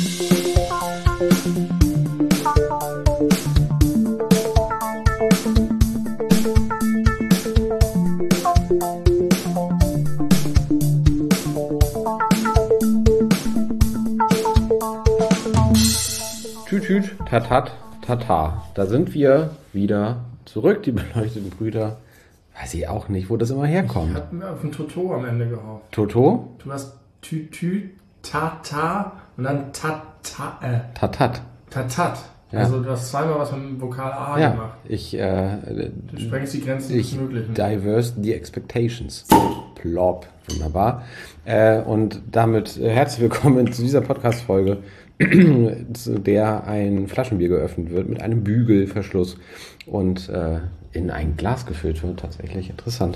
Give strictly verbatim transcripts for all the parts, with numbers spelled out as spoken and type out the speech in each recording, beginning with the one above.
Tüt, tüt, tatat, tata. Da sind wir wieder zurück, die beleuchteten Brüder. Weiß ich auch nicht, wo das immer herkommt. Ich hab mir auf den Toto am Ende gehofft. Toto? Du hast Tü, Tü, Tata und dann Tata, äh, Tatat. Tatat. Ja. Also du hast zweimal was mit dem Vokal A Ja, gemacht. ich, äh, Du sprengst die Grenzen des ich Möglichen. diverse the expectations. Plop. Wunderbar. Äh, und damit äh, herzlich willkommen zu dieser Podcast-Folge, zu der ein Flaschenbier geöffnet wird mit einem Bügelverschluss und äh, in ein Glas gefüllt wird. Tatsächlich interessant.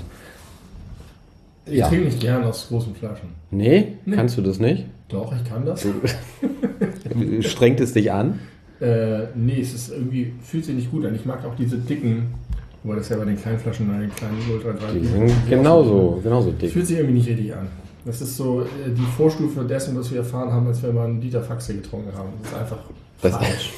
Ich Ja. trinke nicht gern aus großen Flaschen. Nee, Nee. kannst du das nicht? Doch, ich kann das. Strengt es dich an? Äh, nee, es ist irgendwie, fühlt sich nicht gut an. Ich mag auch diese dicken, wobei das ja bei den kleinen Flaschen, bei den kleinen Ultra drei. Die sind genauso, genauso dick. Fühlt sich irgendwie nicht richtig an. Das ist so äh, die Vorstufe dessen, was wir erfahren haben, als wir mal einen Liter Faxe getrunken haben. Das ist einfach Das- falsch.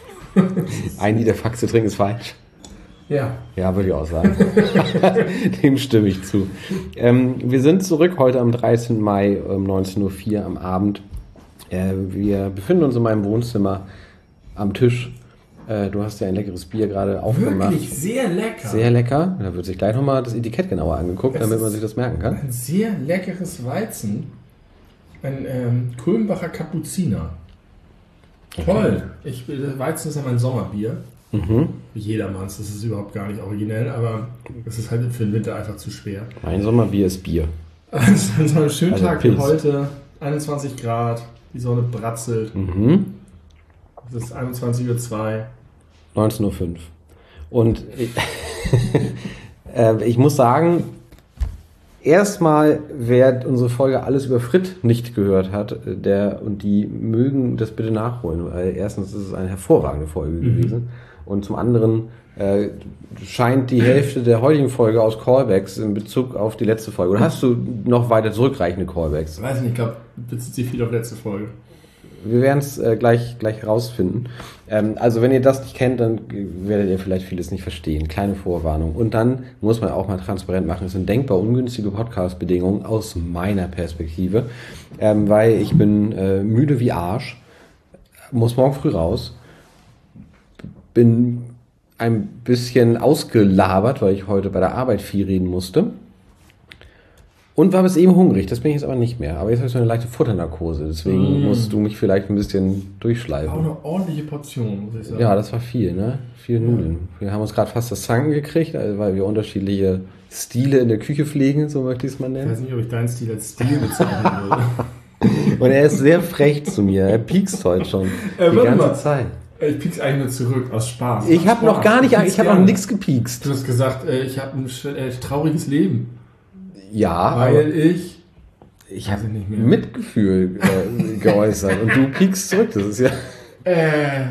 Ein Liter Faxe trinken ist falsch. Ja. Ja, würde ich auch sagen. Dem stimme ich zu. Ähm, wir sind zurück heute am dreizehnten Mai um neunzehn Uhr vier am Abend. Äh, wir befinden uns in meinem Wohnzimmer am Tisch. Äh, du hast ja ein leckeres Bier gerade aufgemacht. Wirklich sehr lecker. Sehr lecker. Da wird sich gleich nochmal das Etikett genauer angeguckt, Es damit man ist- sich das merken kann. Ein sehr leckeres Weizen. Ein ähm, Kulmbacher Kapuziner. Toll. Ich, äh, Weizen ist ja mein Sommerbier. Mhm. Wie jedermanns. Das ist überhaupt gar nicht originell, aber es ist halt für den Winter einfach zu schwer. Mein Sommerbier ist Bier. Also an so einem schönen Also Tag wie Pilz. heute, einundzwanzig Grad, die Sonne bratzelt. Mhm. Es ist einundzwanzig Uhr zwei. neunzehn Uhr fünf. Und ich, äh, ich muss sagen, erstmal, wer unsere Folge Alles über Fritt nicht gehört hat, der und die mögen das bitte nachholen, weil erstens ist es eine hervorragende Folge Mhm. gewesen und zum anderen äh, scheint die Hälfte der heutigen Folge aus Callbacks in Bezug auf die letzte Folge. Oder hast du noch weiter zurückreichende Callbacks? Ich weiß nicht, ich glaube, bezieht sich viel auf letzte Folge. Wir werden es äh, gleich, gleich rausfinden. Ähm, also wenn ihr das nicht kennt, dann werdet ihr vielleicht vieles nicht verstehen. Kleine Vorwarnung. Und dann muss man auch mal transparent machen, es sind denkbar ungünstige Podcast-Bedingungen aus meiner Perspektive, ähm, weil ich bin äh, müde wie Arsch, muss morgen früh raus, bin ein bisschen ausgelabert, weil ich heute bei der Arbeit viel reden musste. Und war bis eben hungrig, das bin ich jetzt aber nicht mehr. Aber jetzt habe ich so eine leichte Futternarkose, deswegen Mm. musst du mich vielleicht ein bisschen Auch durchschleifen. eine ordentliche Portion, muss ich sagen. Ja, das war viel, ne? Viele Nudeln. Wir haben uns gerade fast das Zanken gekriegt, also weil wir unterschiedliche Stile in der Küche pflegen, so möchte ich es mal Ich weiß nennen. nicht, ob ich deinen Stil als Stil bezeichnen würde. Und er ist sehr frech zu mir, er piekst heute schon Äh, die warte ganze mal. Zeit. Ich piek's eigentlich nur zurück, aus Spaß. Ich Aus habe noch Spaß. gar nicht, piek's ich habe noch gerne. nichts gepiekst. Du hast gesagt, äh, ich habe ein sch- äh, trauriges Leben. Ja, aber Weil ich... ich habe weiß ich nicht mehr. Mitgefühl äh, geäußert und du piekst zurück, das ist ja... Äh...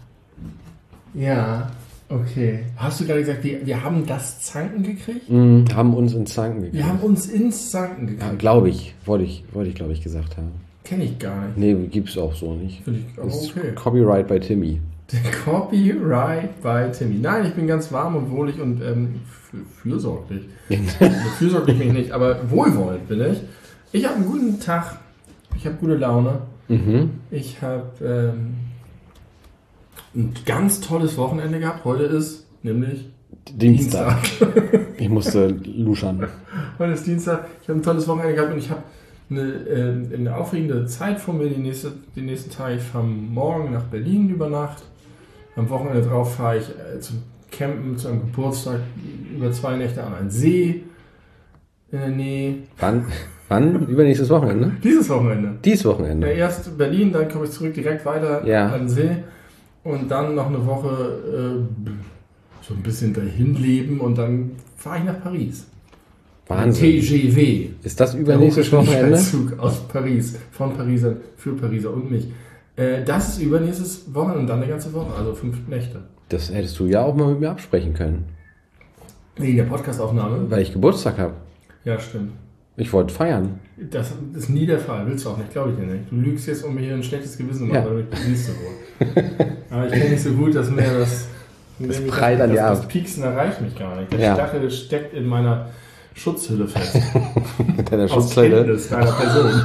Ja, okay. Hast du gerade gesagt, wir, wir haben das Zanken gekriegt? Mm, haben uns ins Zanken gekriegt. Wir haben uns ins Zanken Ja, gekriegt. glaube ich, wollte ich, wollte ich glaube ich gesagt haben. Kenne ich gar nicht. Nee, gibt's auch so nicht. Finde ich aber Ist okay. Copyright bei Timmy. Der Copyright bei Timmy. Nein, ich bin ganz warm und wohlig und ähm, f- fürsorglich. Fürsorglich bin ich nicht, aber wohlwollend bin ich. Ich habe einen guten Tag. Ich habe gute Laune. Mhm. Ich habe ähm, ein ganz tolles Wochenende gehabt. Heute ist nämlich Dienstag. Ich musste luschern. Heute ist Dienstag. Ich habe ein tolles Wochenende gehabt und ich habe eine, ähm, eine aufregende Zeit vor mir die, nächste, die nächsten Tage. Ich fahre morgen nach Berlin über Nacht. Am Wochenende drauf fahre ich äh, zum Campen, zu einem Geburtstag über zwei Nächte an einen See in der Nähe. Wann? Wann? Übernächstes Wochenende? Dieses Wochenende. Dies Ja, Wochenende. erst Berlin, dann komme ich zurück direkt weiter Ja. an den See und dann noch eine Woche äh, so ein bisschen dahin leben und dann fahre ich nach Paris. Wahnsinn. T G W. Ist das übernächstes Wochenende? Zug aus Paris, von Parisern, für Pariser und mich. Äh, das ist übernächstes Wochenende und dann eine ganze Woche, also fünf Nächte. Das hättest du ja auch mal mit mir absprechen können. Wegen der Podcastaufnahme? Weil ich Geburtstag habe. Ja, stimmt. Ich wollte feiern. Das ist nie der Fall, willst du auch nicht, glaube ich dir nicht. Du lügst jetzt, um mir hier ein schlechtes Gewissen zu machen, Ja. weil du mich siehst so gut. Aber ich kenne nicht so gut, dass mir das... Das nämlich prallt an das, dir das, ab. das Pieksen erreicht mich gar nicht. Der Ja. Stachel steckt in meiner Schutzhülle fest. Mit deiner Aus Schutzhülle. Kenntnis deiner Person.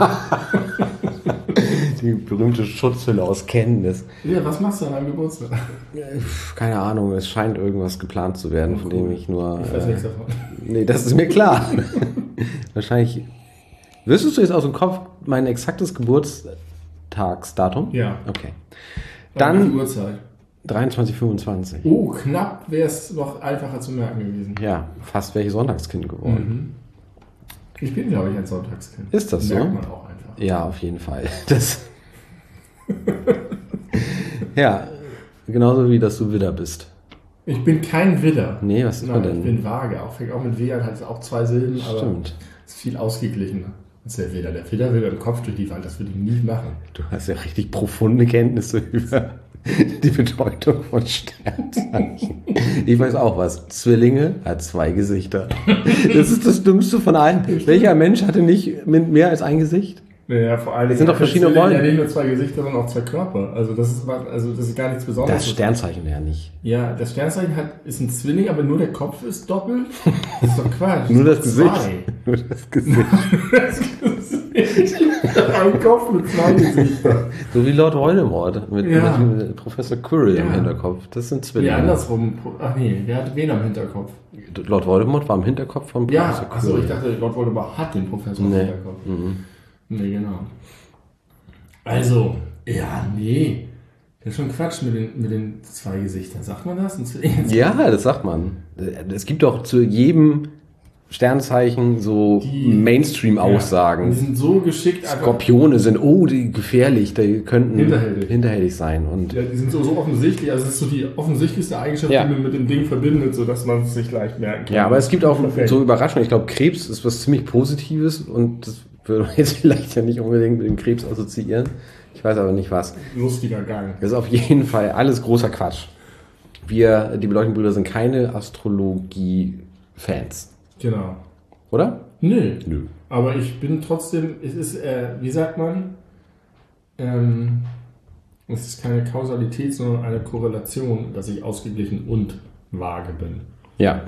Die berühmte Schutzhülle aus Kenntnis. Ja, was machst du an deinem Geburtstag? Keine Ahnung, es scheint irgendwas geplant zu werden, von dem ich nur... Ich weiß äh, nichts davon. Nee, das ist mir klar. Wahrscheinlich... Wüsstest du jetzt aus dem Kopf mein exaktes Geburtstagsdatum? Ja. Okay. Dann die Dann Uhrzeit. dreiundzwanzig fünfundzwanzig. Oh, knapp wäre es noch einfacher zu merken gewesen. Ja, fast wäre ich Sonntagskind geworden. Mhm. Ich bin, glaube ich, ein Sonntagskind. Ist das so? Merkt man auch einfach. Ja, auf jeden Fall. Das ja, genauso wie dass du Widder bist. Ich bin kein Widder. Nee, was ist man Nein, denn? ich bin vage. Auch, fängt auch mit W an, hat es auch zwei Silben, aber Stimmt. ist viel ausgeglichener. Das ist der Widder. Der Widder will im Kopf durch die Wand, das würde ich nie machen. Du hast ja richtig profunde Kenntnisse über die Bedeutung von Sternzeichen. Ich weiß auch was. Zwillinge hat zwei Gesichter. Das ist das Dümmste von allen. Welcher Mensch hatte nicht mehr als ein Gesicht? Naja, vor allem. Das sind doch verschiedene Rollen. Rollen. Ja, nicht nur zwei Gesichter, sondern auch zwei Körper. Also das ist, also das ist gar nichts Besonderes. Das Sternzeichen ja nicht. Ja, das Sternzeichen hat, ist ein Zwilling, aber nur der Kopf ist doppelt. Das ist doch Quatsch. Nur das Das sind Gesicht. zwei. Nur das Gesicht. Das Gesicht. Ein Kopf mit zwei Gesichtern. So wie Lord Voldemort mit, Ja. mit Professor Quirrell im Ja. Hinterkopf. Das sind Wie Zwillinge. andersrum. Ach nee, wer hat wen am Hinterkopf? Lord Voldemort war im Hinterkopf von Ja, Professor achso, Quirrell. ich dachte, Lord Voldemort hat den Professor am Nee. Hinterkopf. Mhm. Nee, genau. Also, ja, nee. Das ist schon Quatsch mit den, mit den zwei Gesichtern. Sagt man das? Ein Zwilling? Ja, das sagt man. Es gibt doch zu jedem Sternzeichen so Die- Mainstream-Aussagen. Ja, die sind so geschickt einfach. Skorpione sind, oh, die gefährlich, die könnten Hinterhältig. hinterhältig sein. Und Ja, die sind so, so offensichtlich. Also, es ist so die offensichtlichste Eigenschaft, Ja. die man mit dem Ding verbindet, sodass man es sich leicht merken kann. ja, aber es gibt auch Perfekt. so Überraschungen. Ich glaube, Krebs ist was ziemlich Positives und das würde man jetzt vielleicht ja nicht unbedingt mit dem Krebs assoziieren. Ich weiß aber nicht was. Lustiger Gang. Das ist auf jeden Fall alles großer Quatsch. Wir, die Beleuchtenbrüder, sind keine Astrologie-Fans. Genau. Oder? Nö. Nö. Aber ich bin trotzdem, es ist, äh, wie sagt man, ähm, es ist keine Kausalität, sondern eine Korrelation, dass ich ausgeglichen und vage bin. Ja.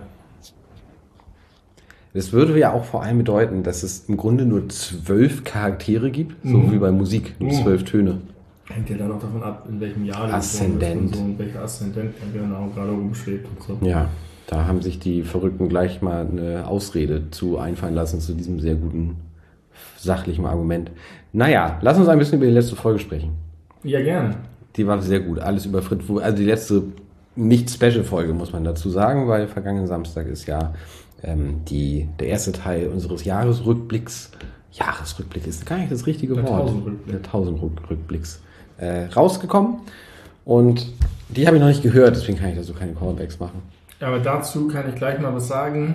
Das würde ja auch vor allem bedeuten, dass es im Grunde nur zwölf Charaktere gibt, so Mhm. wie bei Musik, nur Mhm. zwölf Töne. Hängt ja dann auch davon ab, in welchem Jahr du Aszendent. geboren bist und, so, und welcher Aszendent genau gerade rumschwebt und so. Ja, da haben sich die Verrückten gleich mal eine Ausrede zu einfallen lassen zu diesem sehr guten sachlichen Argument. Naja, lass uns ein bisschen über die letzte Folge sprechen. Ja, gern. Die war sehr gut, alles über Fritz. Also die letzte Nicht-Special-Folge, muss man dazu sagen, weil vergangenen Samstag ist ja ähm, die, der erste Teil unseres Jahresrückblicks, Jahresrückblick ist gar nicht das richtige Der Wort, Tausendrückblick. der Tausendrückblicks, äh, rausgekommen. Und die habe ich noch nicht gehört, deswegen kann ich da so keine Callbacks machen. Aber dazu kann ich gleich mal was sagen.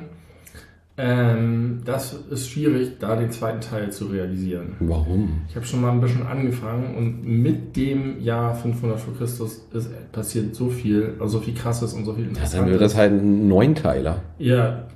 Ähm, das ist schwierig, da den zweiten Teil zu realisieren. Warum? Ich habe schon mal ein bisschen angefangen und mit dem Jahr fünfhundert vor Christus ist passiert so viel, also so viel Krasses und so viel Ja, dann Interessantes. wird das halt ein Neunteiler. Ja,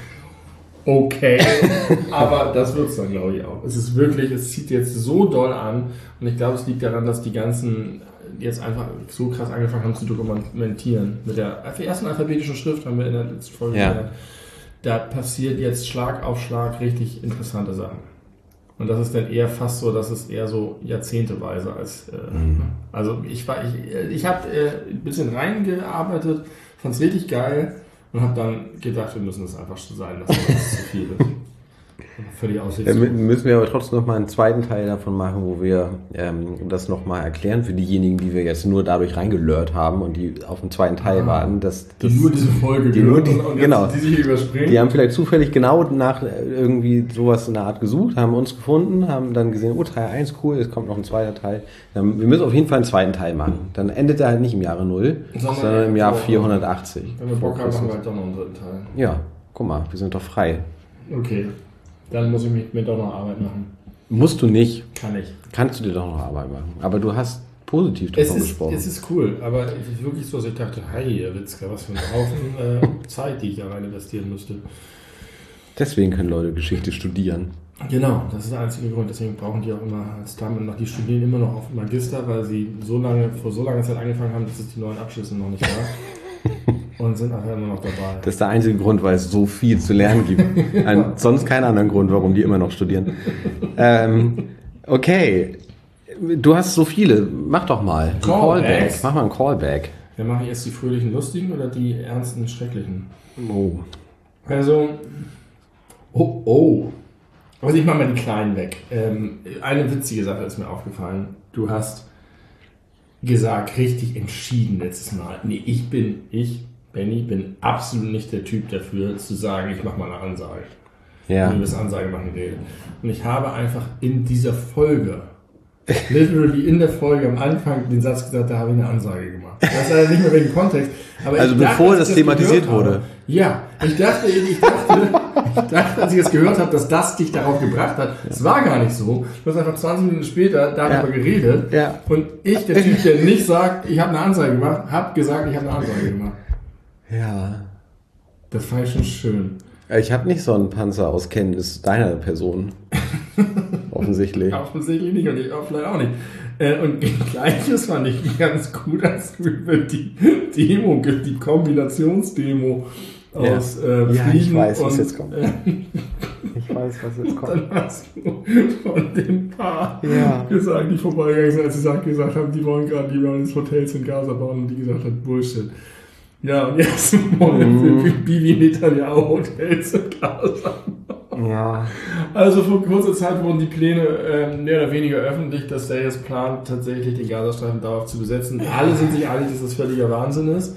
okay, aber das wird es dann, glaube ich, auch. Es ist wirklich, es zieht jetzt so doll an und ich glaube, es liegt daran, dass die ganzen jetzt einfach so krass angefangen haben zu dokumentieren. Mit der ersten alphabetischen Schrift haben wir in der letzten Folge Ja. gelernt. Da passiert jetzt Schlag auf Schlag richtig interessante Sachen. Und das ist dann eher fast so, dass es eher so jahrzehnteweise als, äh, Mhm. also ich war, ich, ich habe äh, ein bisschen reingearbeitet, fand es richtig geil und habe dann gedacht, wir müssen es einfach so sein lassen, weil es zu viel ist. Völlig Dann aussichtslos. müssen wir aber trotzdem noch mal einen zweiten Teil davon machen, wo wir ähm, das noch mal erklären für diejenigen, die wir jetzt nur dadurch reingelurrt haben und die auf den zweiten Teil Ah. warten. Dass, Die dass, nur diese Folge die nur gehört die- und, und jetzt genau. die sich überspringen. die haben vielleicht zufällig genau nach äh, irgendwie sowas in der Art gesucht, haben uns gefunden, haben dann gesehen, oh, Teil eins, cool, es kommt noch ein zweiter Teil. Dann, wir müssen auf jeden Fall einen zweiten Teil machen. Dann endet er halt nicht im Jahre null, Sondern sondern im Jahr vor- vierhundertachtzig. Wenn wir vor Bock haben, machen wir Christus. halt doch noch einen dritten Teil. Ja, guck mal, wir sind doch frei. Okay, dann muss ich mich, mir doch noch Arbeit machen. Musst du nicht, Kann ich. kannst du dir doch noch Arbeit machen. Aber du hast positiv Es davon ist, gesprochen. es ist cool, aber es ist wirklich so, dass ich dachte, hey, Herr Witzka, was für ein Haufen äh, Zeit, die ich da rein investieren müsste. Deswegen können Leute Geschichte studieren. Genau, das ist der einzige Grund. Deswegen brauchen die auch immer als Damen noch, die studieren immer noch auf Magister, weil sie so lange, vor so langer Zeit angefangen haben, dass es die neuen Abschlüsse noch nicht gab. Und sind einfach immer noch dabei. Das ist der einzige Grund, weil es so viel zu lernen gibt. Ein, sonst keinen anderen Grund, warum die immer noch studieren. ähm, okay, du hast so viele. Mach doch mal ein Callback. Mach mal ein Callback. Ja, mache ich erst die fröhlichen, lustigen oder die ernsten, schrecklichen? Oh. Also, oh, oh. Also ich mache mal die Kleinen weg. Ähm, eine witzige Sache ist mir aufgefallen. Du hast gesagt, richtig entschieden letztes Mal. Nee, ich bin, ich, Benny, bin absolut nicht der Typ dafür, zu sagen, ich mache mal eine Ansage. Ja. Wenn wir das Ansage machen reden. Und ich habe einfach in dieser Folge, literally in der Folge am Anfang den Satz gesagt, da habe ich eine Ansage gemacht. Das ist leider nicht mehr wegen Kontext. Aber also ich bevor dachte, das, das thematisiert wurde. Habe, ja, ich dachte, ich dachte, ich dachte, als ich das gehört habe, dass das dich darauf gebracht hat. Es war gar nicht so. Du hast einfach zwanzig Minuten später darüber ja. geredet. Ja. Und ich, der Typ, der nicht sagt, ich habe eine Ansage gemacht, habe gesagt, ich habe eine Ansage gemacht. Ja. Das fand ich schon schön. Ich habe nicht so einen Panzer aus Kenntnis deiner Person. Offensichtlich. Offensichtlich nicht und ich auch vielleicht auch nicht. Und Gleiches fand ich ganz gut, als du über die Demo, die Kombinationsdemo aus ja. äh, ja, ich weiß, und, was jetzt kommt. Ich weiß, was jetzt kommt. Dann hast du von dem Paar ja. gesagt, die vorbeigegangen sind, als sie gesagt haben, die wollen gerade, die wollen das Hotels in Gaza bauen und die gesagt hat, Bullshit. Ja, und jetzt wollen wir Bibi Netanyahu Hotels in Gaza bauen. Ja. Also vor kurzer Zeit wurden die Pläne äh, mehr oder weniger öffentlich, dass der jetzt plant, tatsächlich den Gazastreifen darauf zu besetzen. Alle sind sich einig, dass das völliger Wahnsinn ist.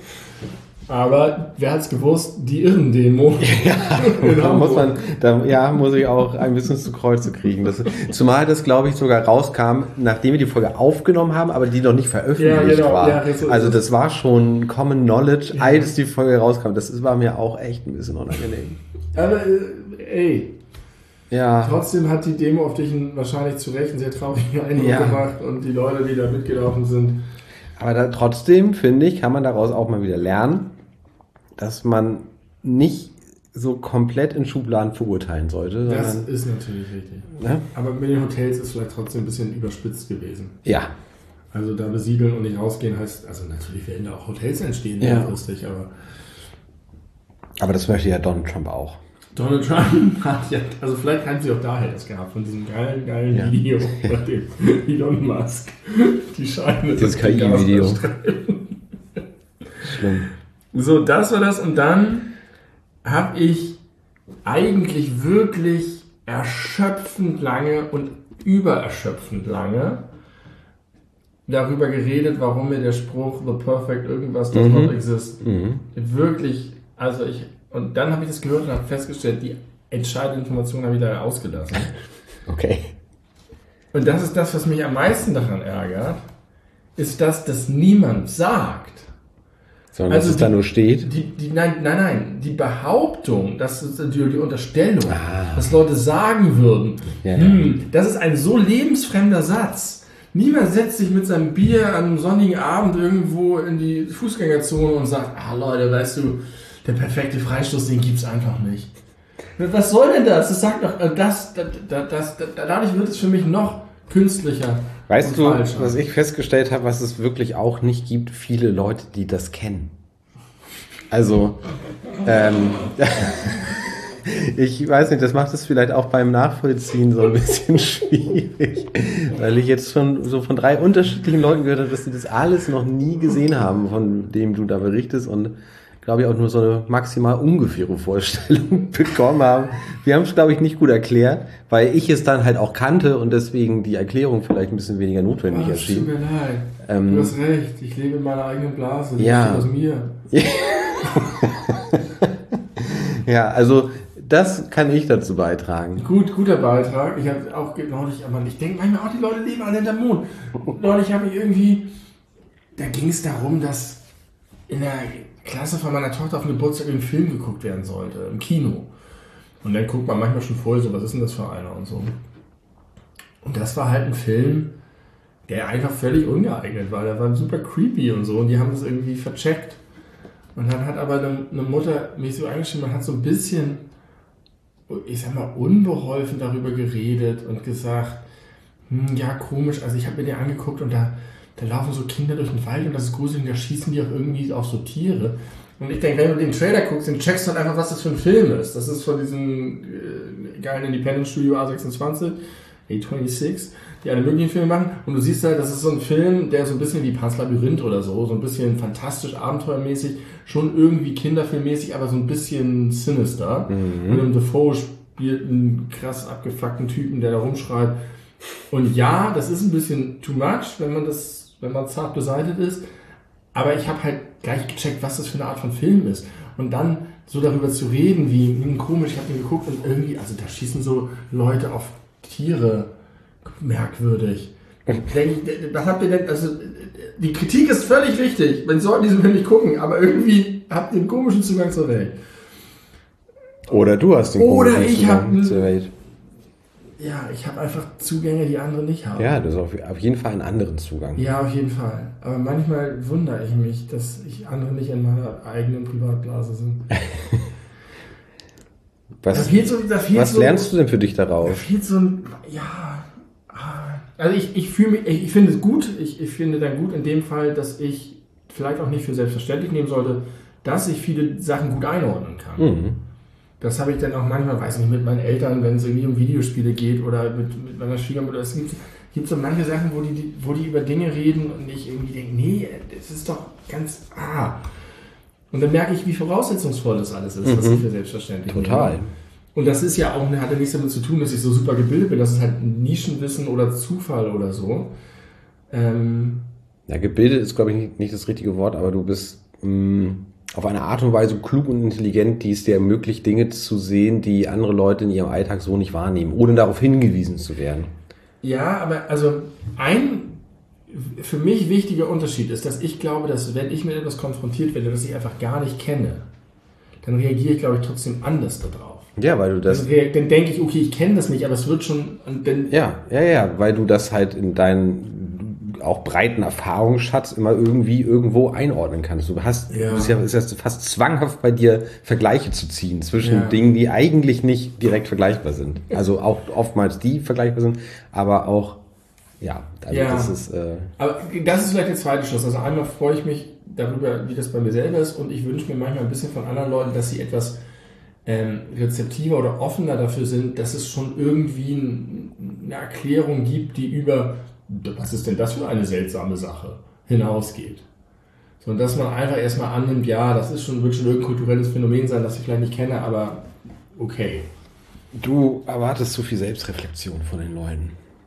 Aber wer hat's gewusst? Die Irren-Demo. Ja, da muss man, da, ja, muss ich auch ein bisschen zu Kreuze kriegen. Das, zumal das, glaube ich, sogar rauskam, nachdem wir die Folge aufgenommen haben, aber die noch nicht veröffentlicht ja, genau. war. Ja, so also das war schon Common Knowledge, ja. als die Folge rauskam. Das war mir auch echt ein bisschen unangenehm. Aber ey, ja. trotzdem hat die Demo auf dich einen, wahrscheinlich zu Recht einen sehr traurigen Eindruck ja. gemacht und die Leute, die da mitgelaufen sind. Aber da, trotzdem, finde ich, kann man daraus auch mal wieder lernen, dass man nicht so komplett in Schubladen verurteilen sollte. Das ist natürlich richtig. Ne? Aber mit den Hotels ist vielleicht trotzdem ein bisschen überspitzt gewesen. Ja. Also da besiedeln und nicht rausgehen heißt, also natürlich werden da auch Hotels entstehen, ja. lustig, aber... Aber das möchte ja Donald Trump auch. Donald Trump hat ja, also vielleicht haben sie auch daher das gehabt, von diesem geilen, geilen ja. Video von dem Elon Musk. Die Scheine. Das K I-Video. Schlimm. So, das war das und dann habe ich eigentlich wirklich erschöpfend lange und übererschöpfend lange darüber geredet, warum mir der Spruch The Perfect irgendwas does mhm. not exist mhm. wirklich, also ich und dann habe ich das gehört und habe festgestellt, die entscheidende Information habe ich da ausgelassen. Okay. Und das ist das, was mich am meisten daran ärgert, ist das, dass niemand sagt. Sondern also dass es die, da nur steht? Die, die, nein, nein, nein. Die Behauptung, dass die, die Unterstellung, ah. dass Leute sagen würden, ja, hm, ja. das ist ein so lebensfremder Satz. Niemand setzt sich mit seinem Bier an einem sonnigen Abend irgendwo in die Fußgängerzone und sagt, ah Leute, weißt du, der perfekte Freistoß, den gibt's einfach nicht. Was soll denn das? Das sagt doch, das, das, das, das, dadurch wird es für mich noch künstlicher. Weißt du, falsch, was ich festgestellt habe, was es wirklich auch nicht gibt? Viele Leute, die das kennen. Also, ähm, ich weiß nicht, das macht es vielleicht auch beim Nachvollziehen so ein bisschen schwierig, weil ich jetzt schon so von drei unterschiedlichen Leuten gehört habe, dass sie das alles noch nie gesehen haben, von dem du da berichtest und glaube ich, auch nur so eine maximal ungefähre Vorstellung bekommen haben. Wir haben es, glaube ich, nicht gut erklärt, weil ich es dann halt auch kannte und deswegen die Erklärung vielleicht ein bisschen weniger notwendig oh, erschien. Tut mir leid. Ähm, du hast recht. Ich lebe in meiner eigenen Blase. Das ja. ist aus mir. Ja, also das kann ich dazu beitragen. Gut, guter Beitrag. Ich habe auch neulich, aber ich denke manchmal auch, die Leute leben alle hinterm Mond. Neulich habe ich irgendwie, da ging es darum, dass in der Klasse von meiner Tochter auf dem Geburtstag ein Film geguckt werden sollte, im Kino. Und dann guckt man manchmal schon vorher so, was ist denn das für einer und so. Und das war halt ein Film, der einfach völlig ungeeignet war. Der war super creepy und so und die haben das irgendwie vercheckt. Und dann hat aber eine, eine Mutter mich so eingeschrieben, man hat so ein bisschen ich sag mal, unbeholfen darüber geredet und gesagt, hm, ja, komisch, also ich habe mir den angeguckt und da, da laufen so Kinder durch den Wald und das ist gruselig, da schießen die auch irgendwie auf so Tiere. Und ich denke, wenn du den Trailer guckst, dann checkst du halt einfach, was das für ein Film ist. Das ist von diesem äh, geilen Independent Studio A sechsundzwanzig, A sechsundzwanzig, die alle möglichen Filme machen. Und du siehst halt, das ist so ein Film, der so ein bisschen wie Pan's Labyrinth oder so, so ein bisschen fantastisch, abenteuermäßig, schon irgendwie kinderfilmmäßig, aber so ein bisschen sinister. Mhm. Willem Dafoe spielt einen krass abgefuckten Typen, der da rumschreit. Und ja, das ist ein bisschen too much, wenn man das, wenn man zart beseitigt ist. Aber ich habe halt gleich gecheckt, was das für eine Art von Film ist. Und dann so darüber zu reden, wie, hm, komisch, ich habe den geguckt und irgendwie, also da schießen so Leute auf Tiere, merkwürdig. Denke ich, was habt ihr denn, also die Kritik ist völlig richtig, man sollte diesen Film nicht gucken, aber irgendwie habt ihr einen komischen Zugang zur Welt. Oder du hast den Oder komischen ich Zugang hab, zur Welt. Ja, ich habe einfach Zugänge, die andere nicht haben. Ja, das ist auf, auf jeden Fall einen anderen Zugang. Ja, auf jeden Fall. Aber manchmal wundere ich mich, dass ich andere nicht in meiner eigenen Privatblase sind. Was, da fehlt so, da fehlt was so, lernst du denn für dich daraus? Da fehlt so ein, ja, also ich, ich fühle mich, ich, ich finde es gut, ich, ich finde dann gut in dem Fall, dass ich vielleicht auch nicht für selbstverständlich nehmen sollte, dass ich viele Sachen gut einordnen kann. Mhm. Das habe ich dann auch manchmal, weiß nicht, mit meinen Eltern, wenn es irgendwie um Videospiele geht oder mit, mit meiner Schwiegermutter. Es gibt, gibt so manche Sachen, wo die, wo die über Dinge reden und ich irgendwie denke, nee, das ist doch ganz, ah. Und dann merke ich, wie voraussetzungsvoll das alles ist, mhm. was ich für selbstverständlich Total. nehme. Und das ist ja auch, hat ja nichts damit zu tun, dass ich so super gebildet bin. Das ist halt Nischenwissen oder Zufall oder so. Ähm, ja, gebildet ist, glaube ich, nicht, nicht das richtige Wort, aber du bist mh, auf eine Art und Weise klug und intelligent, die es dir ermöglicht, Dinge zu sehen, die andere Leute in ihrem Alltag so nicht wahrnehmen, ohne darauf hingewiesen zu werden. Ja, aber also ein für mich wichtiger Unterschied ist, dass ich glaube, dass wenn ich mit etwas konfrontiert werde, das ich einfach gar nicht kenne, dann reagiere ich, glaube ich, trotzdem anders darauf. Ja, weil du das... Dann, dann denke ich, okay, ich kenne das nicht, aber es wird schon... Und dann, ja, ja, ja, weil du das halt in deinen auch breiten Erfahrungsschatz immer irgendwie irgendwo einordnen kannst. Du hast, ja. du bist ja, ist ja fast zwanghaft bei dir, Vergleiche zu ziehen zwischen ja. Dingen, die eigentlich nicht direkt vergleichbar sind. Also auch oftmals die vergleichbar sind, aber auch, ja, also ja. das ist... Äh, aber das ist vielleicht der zweite Schluss. Also einmal freue ich mich darüber, wie das bei mir selber ist und ich wünsche mir manchmal ein bisschen von anderen Leuten, dass sie etwas ähm, rezeptiver oder offener dafür sind, dass es schon irgendwie ein, eine Erklärung gibt, die über was ist denn das für eine seltsame Sache hinausgeht. So, und dass man einfach erstmal annimmt, ja, das ist schon, wird schon irgendein kulturelles Phänomen sein, das ich vielleicht nicht kenne, aber okay. Du erwartest zu viel Selbstreflexion von den Leuten.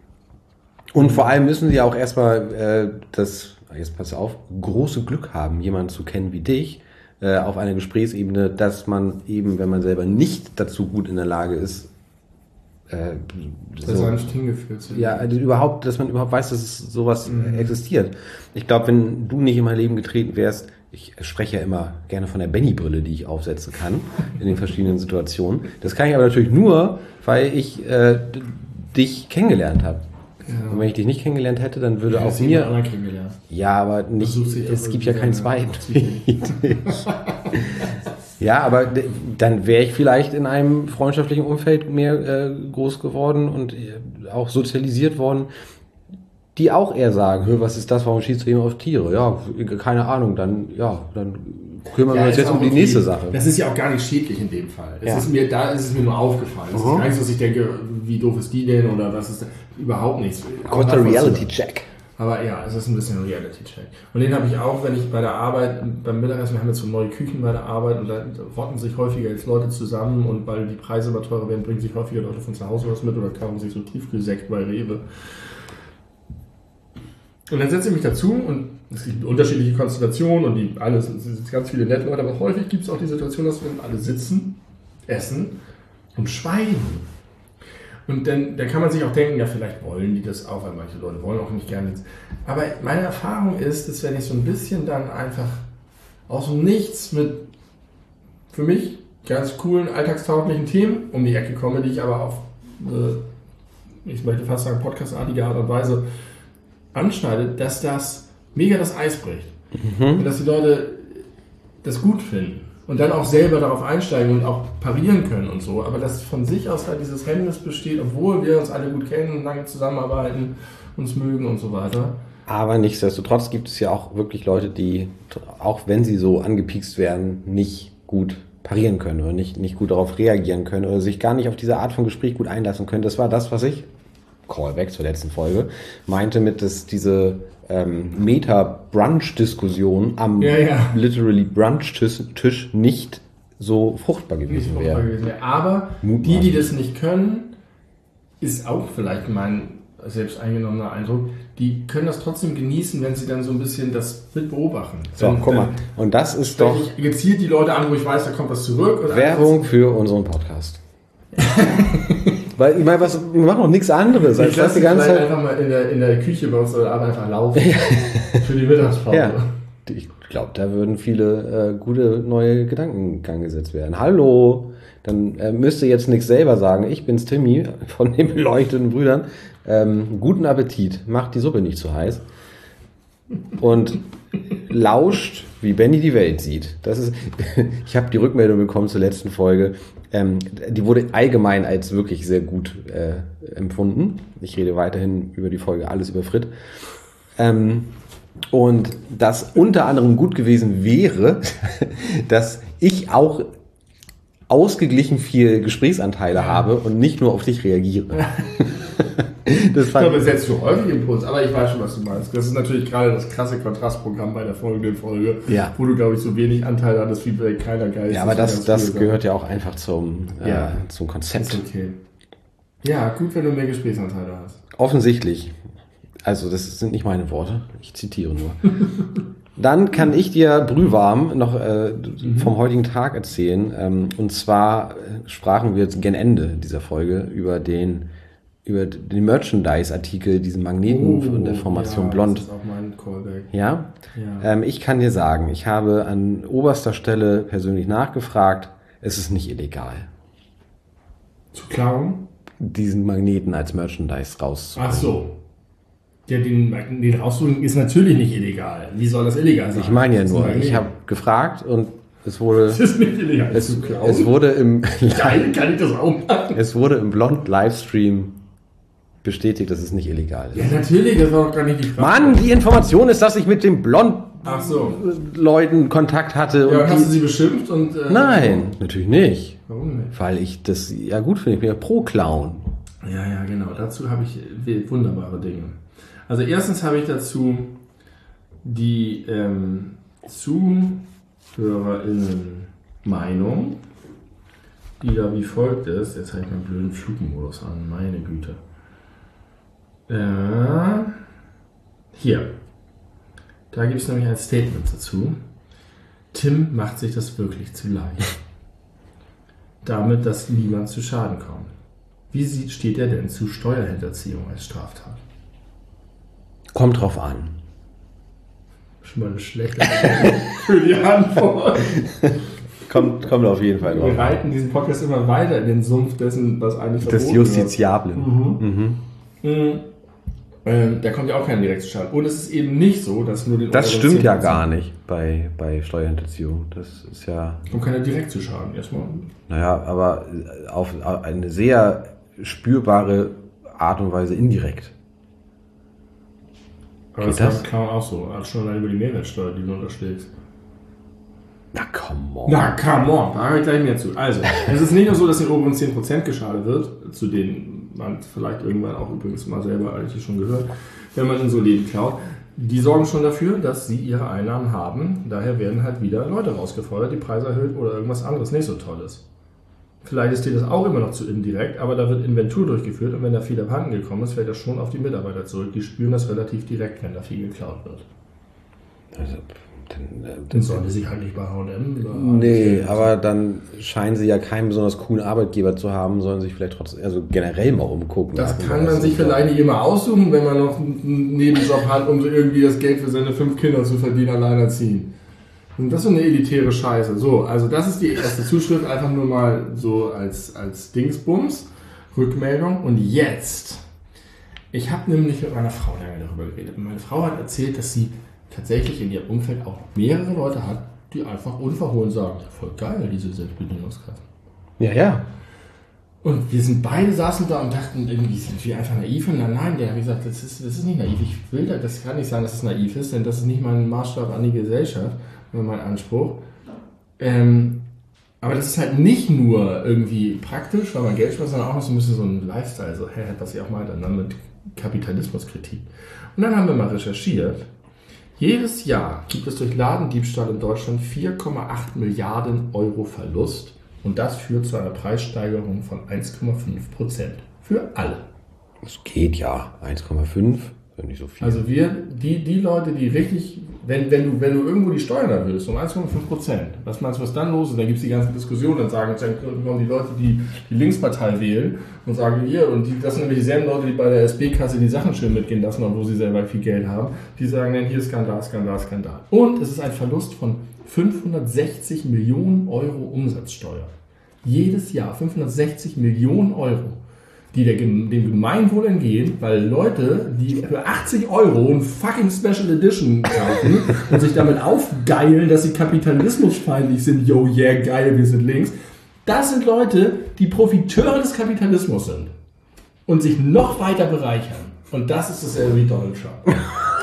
Und vor allem müssen sie auch erstmal äh, das, jetzt pass auf, große Glück haben, jemanden zu kennen wie dich, äh, auf einer Gesprächsebene, dass man eben, wenn man selber nicht dazu gut in der Lage ist, Äh, das so, nicht hingeführt sind. Ja, also überhaupt, dass man überhaupt weiß, dass es sowas mhm. existiert. Ich glaube, wenn du nicht in mein Leben getreten wärst, ich spreche ja immer gerne von der Benny-Brille, die ich aufsetzen kann in den verschiedenen Situationen. Das kann ich aber natürlich nur, weil ich äh, dich kennengelernt habe. Ja. Und wenn ich dich nicht kennengelernt hätte, dann würde auch mir... Ja, aber nicht, es gibt ja keinen zweiten. Ja, aber dann wäre ich vielleicht in einem freundschaftlichen Umfeld mehr äh, groß geworden und äh, auch sozialisiert worden, die auch eher sagen, was ist das, warum schießt du immer auf Tiere? Ja, keine Ahnung, dann ja, dann kümmern ja, wir uns jetzt um die okay. nächste Sache. Das ist ja auch gar nicht schädlich in dem Fall. Es ja. ist mir, da ist es mir nur aufgefallen. Es uh-huh. ist gar nicht so, dass ich denke, wie doof ist die denn oder was ist das? Überhaupt nichts. Kurzer Reality-Check. Aber ja, es ist ein bisschen ein Reality-Check. Und den habe ich auch, wenn ich bei der Arbeit, beim Mittagessen, wir haben jetzt so neue Küchen bei der Arbeit und da rotten sich häufiger jetzt Leute zusammen und weil die Preise immer teurer werden, bringen sich häufiger Leute von zu Hause was mit oder kaufen sich so Tiefkühlsekt bei Rewe. Und dann setze ich mich dazu und es gibt unterschiedliche Konstellationen und die alles, es sind ganz viele nette Leute, aber häufig gibt es auch die Situation, dass wir alle sitzen, essen und schweigen. Und dann, dann kann man sich auch denken, ja, vielleicht wollen die das auch, weil manche Leute wollen auch nicht gerne. Aber meine Erfahrung ist, dass wenn ich so ein bisschen dann einfach aus dem Nichts mit für mich ganz coolen, alltagstauglichen Themen um die Ecke komme, die ich aber auf, äh, ich möchte fast sagen, podcastartige Art und Weise anschneide, dass das mega das Eis bricht. Mhm. Und dass die Leute das gut finden. und dann auch selber darauf einsteigen und auch parieren können und so. Aber dass von sich aus halt dieses Hemmnis besteht, obwohl wir uns alle gut kennen und lange zusammenarbeiten, uns mögen und so weiter. Aber nichtsdestotrotz gibt es ja auch wirklich Leute, die, auch wenn sie so angepiekst werden, nicht gut parieren können oder nicht, nicht gut darauf reagieren können oder sich gar nicht auf diese Art von Gespräch gut einlassen können. Das war das, was ich, Callback zur letzten Folge, meinte mit, dass diese ähm, Meta-Brunch-Diskussion am ja, ja. literally Brunch-Tisch nicht so fruchtbar gewesen wäre. Aber die, die das nicht können, ist auch vielleicht mein selbst eingenommener Eindruck, die können das trotzdem genießen, wenn sie dann so ein bisschen das mit beobachten. So, dann, guck mal. Und das ist doch... Ich gezielt die Leute an, wo ich weiß, da kommt was zurück. Oder Werbung für unseren Podcast. Weil, ich meine, was, wir machen noch nichts anderes. Ich lasse die ganze Zeit einfach mal in der, in der Küche bei uns oder aber einfach laufen. Für die Mittagspause. Ja. Ich glaube, da würden viele äh, gute neue Gedanken in Gang gesetzt werden. Hallo! Dann äh, müsst ihr jetzt nichts selber sagen. Ich bin's, Timmy, von den beleuchteten Brüdern. Ähm, guten Appetit. Macht die Suppe nicht zu heiß. Und lauscht, wie Benny die Welt sieht. Das ist, ich habe die Rückmeldung bekommen zur letzten Folge. Ähm, die wurde allgemein als wirklich sehr gut äh, empfunden. Ich rede weiterhin über die Folge Alles über Fritt. Ähm, und das unter anderem gut gewesen wäre, dass ich auch ausgeglichen viel Gesprächsanteile habe und nicht nur auf dich reagiere. Das ich glaube, das setzt du häufig Impuls, aber ich weiß schon, was du meinst. Das ist natürlich gerade das krasse Kontrastprogramm bei der folgenden Folge, ja. wo du, glaube ich, so wenig Anteil hattest wie bei keiner Geist. Ja, aber das, das gehört ja auch einfach zum, ja. äh, zum Konzept. Ist okay. Ja, gut, wenn du mehr Gesprächsanteile hast. Offensichtlich. Also, das sind nicht meine Worte. Ich zitiere nur. Dann kann ich dir brühwarm noch äh, mhm. vom heutigen Tag erzählen. Ähm, und zwar äh, sprachen wir gen Ende dieser Folge über den über den Merchandise-Artikel, diesen Magneten oh, von der Formation ja, Blond. Das ist auch mein Callback. Ja? ja. Ähm, ich kann dir sagen, ich habe an oberster Stelle persönlich nachgefragt, es ist nicht illegal. Zu klauen? Diesen Magneten als Merchandise rauszubringen. Ach so. Ja, den Magneten rauszuholen ist natürlich nicht illegal. Wie soll das illegal sein? Ich meine ja nur, ich habe gefragt und es wurde, das ist nicht illegal. Es, es wurde im Geil, kann ich das auch machen? Es wurde im Blond Livestream bestätigt, dass es nicht illegal ist. Ja, natürlich, das war auch gar nicht die Frage. Mann, die Information ist, dass ich mit den Blond Ach so. Leuten Kontakt hatte. Ja, und hast die, du sie beschimpft? Und, äh, Nein, natürlich nicht. Warum nicht? Weil ich das ja gut finde, ich bin ja pro Clown. Ja, ja, genau. Dazu habe ich wunderbare Dinge. Also erstens habe ich dazu die ähm, ZuhörerInnen Meinung, die da wie folgt ist. Jetzt habe ich meinen blöden Flugmodus an, meine Güte. Äh, hier. Da gibt es nämlich ein Statement dazu. Tim macht sich das wirklich zu leicht. Damit, dass niemand zu Schaden kommt. Wie sieht, steht er denn zu Steuerhinterziehung als Straftat? Kommt drauf an. Schon mal eine schlechte für die Antwort. Kommt, kommt auf jeden Fall drauf. Wir reiten diesen Podcast immer weiter in den Sumpf dessen, was eigentlich verboten wird. Des Justiziablen. Mhm. Mhm. Mhm. Ähm, da kommt ja auch kein direkter Schaden. Und es ist eben nicht so, dass nur den Das stimmt ja gar nicht bei, bei Steuerhinterziehung. Das ist ja... Kommt keiner direkt zu Schaden erstmal. Naja, aber auf eine sehr spürbare Art und Weise indirekt. Aber das, das? Kann man auch so. Hat schon allein über die Mehrwertsteuer, die du unterschlägst. Na, come on. Na, come on. Da habe ich gleich mehr zu. Also, es ist nicht nur so, dass den oberen zehn Prozent geschadet wird, zu denen man vielleicht irgendwann auch übrigens mal selber eigentlich schon gehört, wenn man in so Läden klaut. Die sorgen schon dafür, dass sie ihre Einnahmen haben. Daher werden halt wieder Leute rausgefordert, die Preise erhöht oder irgendwas anderes nicht so Tolles. Vielleicht ist dir das auch immer noch zu indirekt, aber da wird Inventur durchgeführt und wenn da viel abhanden gekommen ist, fällt das schon auf die Mitarbeiter zurück. Die spüren das relativ direkt, wenn da viel geklaut wird. Also, dann, äh, dann sollen die sich halt nicht bei H und M... Nee, aber dann scheinen sie ja keinen besonders coolen Arbeitgeber zu haben, sollen sich vielleicht trotzdem, also generell mal umgucken. Das kann man sich vielleicht nicht immer aussuchen, wenn man noch einen Nebenjob hat, um so irgendwie das Geld für seine fünf Kinder zu verdienen, alleinerziehend. Und das ist so eine elitäre Scheiße. So, also das ist die erste Zuschrift, einfach nur mal so als, als Dingsbums, Rückmeldung. Und jetzt, ich habe nämlich mit meiner Frau lange darüber geredet. Meine Frau hat erzählt, dass sie tatsächlich in ihrem Umfeld auch mehrere Leute hat, die einfach unverhohlen sagen, ja, voll geil, diese Selbstbedienungskassen. Ja, ja. Und wir sind beide saßen da und dachten, irgendwie sind wir einfach naiv. Und dann, nein, der hat gesagt, das ist, das ist nicht naiv. Ich will, das kann nicht sein, dass es naiv ist, denn das ist nicht mein Maßstab an die Gesellschaft, mein Anspruch. Ähm, aber das ist halt nicht nur irgendwie praktisch, weil man Geld spart, sondern auch noch so ein bisschen so ein Lifestyle, so, hä, was ich auch meinte, dann mit Kapitalismuskritik. Und dann haben wir mal recherchiert. Jedes Jahr gibt es durch Ladendiebstahl in Deutschland vier Komma acht Milliarden Euro Verlust. Und das führt zu einer Preissteigerung von eins Komma fünf Prozent. Für alle. Das geht ja. eins Komma fünf, nicht so viel. Also wir, die, die Leute, die richtig, wenn, wenn, du, wenn du irgendwo die Steuern erhöhst um eins Komma fünf Prozent, was meinst du, was dann los ist? Dann gibt es die ganze Diskussion, dann sagen dann kommen die Leute, die die Linkspartei wählen und sagen, hier, und die, das sind nämlich dieselben Leute, die bei der S B-Kasse die Sachen schön mitgehen lassen, obwohl sie selber viel Geld haben, die sagen dann, hier Skandal, Skandal, Skandal. Und es ist ein Verlust von fünfhundertsechzig Millionen Euro Umsatzsteuer. Jedes Jahr fünfhundertsechzig Millionen Euro, die der, dem Gemeinwohl entgehen, weil Leute, die für achtzig Euro ein fucking Special Edition kaufen und sich damit aufgeilen, dass sie kapitalismusfeindlich sind, yo, yeah, geil, wir sind links, das sind Leute, die Profiteure des Kapitalismus sind und sich noch weiter bereichern. Und das ist dasselbe wie Donald Trump.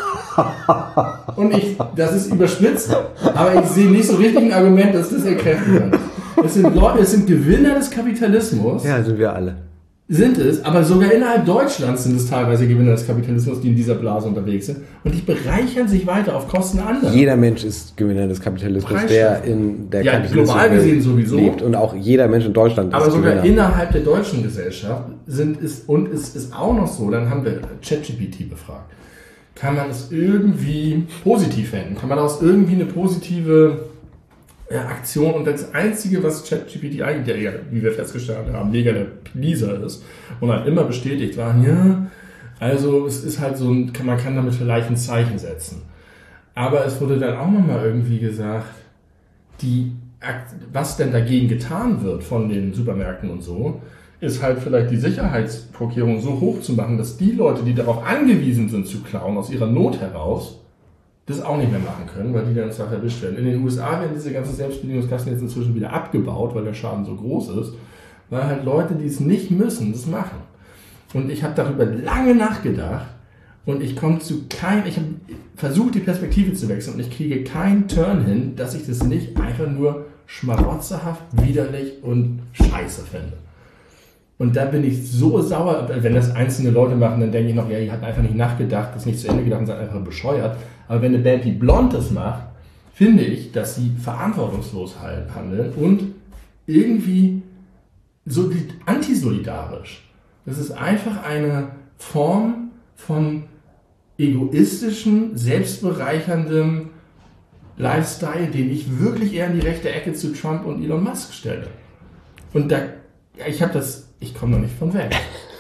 Und ich, das ist überspitzt, aber ich sehe nicht so richtig ein Argument, dass das erkräften kann. Es sind Leute, es sind Gewinner des Kapitalismus. Ja, sind wir alle. Sind es, aber sogar innerhalb Deutschlands sind es teilweise Gewinner des Kapitalismus, die in dieser Blase unterwegs sind. Und die bereichern sich weiter auf Kosten anderer. Jeder Mensch ist Gewinner des Kapitalismus, der in der ja, global gesehen sowieso lebt. Und auch jeder Mensch in Deutschland aber ist sogar Gewinner. Innerhalb der deutschen Gesellschaft sind es, und es ist auch noch so, dann haben wir ChatGPT befragt. Kann man es irgendwie positiv wenden? Kann man daraus irgendwie eine positive ja, Aktion, und das Einzige, was ChatGPT eigentlich, ja, wie wir festgestellt haben, mega der Pleaser ist und dann immer bestätigt war, ja, also es ist halt so, ein, man kann damit vielleicht ein Zeichen setzen. Aber es wurde dann auch nochmal irgendwie gesagt, die, was denn dagegen getan wird von den Supermärkten und so, ist halt vielleicht die Sicherheitsvorkehrungen so hoch zu machen, dass die Leute, die darauf angewiesen sind zu klauen, aus ihrer Not heraus, das auch nicht mehr machen können, weil die dann zwar erwischt werden. In den U S A werden diese ganzen Selbstbedienungskassen jetzt inzwischen wieder abgebaut, weil der Schaden so groß ist, weil halt Leute, die es nicht müssen, das machen. Und ich habe darüber lange nachgedacht und ich komme zu kein, ich habe versucht, die Perspektive zu wechseln und ich kriege keinen Turn hin, dass ich das nicht einfach nur schmarotzerhaft, widerlich und scheiße finde. Und da bin ich so sauer, wenn das einzelne Leute machen, dann denke ich noch, ja, die hatten einfach nicht nachgedacht, das nicht zu Ende gedacht und sind einfach bescheuert. Aber wenn eine Band wie Blond das macht, finde ich, dass sie verantwortungslos handeln und irgendwie so antisolidarisch. Das ist einfach eine Form von egoistischen, selbstbereicherndem Lifestyle, den ich wirklich eher in die rechte Ecke zu Trump und Elon Musk stelle. Und da, ich habe das, ich komme noch nicht von weg.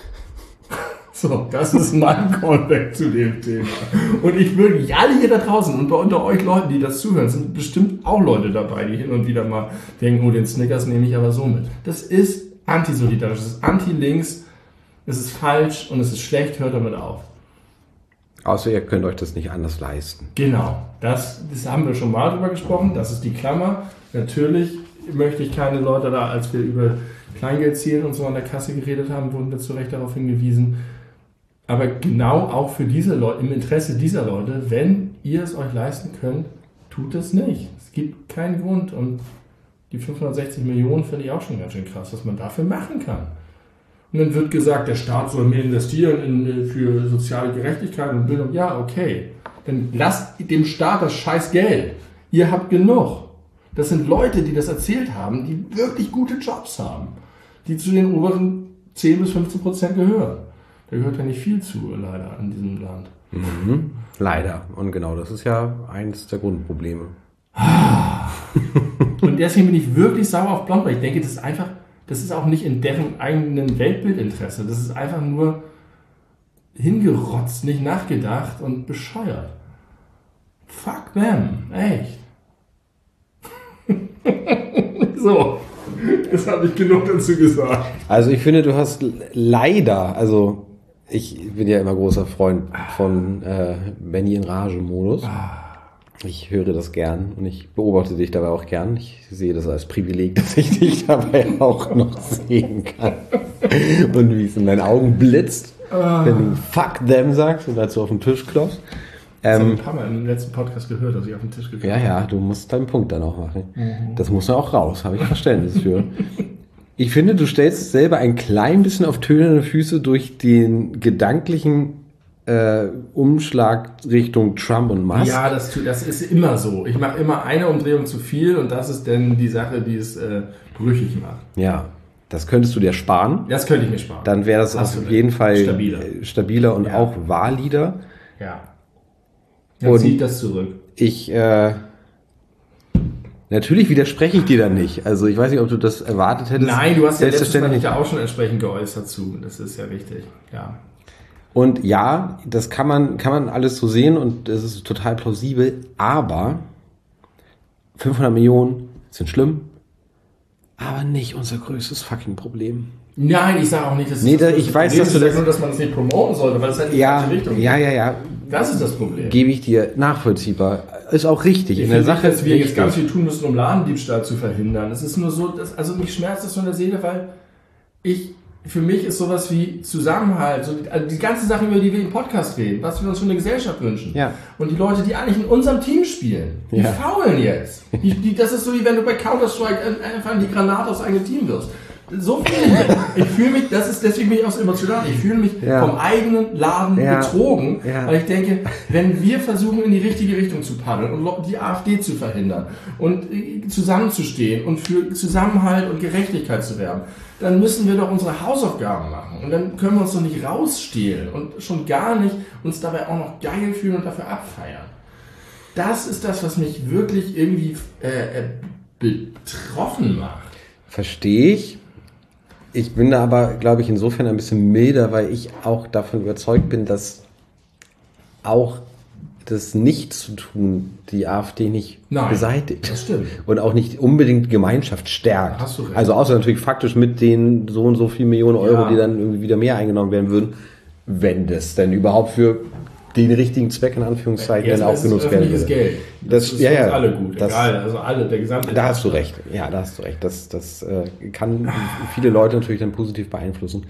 So, das ist mein Callback zu dem Thema. Und ich würde alle hier da draußen und unter euch Leuten, die das zuhören, sind bestimmt auch Leute dabei, die hin und wieder mal denken, oh, den Snickers nehme ich aber so mit. Das ist antisolidarisch, das ist anti-links, es ist falsch und es ist schlecht, hört damit auf. Außer ihr könnt euch das nicht anders leisten. Genau, das, das haben wir schon mal drüber gesprochen, das ist die Klammer. Natürlich möchte ich keine Leute da, als wir über Kleingeldzielen und so an der Kasse geredet haben, wurden wir zu Recht darauf hingewiesen. Aber genau auch für diese Leute, im Interesse dieser Leute, wenn ihr es euch leisten könnt, tut es nicht. Es gibt keinen Grund. Und die fünfhundertsechzig Millionen finde ich auch schon ganz schön krass, was man dafür machen kann. Und dann wird gesagt, der Staat soll mehr investieren in, für soziale Gerechtigkeit und Bildung. Ja, okay. Dann lasst dem Staat das scheiß Geld. Ihr habt genug. Das sind Leute, die das erzählt haben, die wirklich gute Jobs haben. Die zu den oberen zehn bis fünfzehn Prozent gehören. Da gehört ja nicht viel zu, leider, in diesem Land. Mhm. Leider. Und genau, das ist ja eins der Grundprobleme. Und deswegen bin ich wirklich sauer auf Blond, weil ich denke, das ist einfach, das ist auch nicht in deren eigenen Weltbildinteresse. Das ist einfach nur hingerotzt, nicht nachgedacht und bescheuert. Fuck them. Echt. So. Das habe ich genug dazu gesagt. Also ich finde, du hast leider, also ich bin ja immer großer Freund von äh, Benny in Rage-Modus. Ich höre das gern und ich beobachte dich dabei auch gern. Ich sehe das als Privileg, dass ich dich dabei auch noch sehen kann. Und wie es in deinen Augen blitzt, ah. wenn du fuck them sagst und dazu auf den Tisch klopfst. Das ähm, habe ich ein paar Mal im letzten Podcast gehört, dass ich auf den Tisch geklopft habe. Ja, ja, du musst deinen Punkt dann auch machen. Mhm. Das muss dann auch raus, habe ich Verständnis für. Ich finde, du stellst selber ein klein bisschen auf tönende Füße durch den gedanklichen Äh, Umschlag Richtung Trump und Musk. Ja, das, das ist immer so. Ich mache immer eine Umdrehung zu viel und das ist dann die Sache, die es äh, brüchig macht. Ja, das könntest du dir sparen. Das könnte ich mir sparen. Dann wäre das Hast auf jeden Fall stabiler, stabiler und ja. auch valider. Ja. Dann ziehe ich das zurück. Ich, äh, natürlich widerspreche ich dir da nicht. Also ich weiß nicht, ob du das erwartet hättest. Nein, du hast ja letztes Mal ja auch schon entsprechend geäußert zu. Das ist ja richtig, ja. Und ja, das kann man, kann man alles so sehen und das ist total plausibel, aber fünfhundert Millionen sind schlimm, aber nicht unser größtes fucking Problem. Nein, ich sage auch nicht, dass nee, das ich weiß, dass du das nur, dass man es nicht promoten sollte, weil es halt in ja, die falsche Richtung geht. Ja, ja, ja. Das ist das Problem. Gebe ich dir nachvollziehbar. Ist auch richtig. Ich in der Sache, nicht, dass wir jetzt ganz viel tun müssen, um Ladendiebstahl zu verhindern. Es ist nur so, dass, also mich schmerzt das von der Seele, weil ich für mich ist sowas wie Zusammenhalt, so die, also die ganzen Sachen, über die wir im Podcast reden, was wir uns für eine Gesellschaft wünschen. Ja. Und die Leute, die eigentlich in unserem Team spielen, die ja. faulen jetzt. Die, die, das ist so, wie wenn du bei Counter-Strike einfach die Granate aufs eigene Team wirst. So fühle ich. Ich fühle mich, das ist, deswegen bin ich auch so emotional, ich fühle mich ja. vom eigenen Laden ja. betrogen, ja. weil ich denke, wenn wir versuchen, in die richtige Richtung zu paddeln und die AfD zu verhindern und zusammenzustehen und für Zusammenhalt und Gerechtigkeit zu werben, dann müssen wir doch unsere Hausaufgaben machen. Und dann können wir uns doch nicht rausstehlen und schon gar nicht uns dabei auch noch geil fühlen und dafür abfeiern. Das ist das, was mich wirklich irgendwie äh, betroffen macht. Verstehe ich. Ich bin da aber, glaube ich, insofern ein bisschen milder, weil ich auch davon überzeugt bin, dass auch das Nichtstun die AfD nicht Nein, beseitigt. Das stimmt. Und auch nicht unbedingt Gemeinschaft stärkt. Hast du recht. Also außer natürlich faktisch mit den so und so viel Millionen Euro, ja. die dann irgendwie wieder mehr eingenommen werden würden, wenn das denn überhaupt für den richtigen Zweck in Anführungszeichen ja, dann auch genutzt werden würde. Geld. Das, das ist ja, ja, alle gut, das, egal, also alle, der gesamte. Da hast du recht, ja, da hast du recht. Das, das äh, kann viele Leute natürlich dann positiv beeinflussen.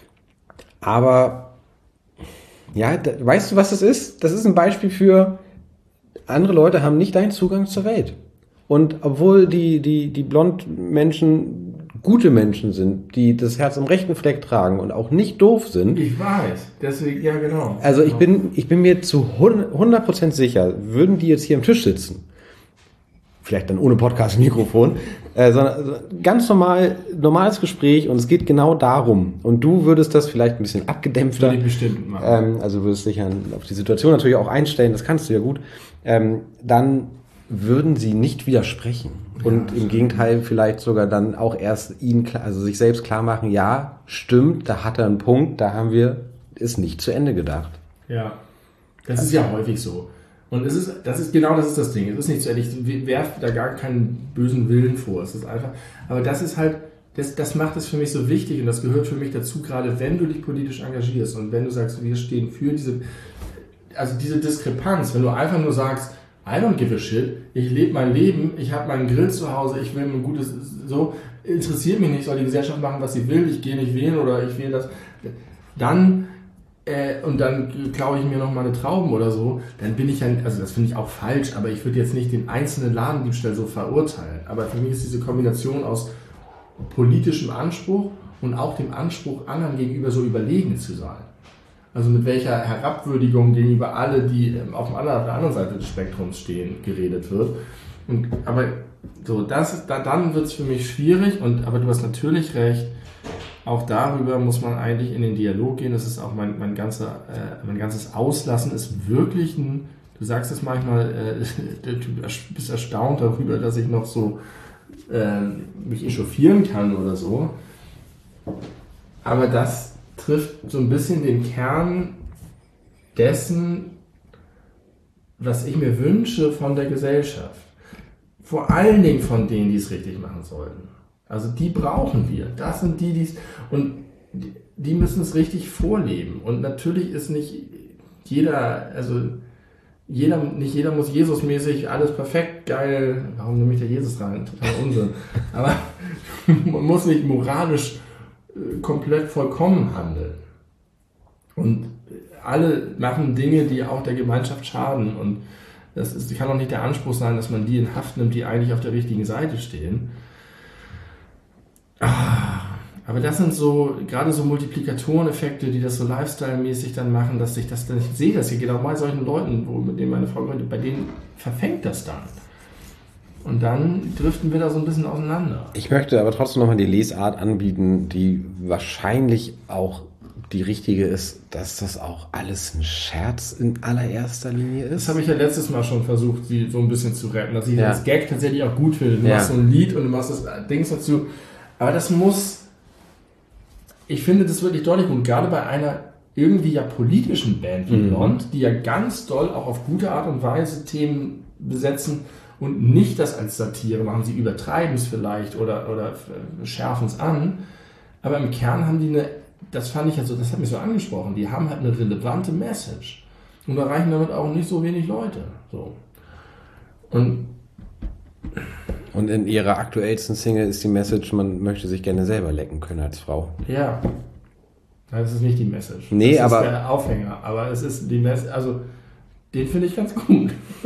Aber ja, da, weißt du, was das ist? Das ist ein Beispiel für andere Leute haben nicht deinen Zugang zur Welt. Und obwohl die, die, die Blond-Menschen gute Menschen sind, die das Herz am rechten Fleck tragen und auch nicht doof sind. Ich weiß, deswegen, ja genau. Also ich bin, ich bin mir zu hundert Prozent sicher, würden die jetzt hier am Tisch sitzen, vielleicht dann ohne Podcast-Mikrofon, äh, sondern ganz normal, normales Gespräch und es geht genau darum. Und du würdest das vielleicht ein bisschen abgedämpfter. Würde ich bestimmt machen. Ähm, also du würdest dich an, auf die Situation natürlich auch einstellen, das kannst du ja gut. Ähm, dann würden sie nicht widersprechen und ja, im Gegenteil vielleicht sogar dann auch erst ihnen, also sich selbst klar machen, ja, stimmt, da hat er einen Punkt, da haben wir es nicht zu Ende gedacht. Ja, das also, ist ja häufig so. Und es ist, das ist genau das ist das Ding. Es ist nicht zu Ende. Ich werfe da gar keinen bösen Willen vor. Es ist einfach, aber das ist halt, das, das macht es für mich so wichtig und das gehört für mich dazu, gerade wenn du dich politisch engagierst und wenn du sagst, wir stehen für diese, also diese Diskrepanz, wenn du einfach nur sagst, I don't give a shit, ich lebe mein Leben, ich habe meinen Grill zu Hause, ich will ein gutes, so, interessiert mich nicht, soll die Gesellschaft machen, was sie will, ich gehe nicht wählen oder ich wähle das, dann, äh, und dann klaue ich mir noch mal eine Trauben oder so, dann bin ich ja, also das finde ich auch falsch, aber ich würde jetzt nicht den einzelnen Ladendiebstahl so verurteilen, aber für mich ist diese Kombination aus politischem Anspruch und auch dem Anspruch, anderen gegenüber so überlegen zu sein. Also mit welcher Herabwürdigung gegenüber alle, die auf, dem anderen, auf der anderen Seite des Spektrums stehen, geredet wird. Und, aber so, das, da, dann wird es für mich schwierig. Und, aber du hast natürlich recht, auch darüber muss man eigentlich in den Dialog gehen. Das ist auch mein, mein, ganzer, äh, mein ganzes Auslassen ist wirklich ein, du sagst es manchmal, äh, du bist erstaunt darüber, dass ich noch so äh, mich echauffieren kann oder so. Aber das trifft so ein bisschen den Kern dessen, was ich mir wünsche von der Gesellschaft. Vor allen Dingen von denen, die es richtig machen sollten. Also die brauchen wir. Das sind die, die es... Und die müssen es richtig vorleben. Und natürlich ist nicht jeder... Also jeder, nicht jeder muss Jesus-mäßig alles perfekt, geil, warum nehme ich da Jesus rein? Totaler Unsinn. Aber man muss nicht moralisch äh, komplett vollkommen handeln. Und alle machen Dinge, die auch der Gemeinschaft schaden. Und das ist, kann auch nicht der Anspruch sein, dass man die in Haft nimmt, die eigentlich auf der richtigen Seite stehen. Aber das sind so, gerade so Multiplikatoreneffekte, die das so Lifestyle-mäßig dann machen, dass ich das dann, ich sehe das hier genau bei solchen Leuten, wo, mit denen meine Frau redet, bei denen verfängt das dann. Und dann driften wir da so ein bisschen auseinander. Ich möchte aber trotzdem nochmal die Lesart anbieten, die wahrscheinlich auch die richtige ist, dass das auch alles ein Scherz in allererster Linie ist. Das habe ich ja letztes Mal schon versucht, sie so ein bisschen zu retten, dass ich ja. das Gag tatsächlich auch gut finde. Du ja. machst so ein Lied und du machst das Dings dazu. Aber das muss, ich finde das wirklich deutlich gut, gerade bei einer irgendwie ja politischen Band wie Blond, mhm. die ja ganz doll auch auf gute Art und Weise Themen besetzen und nicht das als Satire machen. Sie übertreiben es vielleicht oder, oder schärfen es an, aber im Kern haben die eine, das fand ich also, das hat mich so angesprochen, die haben halt eine relevante Message und erreichen damit auch nicht so wenig Leute. So. Und Und in ihrer aktuellsten Single ist die Message, man möchte sich gerne selber lecken können als Frau. Ja, das ist nicht die Message. Nee, das aber ist der Aufhänger, aber es ist die Message, also den finde ich ganz gut.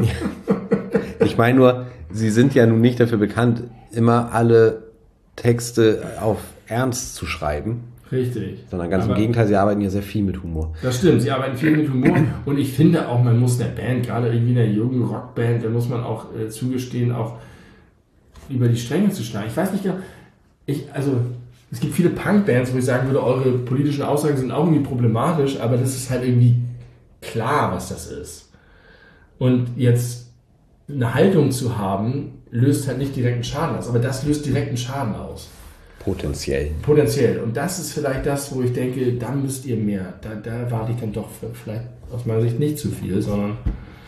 Ich meine nur, sie sind ja nun nicht dafür bekannt, immer alle Texte auf Ernst zu schreiben. Richtig. Sondern ganz aber im Gegenteil, sie arbeiten ja sehr viel mit Humor. Das stimmt, sie arbeiten viel mit Humor und ich finde auch, man muss der Band, gerade irgendwie in einer jungen Rockband, da muss man auch äh, zugestehen, auch über die Stränge zu schlagen. Ich weiß nicht genau, ich, also es gibt viele Punkbands, wo ich sagen würde, eure politischen Aussagen sind auch irgendwie problematisch, aber das ist halt irgendwie klar, was das ist. Und jetzt eine Haltung zu haben, löst halt nicht direkt einen Schaden aus, aber das löst direkt einen Schaden aus. Potenziell. Potenziell. Und das ist vielleicht das, wo ich denke, da müsst ihr mehr. Da, da erwarte ich dann doch vielleicht aus meiner Sicht nicht zu viel, sondern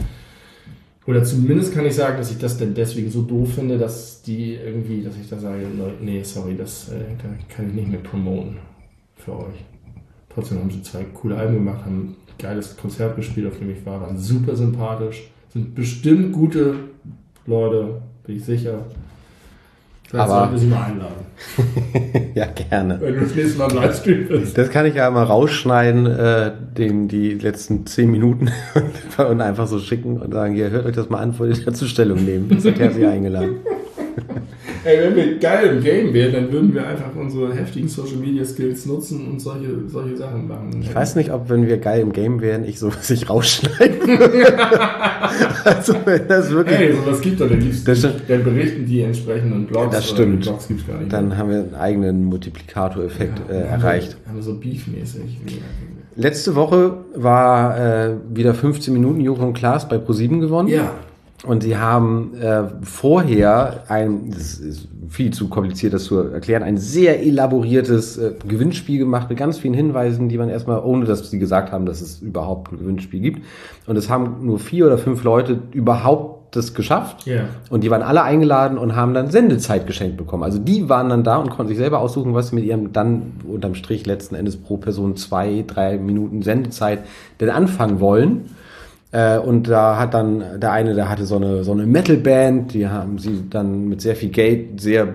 oder zumindest kann ich sagen, dass ich das denn deswegen so doof finde, dass die irgendwie, dass ich da sage, nee, sorry, das äh, da kann ich nicht mehr promoten für euch. Trotzdem haben sie zwei coole Alben gemacht, haben ein geiles Konzert gespielt, auf dem ich war, waren super sympathisch, sind bestimmt gute Leute, bin ich sicher. Vielleicht sollten wir sie mal einladen. Ja, gerne. Wenn du das nächste Mal im Livestream bist. Das kann ich ja mal rausschneiden, äh, den, die letzten zehn Minuten und einfach so schicken und sagen, hier, hört euch das mal an, bevor ihr dazu Stellung nehmen. Seid herzlich eingeladen. Ey, wenn wir geil im Game wären, dann würden wir einfach unsere heftigen Social Media Skills nutzen und solche, solche Sachen machen. Ich weiß nicht, ob wenn wir geil im Game wären, ich sowas nicht rausschneiden würde. Also wenn das wirklich... Ey, sowas gibt doch, dann, gibt's die, dann berichten die entsprechenden Blogs. Das stimmt. Blogs gibt's gar nicht. Dann haben wir einen eigenen Multiplikatoreffekt ja, äh, erreicht. Wir, haben wir so beefmäßig. Letzte Woche war äh, wieder fünfzehn Minuten Joko und Klaas bei ProSieben gewonnen. Ja. Und sie haben äh, vorher ein, das ist viel zu kompliziert, das zu erklären, ein sehr elaboriertes äh, Gewinnspiel gemacht mit ganz vielen Hinweisen, die man erstmal, ohne dass sie gesagt haben, dass es überhaupt ein Gewinnspiel gibt. Und es haben nur vier oder fünf Leute überhaupt das geschafft. Yeah. Und die waren alle eingeladen und haben dann Sendezeit geschenkt bekommen. Also die waren dann da und konnten sich selber aussuchen, was sie mit ihrem dann unterm Strich letzten Endes pro Person zwei, drei Minuten Sendezeit denn anfangen wollen. Äh, und da hat dann der eine, der hatte so eine so eine Metalband, die haben sie dann mit sehr viel Geld sehr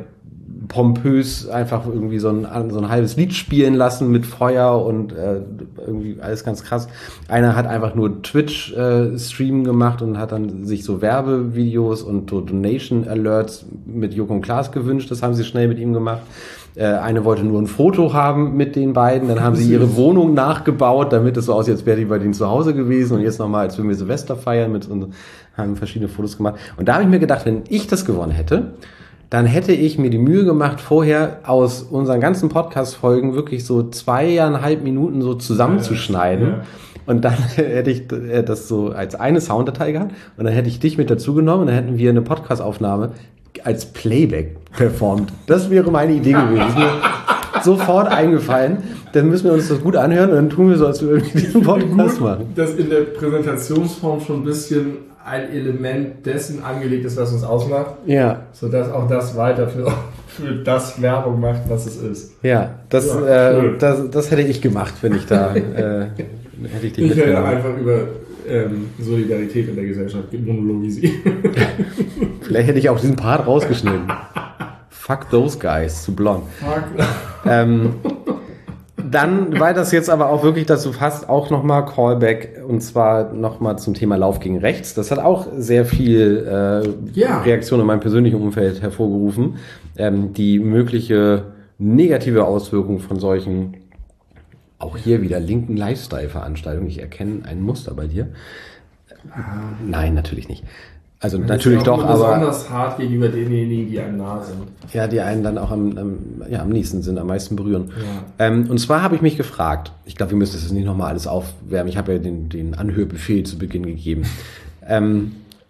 pompös einfach irgendwie so ein, so ein halbes Lied spielen lassen mit Feuer und äh, irgendwie alles ganz krass. Einer hat einfach nur Twitch-Stream äh, gemacht und hat dann sich so Werbevideos und so Donation-Alerts mit Joko und Klaas gewünscht. Das haben sie schnell mit ihm gemacht. Äh, eine wollte nur ein Foto haben mit den beiden. Dann haben sie ihre Wohnung nachgebaut, damit es so aussieht, als wäre die bei denen zu Hause gewesen. Und jetzt nochmal, als würden wir Silvester feiern mit und haben verschiedene Fotos gemacht. Und da habe ich mir gedacht, wenn ich das gewonnen hätte, dann hätte ich mir die Mühe gemacht, vorher aus unseren ganzen Podcast-Folgen wirklich so zweieinhalb Minuten so zusammenzuschneiden. Ja, ja. Und dann hätte ich das so als eine Sounddatei gehabt und dann hätte ich dich mit dazu genommen und dann hätten wir eine Podcast-Aufnahme als Playback performt. Das wäre meine Idee gewesen. Ist mir sofort eingefallen. Dann müssen wir uns das gut anhören und dann tun wir so, als wir irgendwie diesen Podcast machen. Dass in der Präsentationsform schon ein bisschen ein Element dessen angelegt ist, was uns ausmacht. Ja. Sodass auch das weiter für, für das Werbung macht, was es ist. Ja, das, ja, äh, das, das hätte ich gemacht, wenn ich da, äh, hätte ich dich Ich hätte mitgenommen. einfach über ähm, Solidarität in der Gesellschaft monologisieren. Vielleicht hätte ich auch diesen Part rausgeschnitten. Fuck those guys, zu blond. Fuck. Ähm, dann, weil das jetzt aber auch wirklich dazu fasst, auch nochmal Callback, und zwar nochmal zum Thema Lauf gegen Rechts. Das hat auch sehr viel äh, ja. Reaktion in meinem persönlichen Umfeld hervorgerufen. Ähm, die mögliche negative Auswirkung von solchen, auch hier wieder linken Lifestyle-Veranstaltungen. Ich erkenne ein Muster bei dir. Ah. Nein, natürlich nicht. Also das natürlich ist ja doch, aber besonders hart gegenüber denjenigen, die einem nahe sind. Ja, die einen dann auch am, am, ja, am nächsten sind, am meisten berühren. Ja. Ähm, und zwar habe ich mich gefragt, ich glaube, wir müssen das nicht nochmal alles aufwärmen, ich habe ja den, den Anhörbefehl zu Beginn gegeben. ähm,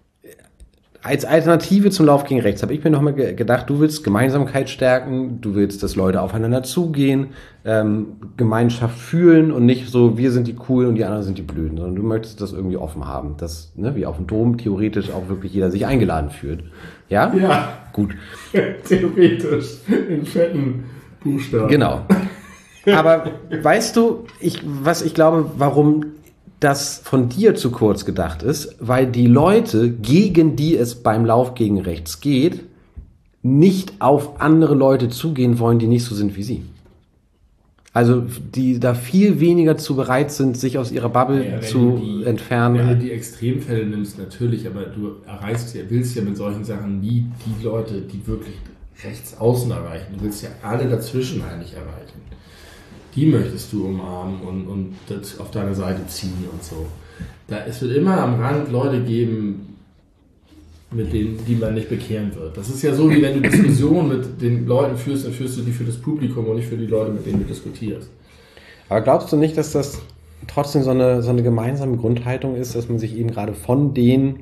als Alternative zum Lauf gegen Rechts habe ich mir nochmal ge- gedacht, du willst Gemeinsamkeit stärken, du willst, dass Leute aufeinander zugehen, ähm, Gemeinschaft fühlen und nicht so, wir sind die Coolen und die anderen sind die Blöden, sondern du möchtest das irgendwie offen haben, dass, ne, wie auf dem Dom theoretisch auch wirklich jeder sich eingeladen fühlt. Ja? Ja. Gut. Theoretisch. In fetten Buchstaben. Genau. Aber weißt du, ich, was ich glaube, warum das von dir zu kurz gedacht ist, weil die Leute, gegen die es beim Lauf gegen Rechts geht, nicht auf andere Leute zugehen wollen, die nicht so sind wie sie. Also die da viel weniger zu bereit sind, sich aus ihrer Bubble ja, zu die, entfernen. Wenn du die Extremfälle nimmst, natürlich, aber du erreichst ja, willst ja mit solchen Sachen nie die Leute, die wirklich rechts außen erreichen. Du willst ja alle dazwischen eigentlich erreichen. Die möchtest du umarmen und, und das auf deine Seite ziehen und so. Da, es wird immer am Rand Leute geben, mit denen, die man nicht bekehren wird. Das ist ja so, wie wenn du Diskussionen mit den Leuten führst, dann führst du die für das Publikum und nicht für die Leute, mit denen du diskutierst. Aber glaubst du nicht, dass das trotzdem so eine, so eine gemeinsame Grundhaltung ist, dass man sich eben gerade von den,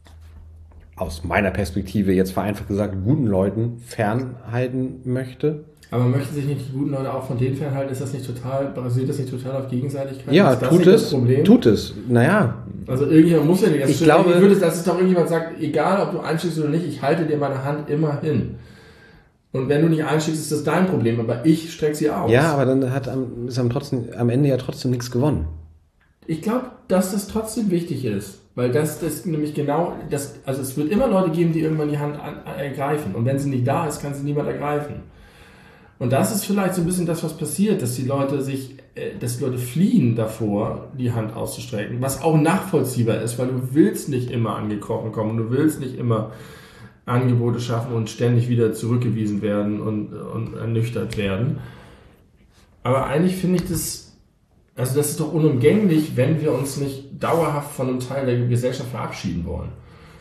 aus meiner Perspektive jetzt vereinfacht gesagt, guten Leuten fernhalten möchte? Aber möchten sich nicht die guten Leute auch von denen fernhalten? Ist das nicht total, basiert das nicht total auf Gegenseitigkeit? Ja, ist das tut nicht es. Das Problem? Tut es. Naja. Also irgendjemand muss ja nicht. Das ich glaube, würde, dass es doch irgendjemand sagt, egal ob du einstiegst oder nicht, ich halte dir meine Hand immer hin. Und wenn du nicht einstiegst, ist das dein Problem, aber ich strecke sie aus. Ja, aber dann hat am, ist am, trotzdem, am Ende ja trotzdem nichts gewonnen. Ich glaube, dass das trotzdem wichtig ist. Weil das, das nämlich genau, das, also es wird immer Leute geben, die irgendwann die Hand an, ergreifen. Und wenn sie nicht da ist, kann sie niemand ergreifen. Und das ist vielleicht so ein bisschen das, was passiert, dass die Leute sich, dass die Leute fliehen davor, die Hand auszustrecken, was auch nachvollziehbar ist, weil du willst nicht immer angekrochen kommen, du willst nicht immer Angebote schaffen und ständig wieder zurückgewiesen werden und, und ernüchtert werden. Aber eigentlich finde ich das, also das ist doch unumgänglich, wenn wir uns nicht dauerhaft von einem Teil der Gesellschaft verabschieden wollen.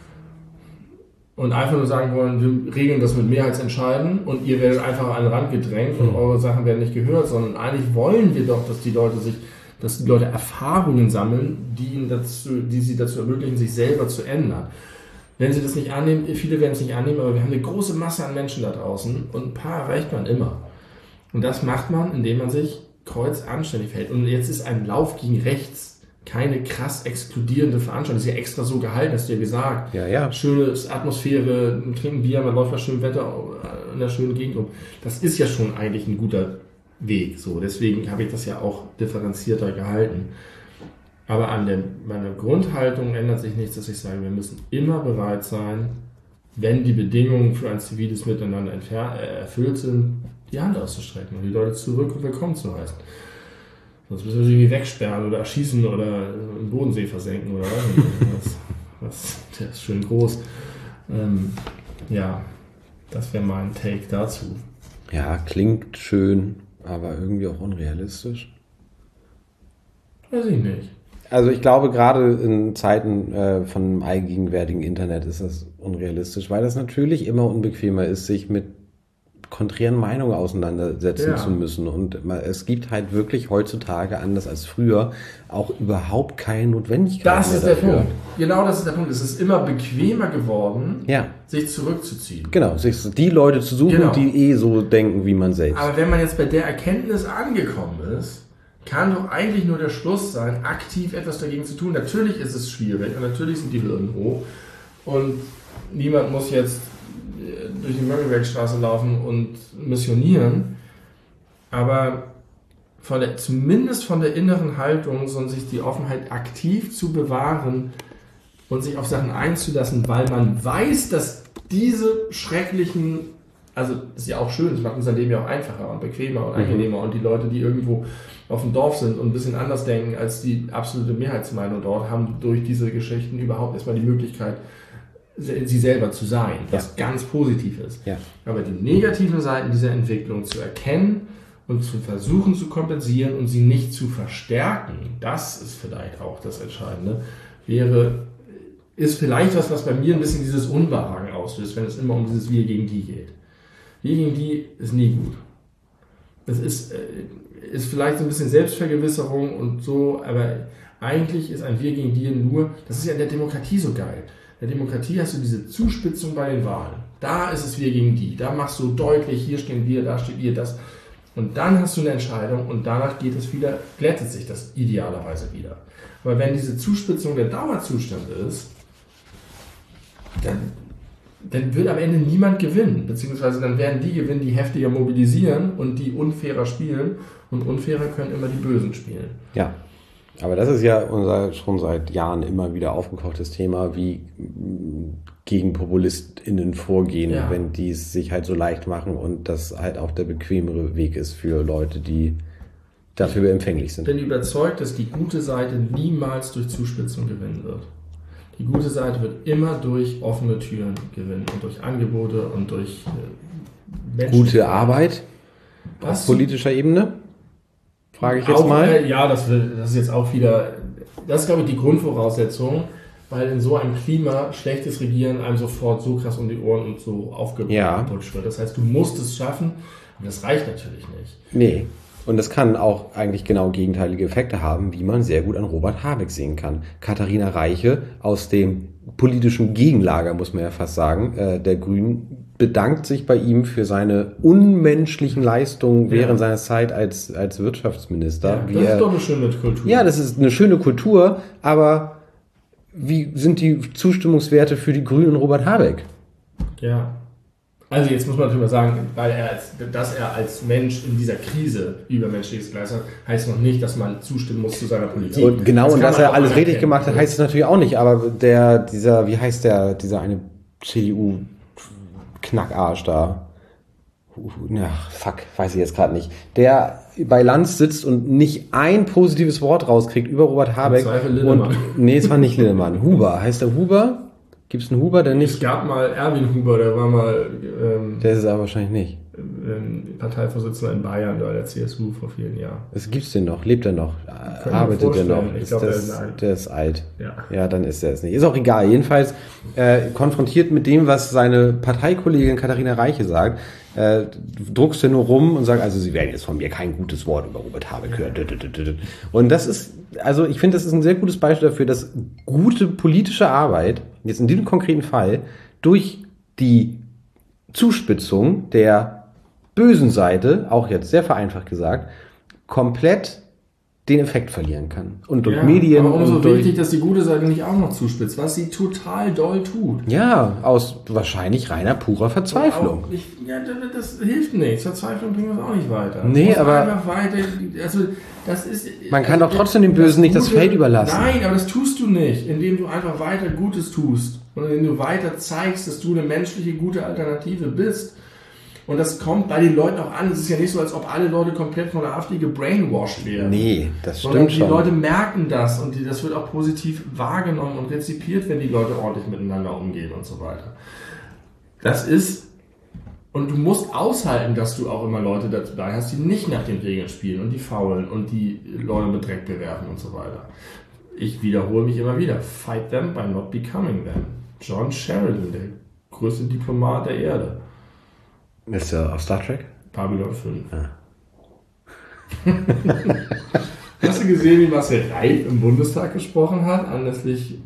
Und einfach nur sagen wollen, wir regeln das mit Mehrheitsentscheiden und ihr werdet einfach an den Rand gedrängt und eure Sachen werden nicht gehört, sondern eigentlich wollen wir doch, dass die Leute sich, dass die Leute Erfahrungen sammeln, die ihnen dazu, die sie dazu ermöglichen, sich selber zu ändern. Wenn sie das nicht annehmen, viele werden es nicht annehmen, aber wir haben eine große Masse an Menschen da draußen und ein paar erreicht man immer. Und das macht man, indem man sich kreuzanständig verhält. Und jetzt ist ein Lauf gegen rechts keine krass exkludierende Veranstaltung. Das ist ja extra so gehalten, hast du ja gesagt. Ja, ja. Schöne Atmosphäre, trinken Bier, man läuft bei schönem Wetter in der schönen Gegend rum. Das ist ja schon eigentlich ein guter Weg. So, deswegen habe ich das ja auch differenzierter gehalten. Aber an der, meiner Grundhaltung ändert sich nichts, dass ich sage, wir müssen immer bereit sein, wenn die Bedingungen für ein ziviles Miteinander entfer- äh, erfüllt sind, die Hand auszustrecken und die Leute zurück und willkommen zu heißen. Sonst müssen wir sie irgendwie wegsperren oder erschießen oder im Bodensee versenken oder was. was der ist schön groß. Ähm, ja, das wäre mein Take dazu. Ja, klingt schön, aber irgendwie auch unrealistisch. Weiß ich nicht. Also ich glaube, gerade in Zeiten äh, von einem allgegenwärtigen Internet ist das unrealistisch, weil das natürlich immer unbequemer ist, sich mit konträren Meinungen auseinandersetzen ja. zu müssen. Und es gibt halt wirklich heutzutage, anders als früher, auch überhaupt keine Notwendigkeit das mehr ist dafür. Der Punkt. Genau das ist der Punkt. Es ist immer bequemer geworden, ja. sich zurückzuziehen. Genau, sich die Leute zu suchen, genau. die eh so denken wie man selbst. Aber wenn man jetzt bei der Erkenntnis angekommen ist, kann doch eigentlich nur der Schluss sein, aktiv etwas dagegen zu tun. Natürlich ist es schwierig und natürlich sind die Hürden hoch und niemand muss jetzt durch die Mönckebergstraße laufen und missionieren, aber von der, zumindest von der inneren Haltung, sondern sich die Offenheit aktiv zu bewahren und sich auf Sachen einzulassen, weil man weiß, dass diese schrecklichen, also das ist ja auch schön, das macht unser Leben ja auch einfacher und bequemer und angenehmer, mhm. und die Leute, die irgendwo auf dem Dorf sind und ein bisschen anders denken als die absolute Mehrheitsmeinung dort, haben durch diese Geschichten überhaupt erstmal die Möglichkeit, sie selber zu sein, was ja. ganz positiv ist. Ja. Aber die negativen Seiten dieser Entwicklung zu erkennen und zu versuchen zu kompensieren und sie nicht zu verstärken, das ist vielleicht auch das Entscheidende, wäre, ist vielleicht was, was bei mir ein bisschen dieses Unbehagen auslöst, wenn es immer um dieses Wir gegen die geht. Wir gegen die ist nie gut. Das ist, ist vielleicht so ein bisschen Selbstvergewisserung und so, aber eigentlich ist ein Wir gegen die nur, das ist ja in der Demokratie so geil. In der Demokratie hast du diese Zuspitzung bei den Wahlen. Da ist es Wir gegen die. Da machst du deutlich, hier stehen wir, da steht ihr, das. Und dann hast du eine Entscheidung und danach geht es wieder, glättet sich das idealerweise wieder. Aber wenn diese Zuspitzung der Dauerzustand ist, dann, dann wird am Ende niemand gewinnen. Beziehungsweise dann werden die gewinnen, die heftiger mobilisieren und die unfairer spielen. Und unfairer können immer die Bösen spielen. Ja. Aber das ist ja unser schon seit Jahren immer wieder aufgekochtes Thema, wie gegen PopulistInnen vorgehen, ja. wenn die es sich halt so leicht machen und das halt auch der bequemere Weg ist für Leute, die dafür empfänglich sind. Ich bin überzeugt, dass die gute Seite niemals durch Zuspitzung gewinnen wird. Die gute Seite wird immer durch offene Türen gewinnen und durch Angebote und durch Menschen. Gute Arbeit auf politischer Ebene? Frage ich jetzt auch, mal. Äh, ja, das, will, das ist jetzt auch wieder, das ist, glaube ich, die Grundvoraussetzung, weil in so einem Klima schlechtes Regieren einem sofort so krass um die Ohren und so aufgeputscht ja. wird. Das heißt, du musst es schaffen, aber das reicht natürlich nicht. Nee. Und das kann auch eigentlich genau gegenteilige Effekte haben, wie man sehr gut an Robert Habeck sehen kann. Katharina Reiche aus dem politischen Gegenlager, muss man ja fast sagen, äh, der Grünen, bedankt sich bei ihm für seine unmenschlichen Leistungen während ja. seiner Zeit als, als Wirtschaftsminister. Ja, das wie ist er, doch eine schöne Kultur. Ja, das ist eine schöne Kultur, aber wie sind die Zustimmungswerte für die Grünen und Robert Habeck? Ja. Also jetzt muss man natürlich mal sagen, weil er als, dass er als Mensch in dieser Krise Übermenschliches geleistet hat, heißt noch nicht, dass man zustimmen muss zu seiner Politik. Und genau, das und dass er alles richtig gemacht hat, heißt es natürlich auch nicht. Aber der, dieser, wie heißt der, dieser eine C D U-Knackarsch da? Ja, fuck, weiß ich jetzt gerade nicht. Der bei Lanz sitzt und nicht ein positives Wort rauskriegt über Robert Habeck. Und, nee, es war nicht Lindemann. Huber. Heißt der Huber? Gibt es einen Huber, der nicht... Es gab mal Erwin Huber, der war mal... Ähm, der ist es aber wahrscheinlich nicht. Ähm, Parteivorsitzender in Bayern bei der C S U vor vielen Jahren. Es gibt's den noch? Lebt er noch? Arbeitet er noch? Ich glaube, der ist alt. Der ist alt. Ja. ja, dann ist er es nicht. Ist auch egal. Jedenfalls äh, konfrontiert mit dem, was seine Parteikollegin Katharina Reiche sagt, äh, druckst du nur rum und sagst, also sie werden jetzt von mir kein gutes Wort über Robert Habeck hören. Und das ist, also ich finde, das ist ein sehr gutes Beispiel dafür, dass gute politische Arbeit, jetzt in diesem konkreten Fall, durch die Zuspitzung der bösen Seite, auch jetzt sehr vereinfacht gesagt, komplett den Effekt verlieren kann. Und durch ja, Medien... Aber umso und durch, wichtig, dass die gute Seite nicht auch noch zuspitzt, was sie total doll tut. Ja, aus wahrscheinlich reiner, purer Verzweiflung. Ich, ja, das, das hilft nichts. Verzweiflung bringt uns auch nicht weiter. Nee, aber... Einfach weiter, also, das ist, man kann doch trotzdem dem Bösen nicht das Feld überlassen. Nein, aber das tust du nicht, indem du einfach weiter Gutes tust. Und indem du weiter zeigst, dass du eine menschliche, gute Alternative bist. Und das kommt bei den Leuten auch an. Es ist ja nicht so, als ob alle Leute komplett von der AfD gebrainwashed werden. Nee, das stimmt Sondern die schon. Die Leute merken das und die, das wird auch positiv wahrgenommen und rezipiert, wenn die Leute ordentlich miteinander umgehen und so weiter. Das ist, und du musst aushalten, dass du auch immer Leute dabei hast, die nicht nach den Regeln spielen und die faulen und die Leute mit Dreck bewerfen und so weiter. Ich wiederhole mich immer wieder. Fight them by not becoming them. John Sheridan, der größte Diplomat der Erde. Ist der auf Star Trek? Babylon fünf. Ja. Hast du gesehen, wie Marcel Reif im Bundestag gesprochen hat, anlässlich...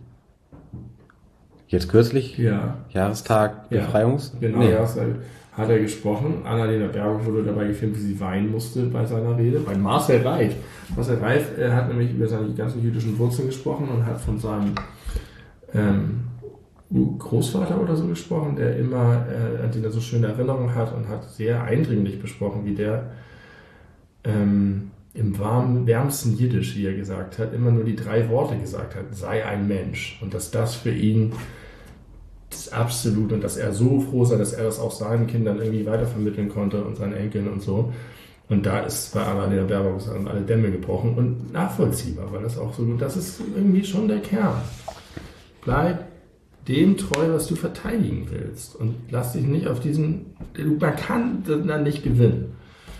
Jetzt kürzlich? Ja. Jahrestag ja. Befreiungs? Genau, nee. Jahrestag hat er gesprochen. Annalena Baerbock wurde dabei gefilmt, wie sie weinen musste bei seiner Rede. Bei Marcel Reif. Marcel Reif äh, hat nämlich über seine ganzen jüdischen Wurzeln gesprochen und hat von seinem... Ähm, Großvater oder so gesprochen, der immer, äh, an den er so schöne Erinnerungen hat und hat sehr eindringlich besprochen, wie der ähm, im warmen, wärmsten Jiddisch, wie er gesagt hat, immer nur die drei Worte gesagt hat, sei ein Mensch. Und dass das für ihn das absolut, und dass er so froh sei, dass er das auch seinen Kindern irgendwie weitervermitteln konnte und seinen Enkeln und so. Und da ist bei Annalena Baerbock alle Dämme gebrochen und nachvollziehbar, weil das auch so, das ist irgendwie schon der Kern. Bleib dem treu, was du verteidigen willst und lass dich nicht auf diesen, man kann dann nicht gewinnen.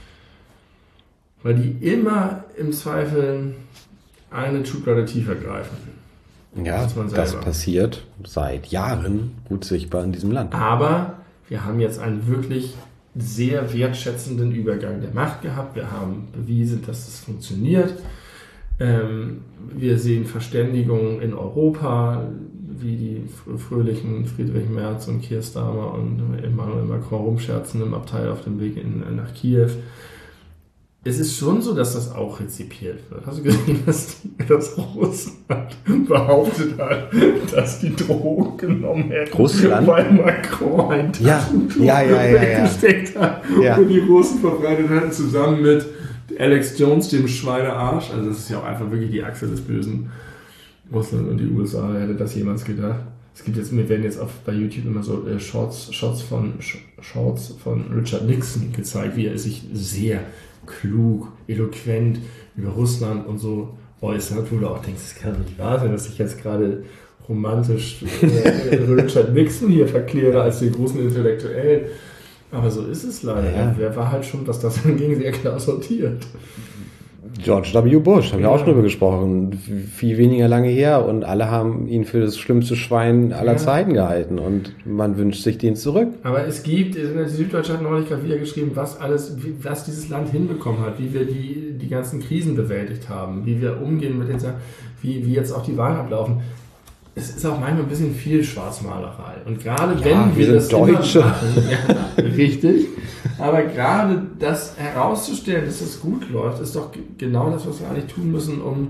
Weil die immer im Zweifel eine Schublade tiefer greifen. Ja, das passiert seit Jahren gut sichtbar in diesem Land. Aber wir haben jetzt einen wirklich sehr wertschätzenden Übergang der Macht gehabt. Wir haben bewiesen, dass es funktioniert. Ähm, wir sehen Verständigungen in Europa, wie die fröhlichen Friedrich Merz und Keir Starmer und Emmanuel Macron rumscherzen im Abteil auf dem Weg in, nach Kiew. Es ist schon so, dass das auch rezipiert wird. Hast du gesehen, dass, dass Russland behauptet hat, dass die Drogen genommen hätten, Russland? Weil Macron ein Taschentuch ja, ja, ja, weggesteckt ja, ja. hat ja. und die Russen verbreitet hatten, zusammen mit Alex Jones, dem Schweinearsch. Also das ist ja auch einfach wirklich die Achse des Bösen. Russland und die U S A, wer hätte das jemals gedacht? Es gibt jetzt, mir werden jetzt auf, bei YouTube immer so äh, Shorts, Shots von, Shorts von Richard Nixon gezeigt, wie er sich sehr klug, eloquent über Russland und so äußert, wo du auch denkst, das kann nicht wahr sein, dass ich jetzt gerade romantisch äh, Richard Nixon hier verkläre als den großen Intellektuellen. Aber so ist es leider. Ja. Wer war halt schon, was das anging, sehr klar sortiert. George W. Bush, haben wir ja. auch drüber gesprochen, viel weniger lange her und alle haben ihn für das schlimmste Schwein aller ja. Zeiten gehalten und man wünscht sich den zurück. Aber es gibt, die Süddeutsche hat neulich gerade wieder geschrieben, was alles, was dieses Land hinbekommen hat, wie wir die, die ganzen Krisen bewältigt haben, wie wir umgehen mit den Sachen, wie, wie jetzt auch die Wahlen ablaufen. Es ist auch manchmal ein bisschen viel Schwarzmalerei. Und gerade ja, wenn wir, wir das Deutsche. Immer machen, ja, richtig, aber gerade das herauszustellen, dass es gut läuft, ist doch genau das, was wir eigentlich tun müssen, um,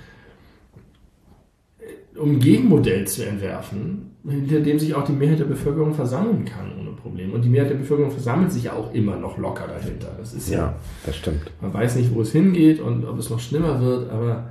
um ein Gegenmodell zu entwerfen, hinter dem sich auch die Mehrheit der Bevölkerung versammeln kann ohne Problem. Und die Mehrheit der Bevölkerung versammelt sich ja auch immer noch locker dahinter. Das ist ja, ja das stimmt. Man weiß nicht, wo es hingeht und ob es noch schlimmer wird, aber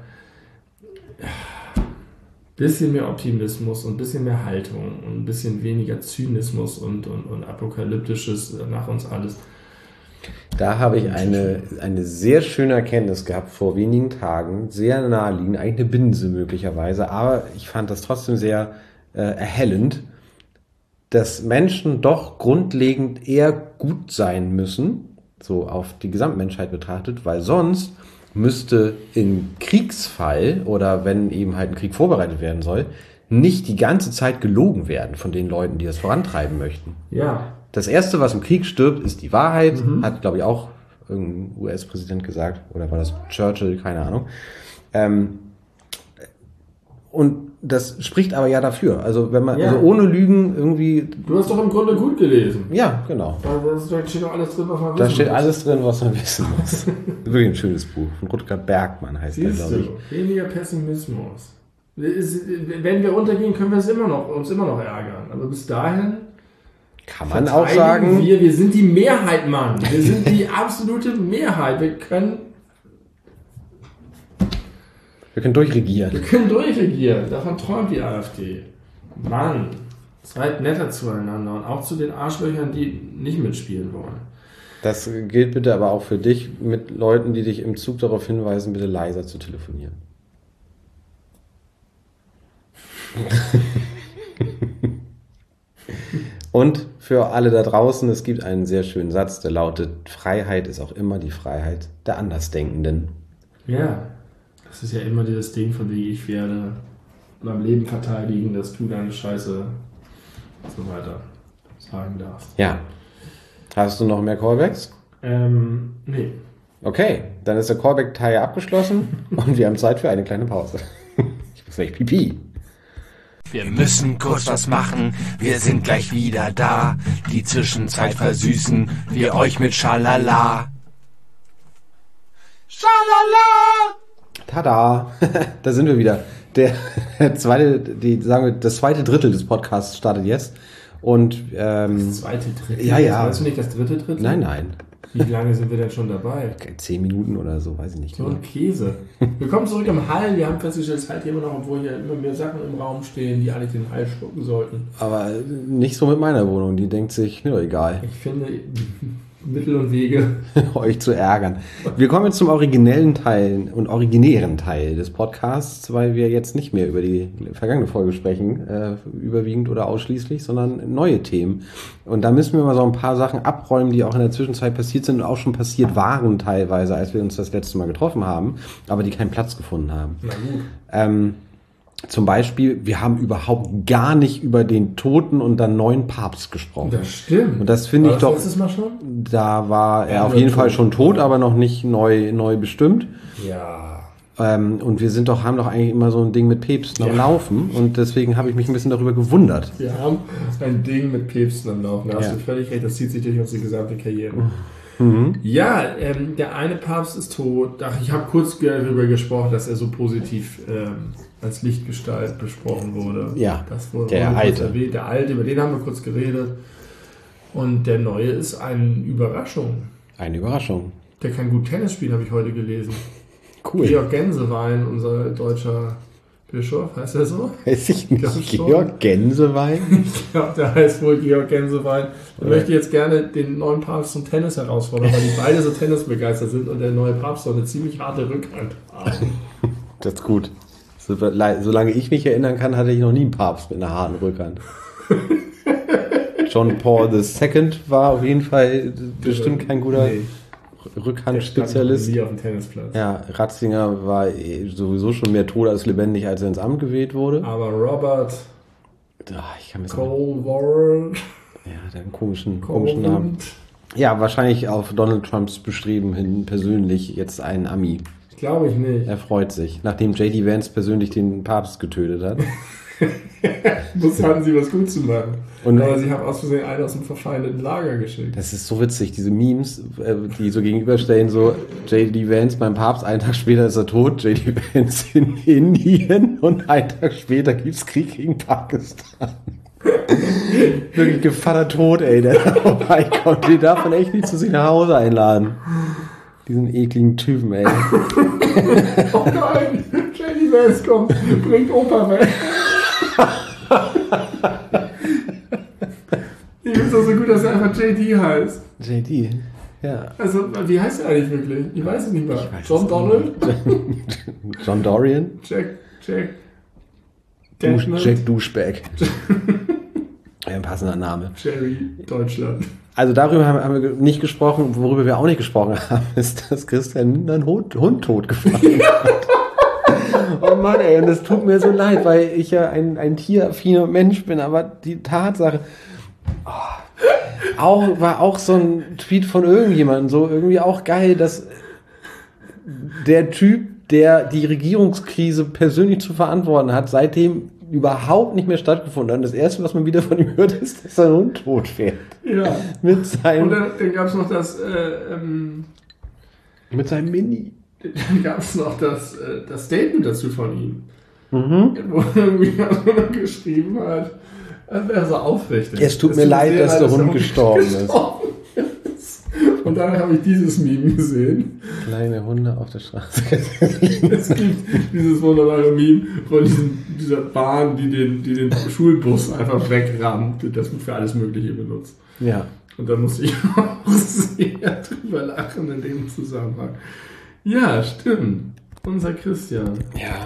ein bisschen mehr Optimismus und ein bisschen mehr Haltung und ein bisschen weniger Zynismus und, und, und apokalyptisches nach uns alles. Da habe ich eine, eine sehr schöne Erkenntnis gehabt vor wenigen Tagen, sehr naheliegend, eigentlich eine Binse möglicherweise, aber ich fand das trotzdem sehr äh, erhellend, dass Menschen doch grundlegend eher gut sein müssen, so auf die Gesamtmenschheit betrachtet, weil sonst müsste im Kriegsfall oder wenn eben halt ein Krieg vorbereitet werden soll, nicht die ganze Zeit gelogen werden von den Leuten, die das vorantreiben möchten. Ja. Das Erste, was im Krieg stirbt, ist die Wahrheit, mhm. hat, glaube ich, auch irgendein U S-Präsident gesagt, oder war das Churchill, keine Ahnung. Ähm, und das spricht aber ja dafür. Also wenn man ja. also ohne Lügen irgendwie... Du hast doch im Grunde gut gelesen. Ja, genau. Da steht doch alles drin, was man wissen muss. Da steht muss. alles drin, was man wissen muss. Wirklich ein schönes Buch. Von Rutger Bergmann heißt Siehst der, glaube ich. Weniger Pessimismus. Wenn wir untergehen, können wir es immer noch, uns immer noch ärgern. Aber bis dahin... Kann man auch sagen... Wir, wir sind die Mehrheit, Mann. Wir sind die absolute Mehrheit. Wir können... Wir können durchregieren. Wir können durchregieren. Davon träumt die AfD. Mann, seid netter zueinander und auch zu den Arschlöchern, die nicht mitspielen wollen. Das gilt bitte aber auch für dich, mit Leuten, die dich im Zug darauf hinweisen, bitte leiser zu telefonieren. Und für alle da draußen, es gibt einen sehr schönen Satz, der lautet: Freiheit ist auch immer die Freiheit der Andersdenkenden. Ja. Das ist ja immer dieses Ding, von dem ich werde mein Leben verteidigen, dass du deine Scheiße und so weiter sagen darfst. Ja. Hast du noch mehr Callbacks? Ähm, nee. Okay, dann ist der Callback-Teil abgeschlossen und wir haben Zeit für eine kleine Pause. Ich muss gleich pipi. Wir müssen kurz was machen, wir sind gleich wieder da. Die Zwischenzeit versüßen wir euch mit Schalala. Schalala! Tada! Da sind wir wieder. Der zweite, die, sagen wir, das zweite Drittel des Podcasts startet jetzt. Und, ähm, das zweite Drittel? Ja, ja. Weißt du nicht das dritte Drittel? Nein, nein. Wie lange sind wir denn schon dabei? Zehn Minuten oder so, weiß ich nicht. So ein Käse. Wir kommen zurück im Hall. Wir haben festgestellt, es halt immer noch, obwohl hier immer mehr Sachen im Raum stehen, die eigentlich den Hall schlucken sollten. Aber nicht so mit meiner Wohnung. Die denkt sich, ja, egal. Ich finde Mittel und Wege, euch zu ärgern. Wir kommen jetzt zum originellen Teil und originären Teil des Podcasts, weil wir jetzt nicht mehr über die vergangene Folge sprechen, äh, überwiegend oder ausschließlich, sondern neue Themen. Und da müssen wir mal so ein paar Sachen abräumen, die auch in der Zwischenzeit passiert sind und auch schon passiert waren teilweise, als wir uns das letzte Mal getroffen haben, aber die keinen Platz gefunden haben. Na gut. Ähm, Zum Beispiel, wir haben überhaupt gar nicht über den toten und dann neuen Papst gesprochen. Das stimmt. Und das finde ich doch. Letztes Mal schon? Da war er Ja, auf jeden tot. Fall schon tot, aber noch nicht neu, neu bestimmt. Ja. Ähm, und wir sind doch, haben doch eigentlich immer so ein Ding mit Päpsten am Ja. Laufen. Und deswegen habe ich mich ein bisschen darüber gewundert. Wir haben ein Ding mit Päpsten am Laufen. Da hast Ja. du völlig recht, das zieht sich durch unsere gesamte Karriere. Mhm. Ja, ähm, der eine Papst ist tot. Ach, ich habe kurz darüber gesprochen, dass er so positiv ähm, als Lichtgestalt besprochen wurde. Ja, das wurde der wurde kurz Alte. erwähnt. Der Alte, über den haben wir kurz geredet. Und der Neue ist eine Überraschung. Eine Überraschung. Der kann gut Tennis spielen, habe ich heute gelesen. Cool. Georg Gänsewein, unser deutscher Bischof, heißt er so? Weiß ich nicht. Das ist schon- Georg Gänsewein? Ja, der heißt wohl Georg Gänsewein. Ich möchte jetzt gerne den neuen Papst zum Tennis herausfordern, weil die beide so tennisbegeistert sind und der neue Papst soll eine ziemlich harte Rückhand haben. Das ist gut. So- Solange ich mich erinnern kann, hatte ich noch nie einen Papst mit einer harten Rückhand. John Paul der Zweite war auf jeden Fall bestimmt kein guter Nee, der Rückhandspezialist. stand nie auf dem Tennisplatz. Ja, Ratzinger war eh sowieso schon mehr tot als lebendig, als er ins Amt gewählt wurde. Aber Robert Ach, ich kann mir sagen, Colvard, ja, der hat einen komischen, komischen Namen. Ja, wahrscheinlich auf Donald Trumps Bestreben hin persönlich jetzt ein Ami. glaube ich nicht. Er freut sich, nachdem J D Vance persönlich den Papst getötet hat. Muss hatten sie was gut zu machen. Und- Aber sie haben aus Versehen einen aus dem verfeindeten Lager geschickt. Das ist so witzig, diese Memes, äh, die so gegenüberstellen, so J D Vance beim Papst, einen Tag später ist er tot, J D Vance in Indien und einen Tag später gibt's Krieg gegen Pakistan. Wirklich Gevatter tot, ey, der da vorbeikommt. Die darf man echt nicht zu sich nach Hause einladen. Diesen ekligen Typen, ey. Oh nein, J D Vance kommt, bringt Opa weg. Ich finde es auch so gut, dass er einfach J D heißt. J D, ja. Also, wie heißt er eigentlich wirklich? Ich weiß es nicht mehr. weiß John es Donald? John Dorian? Jack, Jack. Dusch, Desmond? Jack Duschback. Ein passender Name. Jerry, Deutschland. Also darüber haben, haben wir nicht gesprochen. Worüber wir auch nicht gesprochen haben, ist, dass Christian einen Hund, Hund totgefahren hat. Oh Mann, ey, und das tut mir so leid, weil ich ja ein, ein tieraffiner Mensch bin, aber die Tatsache, oh, auch, war auch so ein Tweet von irgendjemandem, so irgendwie auch geil, dass der Typ, der die Regierungskrise persönlich zu verantworten hat, seitdem überhaupt nicht mehr stattgefunden hat. Und das Erste, was man wieder von ihm hört, ist, dass sein Hund tot fährt. Ja. Mit Und seinem, dann, dann gab es noch das, äh, ähm, mit seinem Mini. dann gab es noch das, äh, das Statement dazu von ihm. Mhm. Wo er irgendwie noch geschrieben hat, er wäre so aufrichtig. Es tut mir leid, sehr dass der Hund gestorben ist. gestorben ist. Und dann habe ich dieses Meme gesehen. Kleine Hunde auf der Straße. Es gibt dieses wunderbare Meme von diesem, dieser Bahn, die den, die den Schulbus einfach wegrammt. Das wird für alles Mögliche benutzt. Ja. Und da musste ich auch sehr drüber lachen in dem Zusammenhang. Ja, stimmt. Unser Christian. Ja.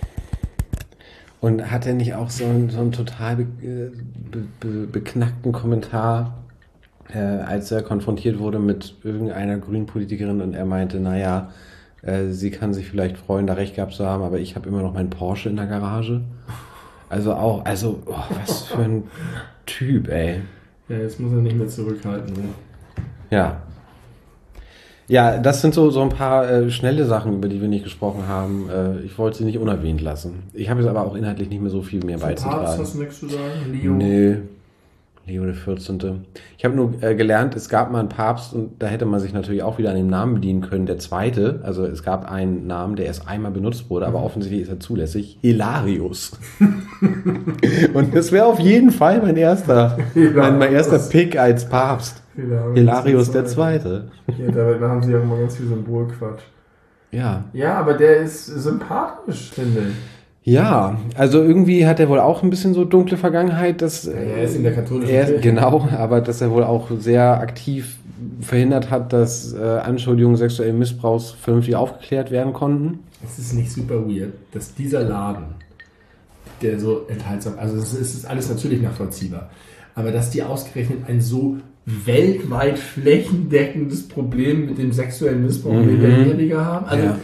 Und hat er nicht auch so einen, so einen total be, be, be, beknackten Kommentar, äh, als er konfrontiert wurde mit irgendeiner Grünpolitikerin und er meinte, naja, äh, sie kann sich vielleicht freuen, da recht gehabt zu haben, aber ich habe immer noch meinen Porsche in der Garage. Also auch, also, oh, was für ein Typ, ey. Ja, jetzt muss er nicht mehr zurückhalten. Ne? Ja. Ja, das sind so, so ein paar äh, schnelle Sachen, über die wir nicht gesprochen haben. Äh, ich wollte sie nicht unerwähnt lassen. Ich habe jetzt aber auch inhaltlich nicht mehr so viel mehr Zum Papst beizutragen. hast du nichts zu sagen? Leo? Nee. Leo der vierzehnte. Ich habe nur äh, gelernt, es gab mal einen Papst und da hätte man sich natürlich auch wieder an dem Namen bedienen können. Der zweite, also es gab einen Namen, der erst einmal benutzt wurde, aber offensichtlich ist er zulässig. Hilarius. Und das wäre auf jeden Fall mein erster, mein, mein erster Pick als Papst. Hilarius, Hilarius der Zweite. Ja, da haben sie ja immer ganz viel Symbolquatsch. Ja. Ja, aber der ist sympathisch, finde ich. Ja, also irgendwie hat er wohl auch ein bisschen so dunkle Vergangenheit, dass ja, er ist in der katholischen er, Kirche. Genau, aber dass er wohl auch sehr aktiv verhindert hat, dass äh, Anschuldigungen sexuellen Missbrauchs vernünftig aufgeklärt werden konnten. Es ist nicht super weird, dass dieser Laden, der so enthaltsam, also es ist alles natürlich nachvollziehbar, aber dass die ausgerechnet ein so weltweit flächendeckendes Problem mit dem sexuellen Missbrauch Mhm. Minderjähriger haben, also Ja.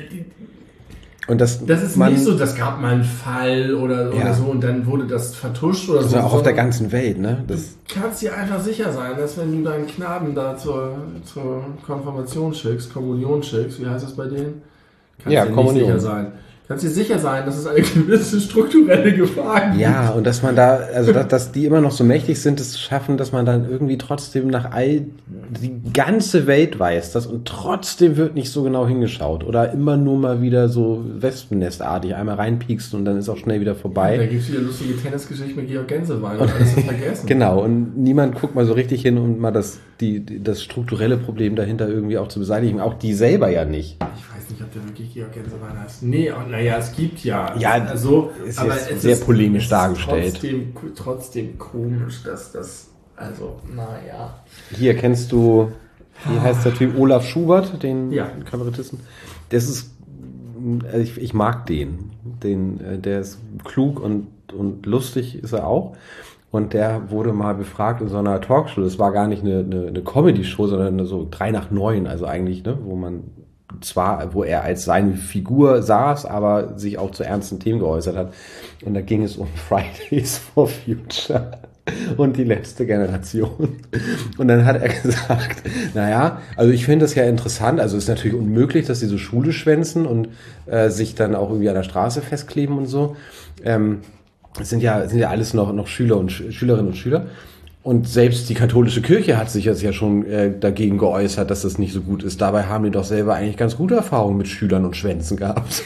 Und das, das ist man, nicht so, das gab mal einen Fall oder, oder Ja. so und dann wurde das vertuscht oder also so. auch auf der ganzen Welt, ne? Das, Du kannst dir einfach sicher sein, dass wenn du deinen Knaben da zur, zur Konfirmation schickst, Kommunion schickst, wie heißt das bei denen? Kannst Ja, dir nicht Kommunion. sicher sein. Kannst dir sicher sein, dass es eine gewisse strukturelle Gefahr gibt. ja, und dass man da, also dass, dass die immer noch so mächtig sind, es schaffen, dass man dann irgendwie trotzdem nach all, die ganze Welt weiß das und trotzdem wird nicht so genau hingeschaut oder immer nur mal wieder so wespennestartig einmal reinpiekst und dann ist auch schnell wieder vorbei. Da gibt es wieder lustige Tennisgeschichten mit Georg Gänsewein und alles ist vergessen. Genau, und niemand guckt mal so richtig hin, um mal das, die, die- das strukturelle Problem dahinter irgendwie auch zu beseitigen. Auch die selber ja nicht. Ich weiß nicht, ob der wirklich Georg Gänsewein heißt. Nee, naja, es gibt ja. Ja, also, ist aber jetzt es sehr ist, polemisch es dargestellt. Ist trotzdem, trotzdem komisch, dass das, also, naja. Hier kennst du, wie heißt der Typ? Olaf Schubert, den Ja. Kabarettisten. Das ist, also ich, ich mag den. den. äh, Der ist klug und, und lustig ist er auch. Und der wurde mal befragt in so einer Talkshow. Das war gar nicht eine, eine, eine Comedy-Show, sondern eine so drei nach neun, also eigentlich, ne, wo man zwar, wo er als seine Figur saß, aber sich auch zu ernsten Themen geäußert hat. Und da ging es um Fridays for Future und die letzte Generation. Und dann hat er gesagt, naja, also ich finde das ja interessant, also es ist natürlich unmöglich, dass sie so Schule schwänzen und äh, sich dann auch irgendwie an der Straße festkleben und so. Ähm, es sind ja, sind ja alles noch, noch Schüler und Sch- Schülerinnen und Schüler. Und selbst die katholische Kirche hat sich jetzt ja schon äh, dagegen geäußert, dass das nicht so gut ist. Dabei haben die doch selber eigentlich ganz gute Erfahrungen mit Schülern und Schwänzen gehabt.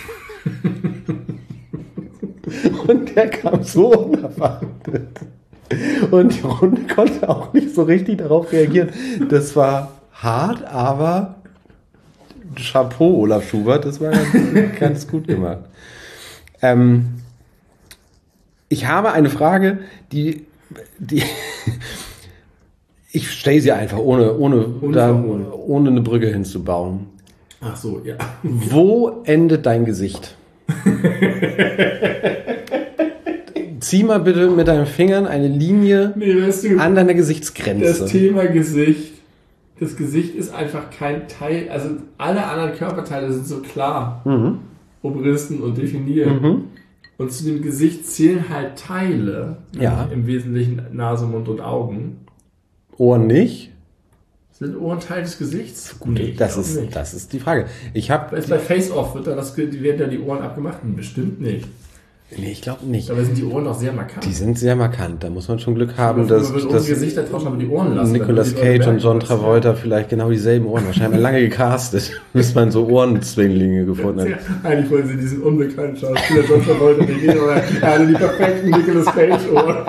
Und der kam so unerwartet. Und die Runde konnte auch nicht so richtig darauf reagieren. Das war hart, aber Chapeau, Olaf Schubert, das war ganz, ganz gut gemacht. Ähm, ich habe eine Frage, die, die ich stelle sie einfach, ohne, ohne, da, ohne eine Brücke hinzubauen. Ach so, ja. Wo endet dein Gesicht? Zieh mal bitte mit deinen Fingern eine Linie Nee, weißt du, an deiner Gesichtsgrenze. das Thema Gesicht, das Gesicht ist einfach kein Teil, also alle anderen Körperteile sind so klar Mhm. umrissen und definiert. Mhm. Und zu dem Gesicht zählen halt Teile, Ja. im Wesentlichen Nase, Mund und Augen. Ohren nicht? Sind Ohren Teil des Gesichts? Gut, Nee, ich das, glaub ist, nicht. das ist die Frage. Ich habe, Weißt du, bei Face-Off wird da das, die werden ja die Ohren abgemacht? Hm, bestimmt nicht. nee, ich glaube nicht. Dabei sind die Ohren noch sehr markant. Die sind sehr markant. Da muss man schon Glück haben, Man dass, wird unsere dass Gesichter tauschen, aber die Ohren lassen. Nicolas damit die Leute Cage und merken, John was- Travolta vielleicht genau dieselben Ohren. Wahrscheinlich lange gecastet, bis man so Ohrenzwinglinge gefunden hat. Ja, eigentlich wollen sie diesen unbekannten Schauspieler John Travolta nicht nehmen, aber er hatte die perfekten Nicolas Cage-Ohren.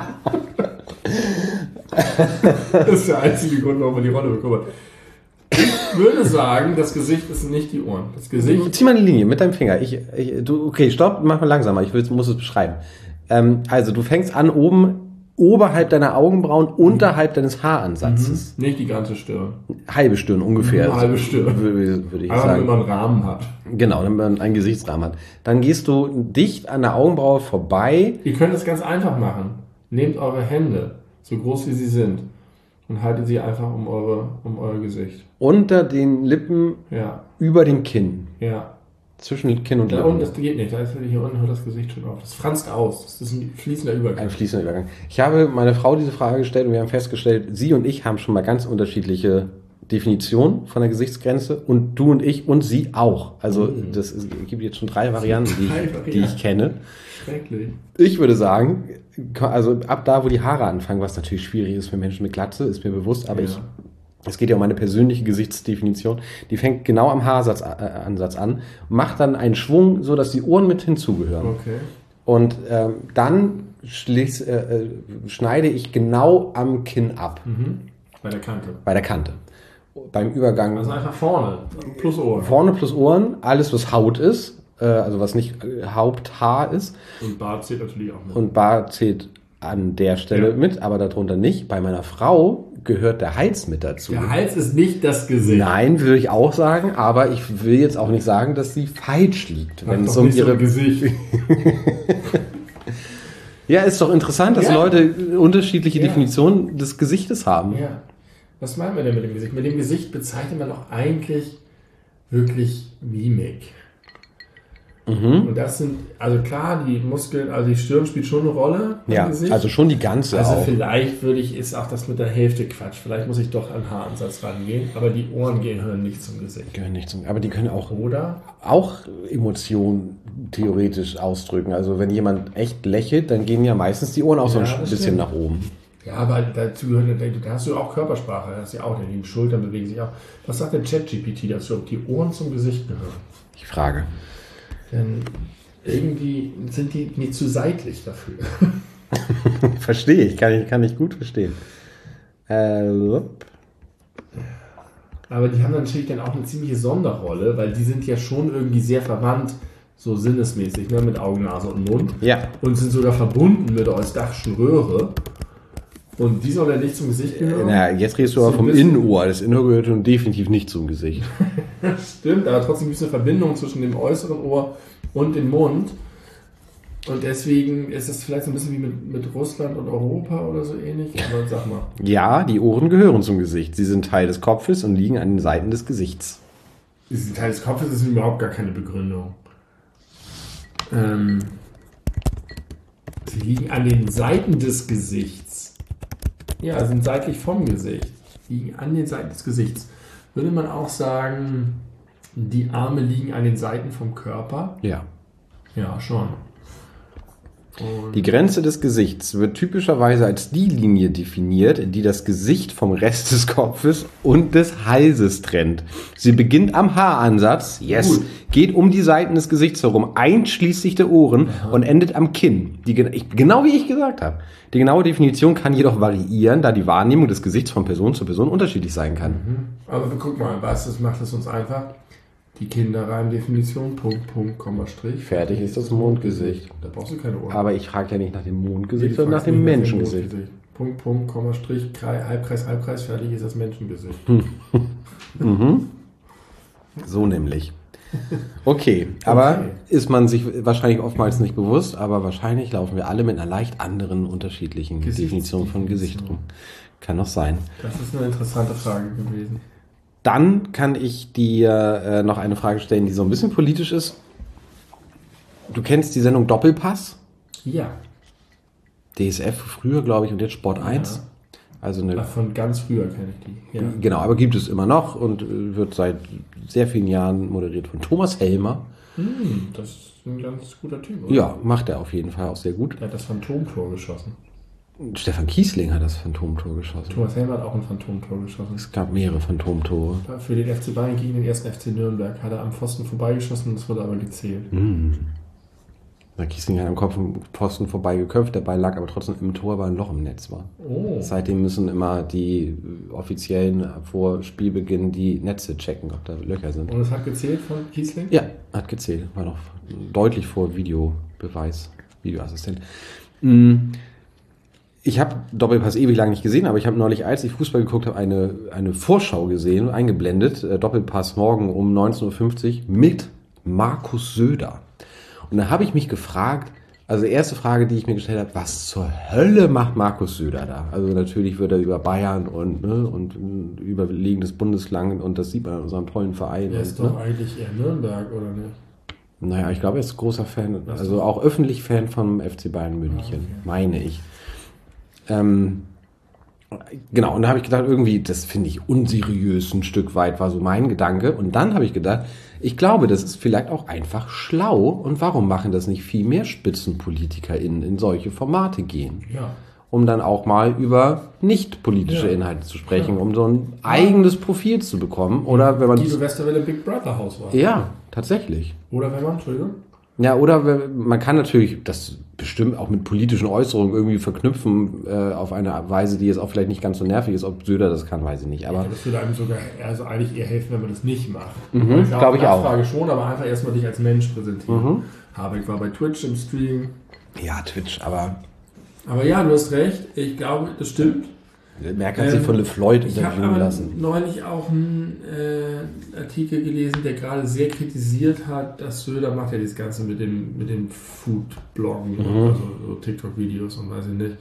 Das ist der einzige Grund, warum man die Rolle bekommen hat. Ich würde sagen, das Gesicht ist nicht die Ohren. Das Gesicht. Zieh mal eine Linie mit deinem Finger. Ich, ich, du, okay, stopp, mach mal langsamer. Ich will, muss es beschreiben. Ähm, also, du fängst an oben, oberhalb deiner Augenbrauen, unterhalb deines Haaransatzes. Nicht die ganze Stirn. Halbe Stirn ungefähr. Eine halbe Stirn. Würde, würde ich Aber wenn sagen. man einen Rahmen hat. Genau, wenn man einen Gesichtsrahmen hat. Dann gehst du dicht an der Augenbraue vorbei. Ihr könnt es ganz einfach machen. Nehmt eure Hände, so groß wie sie sind, und haltet sie einfach um, eure, um euer Gesicht. Unter den Lippen, Ja, über dem Kinn. ja. Zwischen Kinn und Da Lippen. unten, das geht nicht. Da ist hier unten hört das Gesicht schon auf. Das franzt aus. Das ist ein fließender Übergang. Ein fließender Übergang. Ich habe meine Frau diese Frage gestellt und wir haben festgestellt, sie und ich haben schon mal ganz unterschiedliche Definitionen von der Gesichtsgrenze und du und ich und sie auch. Also das ist, es gibt jetzt schon drei Varianten, die Drei ich, Varianten. die ich kenne. Schrecklich. Ich würde sagen, also ab da, wo die Haare anfangen, was natürlich schwierig ist für Menschen mit Glatze, ist mir bewusst, aber Ja. ich, es geht ja um meine persönliche Gesichtsdefinition, die fängt genau am Haaransatz an, macht dann einen Schwung, so dass die Ohren mit hinzugehören. Okay. Und ähm, dann schließ, äh, äh, schneide ich genau am Kinn ab. Mhm. Bei der Kante. Bei der Kante. Beim Übergang. Also einfach vorne, plus Ohren. Vorne plus Ohren, alles was Haut ist, äh, also was nicht äh, Haupthaar ist. Und Bart zählt natürlich auch mit. Und Bart zählt an der Stelle Ja. mit, aber darunter nicht. Bei meiner Frau gehört der Hals mit dazu. Der Hals ist nicht das Gesicht. Nein, würde ich auch sagen, aber ich will jetzt auch nicht sagen, dass sie falsch liegt, wenn Mach es doch um nicht so ihre ein Gesicht. Ja, ist doch interessant, dass Ja. Leute unterschiedliche Ja. Definitionen des Gesichtes haben. Ja. Was meinen wir denn mit dem Gesicht? Mit dem Gesicht bezeichnet man doch eigentlich wirklich Mimik. Mhm. Und das sind, also klar, die Muskeln, also die Stirn spielt schon eine Rolle im Ja, Gesicht. also schon die ganze Also auch. vielleicht würde ich, ist auch das mit der Hälfte Quatsch. Vielleicht muss ich doch an Haaransatz rangehen, aber die Ohren gehören nicht zum Gesicht. Gehören nicht zum, aber die können auch, Oder? auch Emotionen theoretisch ausdrücken. Also wenn jemand echt lächelt, dann gehen ja meistens die Ohren auch so Ja, ein das bisschen stimmt. nach oben. Ja, aber dazu gehört, da hast du auch Körpersprache, da hast du ja auch, die Schultern bewegen sich auch. Was sagt der ChatGPT dazu, ob die Ohren zum Gesicht gehören? Ich frage. Denn irgendwie sind die nicht zu seitlich dafür. Verstehe ich, kann ich, kann ich gut verstehen. Äh, Aber die haben natürlich dann auch eine ziemliche Sonderrolle, weil die sind ja schon irgendwie sehr verwandt, so sinnesmäßig, ne, mit Augen, Nase und Mund. ja, Und sind sogar verbunden mit der Eustachischen Röhre. Und die soll ja nicht zum Gesicht gehören. na, jetzt redest du aber So vom ein bisschen- Innenohr. Das Innenohr gehört nun definitiv nicht zum Gesicht. Stimmt, aber trotzdem gibt es eine Verbindung zwischen dem äußeren Ohr und dem Mund. Und deswegen ist es vielleicht so ein bisschen wie mit, mit Russland und Europa oder so ähnlich. Aber sag mal. Ja, die Ohren gehören zum Gesicht. Sie sind Teil des Kopfes und liegen an den Seiten des Gesichts. Diesen Teil des Kopfes ist überhaupt gar keine Begründung. Ähm, sie liegen an den Seiten des Gesichts. Ja, sind seitlich vom Gesicht. Liegen an den Seiten des Gesichts. Würde man auch sagen, die Arme liegen an den Seiten vom Körper? Ja. Ja, schon. Und Die Grenze des Gesichts wird typischerweise als die Linie definiert, die das Gesicht vom Rest des Kopfes und des Halses trennt. Sie beginnt am Haaransatz, yes, Gut. geht um die Seiten des Gesichts herum, einschließlich der Ohren und endet am Kinn. Die, gen- ich, genau wie ich gesagt habe. Die genaue Definition kann jedoch variieren, da die Wahrnehmung des Gesichts von Person zu Person unterschiedlich sein kann. Aber guck mal, was das macht es uns einfach? Die Kinderreimdefinition, Punkt, Punkt, Komma, Strich. Fertig ist das Mondgesicht. Da brauchst du keine Ohren. Aber ich frage ja nicht nach dem Nee, Mondgesicht, du sondern nach fragst dem nicht Menschengesicht. Mondgesicht. Punkt, Punkt, Komma, Strich, Kreis, Halbkreis, Halbkreis, fertig ist das Menschengesicht. So nämlich. Okay, aber Okay. ist man sich wahrscheinlich oftmals nicht bewusst, aber wahrscheinlich laufen wir alle mit einer leicht anderen, unterschiedlichen Definition von Gesicht rum. Kann doch sein. Das ist eine interessante Frage gewesen. Dann kann ich dir äh, noch eine Frage stellen, die so ein bisschen politisch ist. Du kennst die Sendung Doppelpass? Ja, D S F früher, glaube ich, und jetzt Sport eins. Also eine, von ganz früher kenne ich die. Ja. genau, aber gibt es immer noch und äh, wird seit sehr vielen Jahren moderiert von Thomas Helmer. Hm, das ist ein ganz guter Typ, oder? Ja, macht er auf jeden Fall auch sehr gut. Der hat das Phantomtor geschossen. Stefan Kiesling hat das Phantomtor geschossen. Thomas Helmer hat auch ein Phantomtor geschossen. Es gab mehrere Phantomtore. Für den F C Bayern gegen den ersten F C Nürnberg hat er am Pfosten vorbeigeschossen und es wurde aber gezählt. Der Kiesling hat am Kopf vom Pfosten vorbeigeköpft, der Ball lag aber trotzdem im Tor, weil ein Loch im Netz war. Oh. Seitdem müssen immer die äh, Offiziellen vor Spielbeginn die Netze checken, ob da Löcher sind. Und es hat gezählt von Kiesling? Ja, hat gezählt. War noch deutlich vor Videobeweis, Videoassistent. Mm. Ich habe Doppelpass ewig lang nicht gesehen, aber ich habe neulich, als ich Fußball geguckt habe, eine, eine Vorschau gesehen, eingeblendet. Äh, Doppelpass morgen um neunzehn Uhr fünfzig mit Markus Söder. Und da habe ich mich gefragt, also die erste Frage, die ich mir gestellt habe, was zur Hölle macht Markus Söder da? Also natürlich wird er über Bayern und, ne, und ein überlegenes Bundesland und das sieht man in unserem tollen Verein. Er ist und, doch ne? eigentlich eher Nürnberg, oder nicht? Naja, ich glaube, er ist großer Fan, Ach so. also auch öffentlich Fan vom F C Bayern München, Ah, okay. meine ich. Ähm, genau, und da habe ich gedacht, irgendwie, das finde ich unseriös ein Stück weit, war so mein Gedanke. Und dann habe ich gedacht, ich glaube, das ist vielleicht auch einfach schlau. Und warum machen das nicht viel mehr SpitzenpolitikerInnen in solche Formate gehen? Ja. Um dann auch mal über nicht politische Ja. Inhalte zu sprechen, Ja. um so ein eigenes Profil zu bekommen. Oder wenn man... Guido Westerwelle Big Brother Haus war. Ja, tatsächlich. Oder wenn man, Entschuldigung? Ja, oder man kann natürlich das bestimmt auch mit politischen Äußerungen irgendwie verknüpfen, äh, auf eine Weise, die jetzt auch vielleicht nicht ganz so nervig ist. Ob Söder das kann, weiß ich nicht. Aber ja, das würde einem sogar also eigentlich eher helfen, wenn man das nicht macht. Mhm, ich glaube ich auch. Frage schon, aber einfach erstmal dich als Mensch präsentieren. Mhm. Habeck war bei Twitch im Stream. Ja, Twitch, aber... Aber ja, du hast recht. Ich glaube, das stimmt. Merkel hat sich von LeFloid interviewen lassen. Ich habe neulich auch einen äh, Artikel gelesen, der gerade sehr kritisiert hat, dass Söder macht ja das Ganze mit dem, mit dem Food-Bloggen, mhm. also so TikTok-Videos und weiß ich nicht,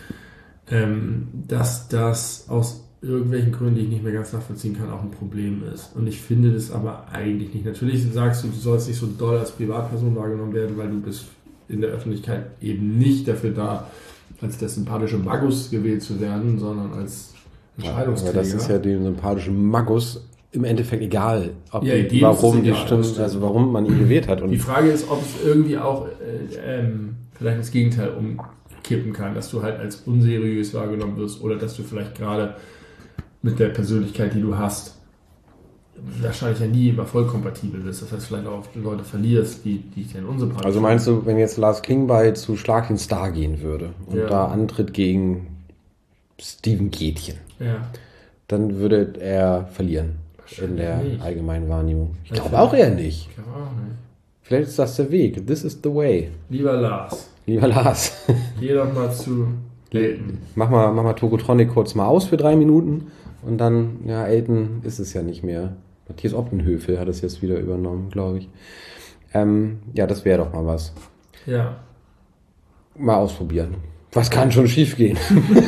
ähm, dass das aus irgendwelchen Gründen, die ich nicht mehr ganz nachvollziehen kann, auch ein Problem ist. Und ich finde das aber eigentlich nicht. Natürlich sagst du, du sollst nicht so doll als Privatperson wahrgenommen werden, weil du bist in der Öffentlichkeit eben nicht dafür da, als der sympathische Magus gewählt zu werden, sondern als Entscheidungsträger. Ja, aber das ist ja dem sympathischen Magus im Endeffekt egal, ob ja, die, warum die Stimmen, also warum man ihn gewählt hat. Und die Frage ist, ob es irgendwie auch äh, ähm, vielleicht das Gegenteil umkippen kann, dass du halt als unseriös wahrgenommen wirst oder dass du vielleicht gerade mit der Persönlichkeit, die du hast, wahrscheinlich ja nie immer voll kompatibel bist. Das heißt, vielleicht auch Leute verlierst, die, die dich dann unsympathisch. Also meinst du, wenn jetzt Lars Klingbeil zu Schlag den Star gehen würde und ja. da antritt gegen Steven Gätchen, ja. dann würde er verlieren in der nicht. allgemeinen Wahrnehmung. Ich glaube auch eher nicht. Ich glaube auch nicht. Vielleicht ist das der Weg. This is the way. Lieber Lars. Lieber Lars. Geh doch mal zu Elton. Mach mal, mach mal Tokotronic kurz mal aus für drei Minuten und dann, ja, Elton ist es ja nicht mehr. Matthias Oppenhövel hat es jetzt wieder übernommen, glaube ich. Ähm, ja, das wäre doch mal was. Ja. Mal ausprobieren. Was kann schon schief gehen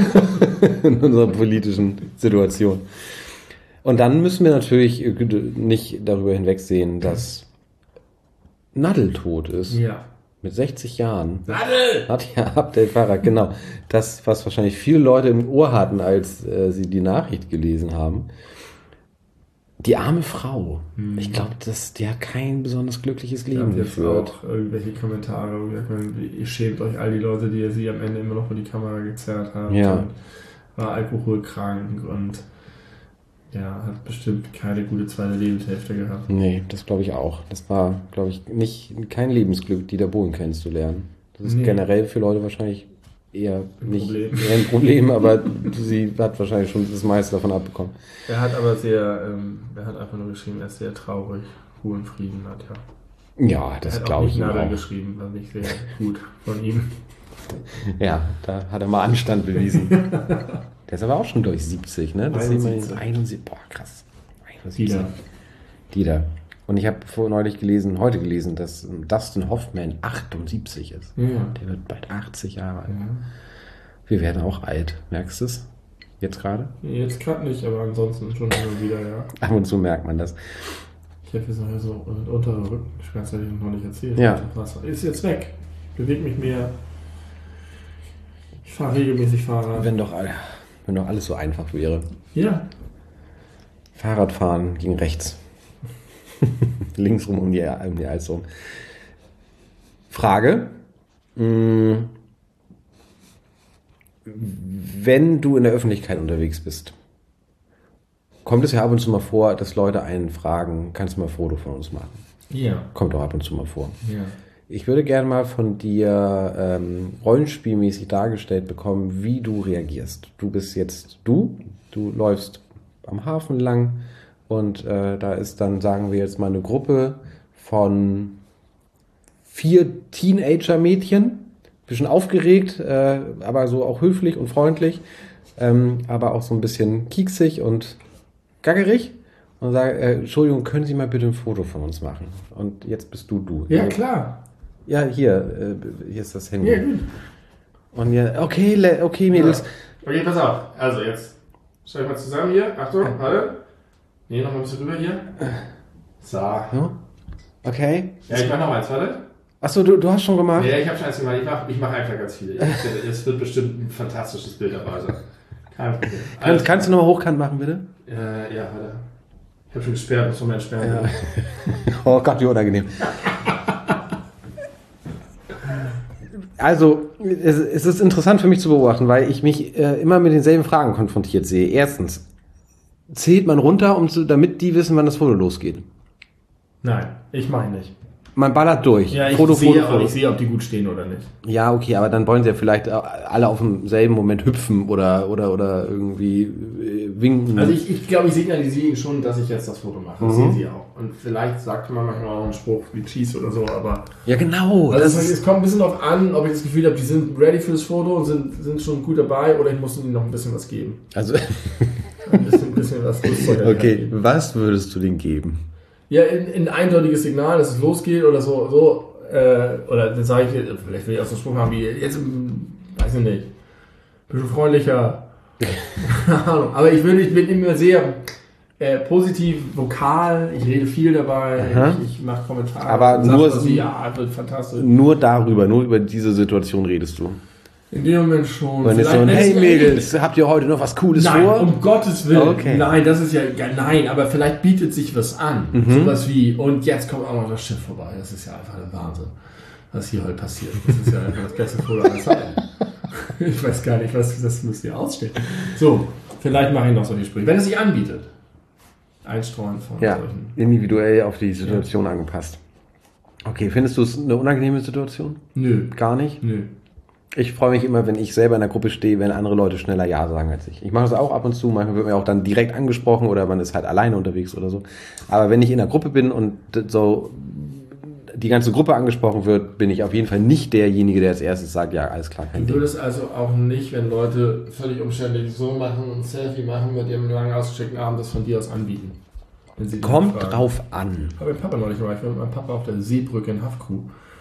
in unserer politischen Situation? Und dann müssen wir natürlich nicht darüber hinwegsehen, dass Nadel tot ist. Ja. Mit sechzig Jahren. Nadel! Hat ja Abdel Farag, genau. Das, was wahrscheinlich viele Leute im Ohr hatten, als äh, sie die Nachricht gelesen haben. Die arme Frau. Hm. Ich glaube, die hat kein besonders glückliches Leben geführt. Auch irgendwelche Kommentare, wo gesagt werden, ihr schämt euch all die Leute, die sie am Ende immer noch vor die Kamera gezerrt haben. Ja. Und war alkoholkrank und ja, hat bestimmt keine gute zweite Lebenshälfte gehabt. Nee, das glaube ich auch. Das war, glaube ich, nicht kein Lebensglück, Dieter Bohlen kennenzulernen. Das ist nee. generell für Leute wahrscheinlich eher ein nicht Problem. eher ein Problem, aber sie hat wahrscheinlich schon das meiste davon abbekommen. Er hat aber sehr, ähm, er hat einfach nur geschrieben, er ist sehr traurig, Ruhe und Frieden hat, ja. Ja, das glaube ich ihm auch. auch. geschrieben, war nicht sehr gut von ihm. Ja, da hat er mal Anstand bewiesen. Der ist aber auch schon durch siebzig, ne? Das sehen wir jetzt einundsiebzig. Boah, krass. einundsiebzig. Dieter. Dieter. Und ich habe vor neulich gelesen, heute gelesen, dass Dustin Hoffman achtundsiebzig ist. Ja. Der wird bald achtzig Jahre alt. Ja. Wir werden auch alt. Merkst du es? Jetzt gerade? Jetzt gerade nicht, aber ansonsten schon immer wieder, ja. Ab und zu merkt man das. Ich habe jetzt noch so untere Rückenschmerzen, habe ich noch nicht erzählt. Ja. Ist jetzt weg. Bewegt mich mehr. Ich fahre regelmäßig Fahrrad. Wenn doch, wenn doch alles so einfach wäre. Ja. Fahrradfahren ging rechts. Links rum um die, um die Alster rum. Frage. Wenn du in der Öffentlichkeit unterwegs bist, kommt es ja ab und zu mal vor, dass Leute einen fragen, kannst du mal ein Foto von uns machen? Ja. Kommt auch ab und zu mal vor. Ja. Ich würde gerne mal von dir ähm, rollenspielmäßig dargestellt bekommen, wie du reagierst. Du bist jetzt du, du läufst am Hafen lang und äh, da ist dann, sagen wir jetzt mal, eine Gruppe von vier Teenager-Mädchen, bisschen aufgeregt, äh, aber so auch höflich und freundlich, ähm, aber auch so ein bisschen kieksig und gaggerig. Und sage, äh, Entschuldigung, können Sie mal bitte ein Foto von uns machen? Und jetzt bist du du. Ja, klar. Ja, hier, äh, hier ist das Handy. Ja, gut. Und ja, okay, le- okay, Mädels. Ja. Okay, pass auf. Also jetzt, schau ich mal zusammen hier. Achtung, warte. Nee, noch mal ein bisschen rüber hier. So. Ja. Okay. Ja, ich mach noch eins, warte. Achso, du, du hast schon gemacht? Ja, ich habe schon eins gemacht. Ich mache ich mach einfach ganz viele. Es wird bestimmt ein fantastisches Bild dabei sein. Kein Problem. Kann, Also, kannst du nochmal hochkant machen, bitte? Äh, ja, warte. Ich habe schon gesperrt, muss noch mal entsperren. Ja. Oh Gott, wie unangenehm. Also, es, es ist interessant für mich zu beobachten, weil ich mich äh, immer mit denselben Fragen konfrontiert sehe. Erstens, zählt man runter, um zu, damit die wissen, wann das Foto losgeht? Nein, ich meine nicht. Man ballert durch. Ja, ich Foto, sehe, Foto, aber Foto. ich sehe, ob die gut stehen oder nicht. Ja, okay, aber dann wollen sie ja vielleicht alle auf demselben Moment hüpfen oder, oder, oder irgendwie äh, winken. Also ich, ich glaube, ich signalisiere Ihnen schon, dass ich jetzt das Foto mache. Das Mhm. sehen Sie auch. Und vielleicht sagt man manchmal auch einen Spruch wie Cheese oder so, aber... Ja, genau. Also das es, ist, es kommt ein bisschen darauf an, ob ich das Gefühl habe, die sind ready für das Foto und sind, sind schon gut dabei oder ich muss ihnen noch ein bisschen was geben. also, Ein bisschen, ein bisschen was Lustzeug okay, geben. was würdest du denen geben? Ja, in, in ein eindeutiges Signal, dass es losgeht oder so, so äh, oder dann sage ich, vielleicht will ich auch so einen Spruch haben wie, jetzt, ähm, weiß ich nicht, ein bisschen freundlicher, keine Ahnung, aber ich, will, ich bin immer sehr äh, positiv, vokal, ich rede viel dabei, Aha. ich, ich mache Kommentare, Aber sag nur was so- wie, ja, wird fantastisch. Nur darüber, nur über diese Situation redest du. In dem Moment schon. Wenn es so ein, Vielleicht- hey wenn es- Mädels, habt ihr heute noch was Cooles Nein, vor? um Gottes Willen. Okay. Nein, das ist ja, ja, nein, aber vielleicht bietet sich was an. Mhm. Sowas wie, und jetzt kommt auch noch das Schiff vorbei. Das ist ja einfach der Wahnsinn, was hier heute passiert. Das ist ja einfach das beste Foto aller Zeiten. Ich weiß gar nicht, was das müsst ihr ausstehen. So, vielleicht mache ich noch solche Sprüche. Wenn es sich anbietet. Einstreuen von Ja, solchen. individuell auf die Situation angepasst. Okay, findest du es eine unangenehme Situation? Nö, Gar nicht? nö. Ich freue mich immer, wenn ich selber in der Gruppe stehe, wenn andere Leute schneller Ja sagen als ich. Ich mache das auch ab und zu, manchmal wird mir auch dann direkt angesprochen oder man ist halt alleine unterwegs oder so. Aber wenn ich in der Gruppe bin und so die ganze Gruppe angesprochen wird, bin ich auf jeden Fall nicht derjenige, der als erstes sagt, ja, alles klar, kein Du Ding. würdest also auch nicht, wenn Leute völlig umständlich so machen und ein Selfie machen mit ihrem lang ausgesteckten Arm, das von dir aus anbieten. Wenn sie dich Kommt fragen. drauf an. Ich habe meinen Papa neulich gemacht. Ich war mit meinem Papa auf der Seebrücke in Hafkuh.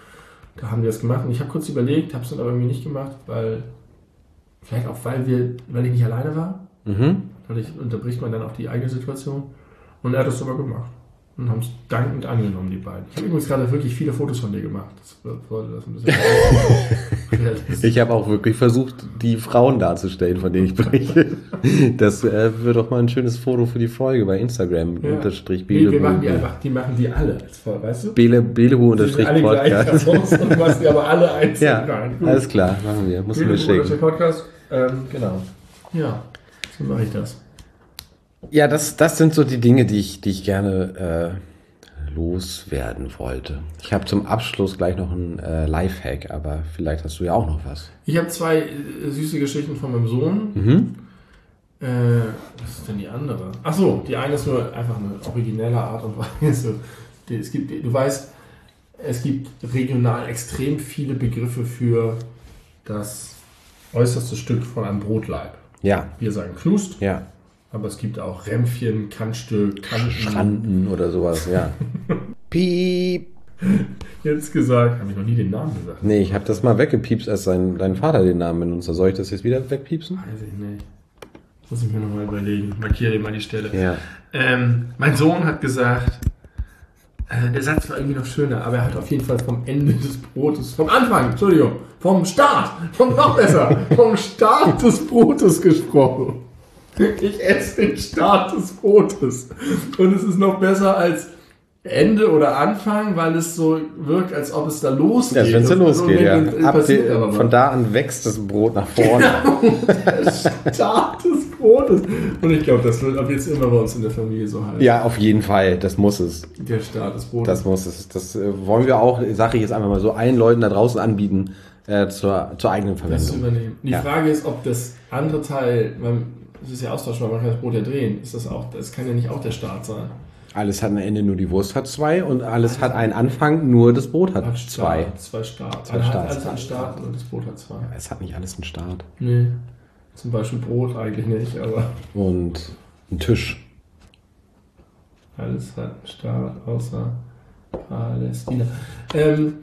Da haben wir das gemacht und ich habe kurz überlegt, habe es dann aber irgendwie nicht gemacht, weil vielleicht auch, weil wir, weil ich nicht alleine war. Mhm. Dadurch unterbricht man dann auch die eigene Situation. Und er hat das aber gemacht. Und haben es dankend angenommen, die beiden. Ich habe übrigens gerade wirklich viele Fotos von dir gemacht. Das sollte das ein bisschen realistisch. Ich habe auch wirklich versucht, die Frauen darzustellen, von denen ich berichte. Das äh, wird doch mal ein schönes Foto für die Folge bei Instagram. Ja. Unterstrich Nee, wir machen die Belehu. einfach, die machen die alle als Voll, weißt du? Bele, Belehu Die unterstrich sehen alle gleich Podcast. aus und du machst die aber alle einzeln Ja, rein. Gut. alles klar, machen wir. Muss mir Belehu schicken. unterstrich Podcast. Ähm, genau. Ja, so mache ich das. Ja, das, das sind so die Dinge, die ich, die ich gerne äh, loswerden wollte. Ich habe zum Abschluss gleich noch einen äh, Lifehack, aber vielleicht hast du ja auch noch was. Ich habe zwei äh, süße Geschichten von meinem Sohn. Mhm. Äh, was ist denn die andere? Ach so, die eine ist nur einfach eine originelle Art und Weise. Die, es gibt, du weißt, es gibt regional extrem viele Begriffe für das äußerste Stück von einem Brotleib. Ja, Wir sagen Knust, ja. aber es gibt auch Rämpfchen, Kantstück, Kanten. Schanden oder sowas, ja. Piep. Jetzt gesagt, habe ich noch nie den Namen gesagt. Nee, ich habe das mal weggepiepst, als dein, dein Vater den Namen benutzt. Soll ich das jetzt wieder wegpiepsen? Weiß ich nicht. Muss ich mir nochmal überlegen. Markiere dir mal die Stelle. Ja. Ähm, mein Sohn hat gesagt, äh, der Satz war irgendwie noch schöner, aber er hat auf jeden Fall vom Ende des Brotes, vom Anfang, Entschuldigung, vom Start, vom noch besser, vom Start des Brotes gesprochen. Ich esse den Start des Brotes. Und es ist noch besser als Ende oder Anfang, weil es so wirkt, als ob es da losgeht. Ja, wenn es dann Und losgeht, ja. dann Ab passiert de, aber von was. da an wächst das Brot nach vorne. Der Start des Brotes. Und ich glaube, das wird ab jetzt immer bei uns in der Familie so heißen. Ja, auf jeden Fall. Das muss es. Der Start des Brotes. Das muss es. Das äh, wollen wir auch, sage ich jetzt einfach mal so, allen Leuten da draußen anbieten äh, zur, zur eigenen das zu Verwendung. übernehmen. Die Ja. Frage ist, ob das andere Teil, man, es ist ja austauschbar, man kann das Brot ja drehen. Ist das auch, das kann ja nicht auch der Start sein. Alles hat ein Ende, nur die Wurst hat zwei und alles hat einen Anfang, nur das Brot hat Hat zwei. Start, zwei Start. Zwei Einer hat Starts. alles einen Start und das Brot hat zwei. Es hat nicht alles einen Start. Nee. Zum Beispiel Brot eigentlich nicht, aber Und ein Tisch. alles hat einen Start, außer Palästina. Ähm.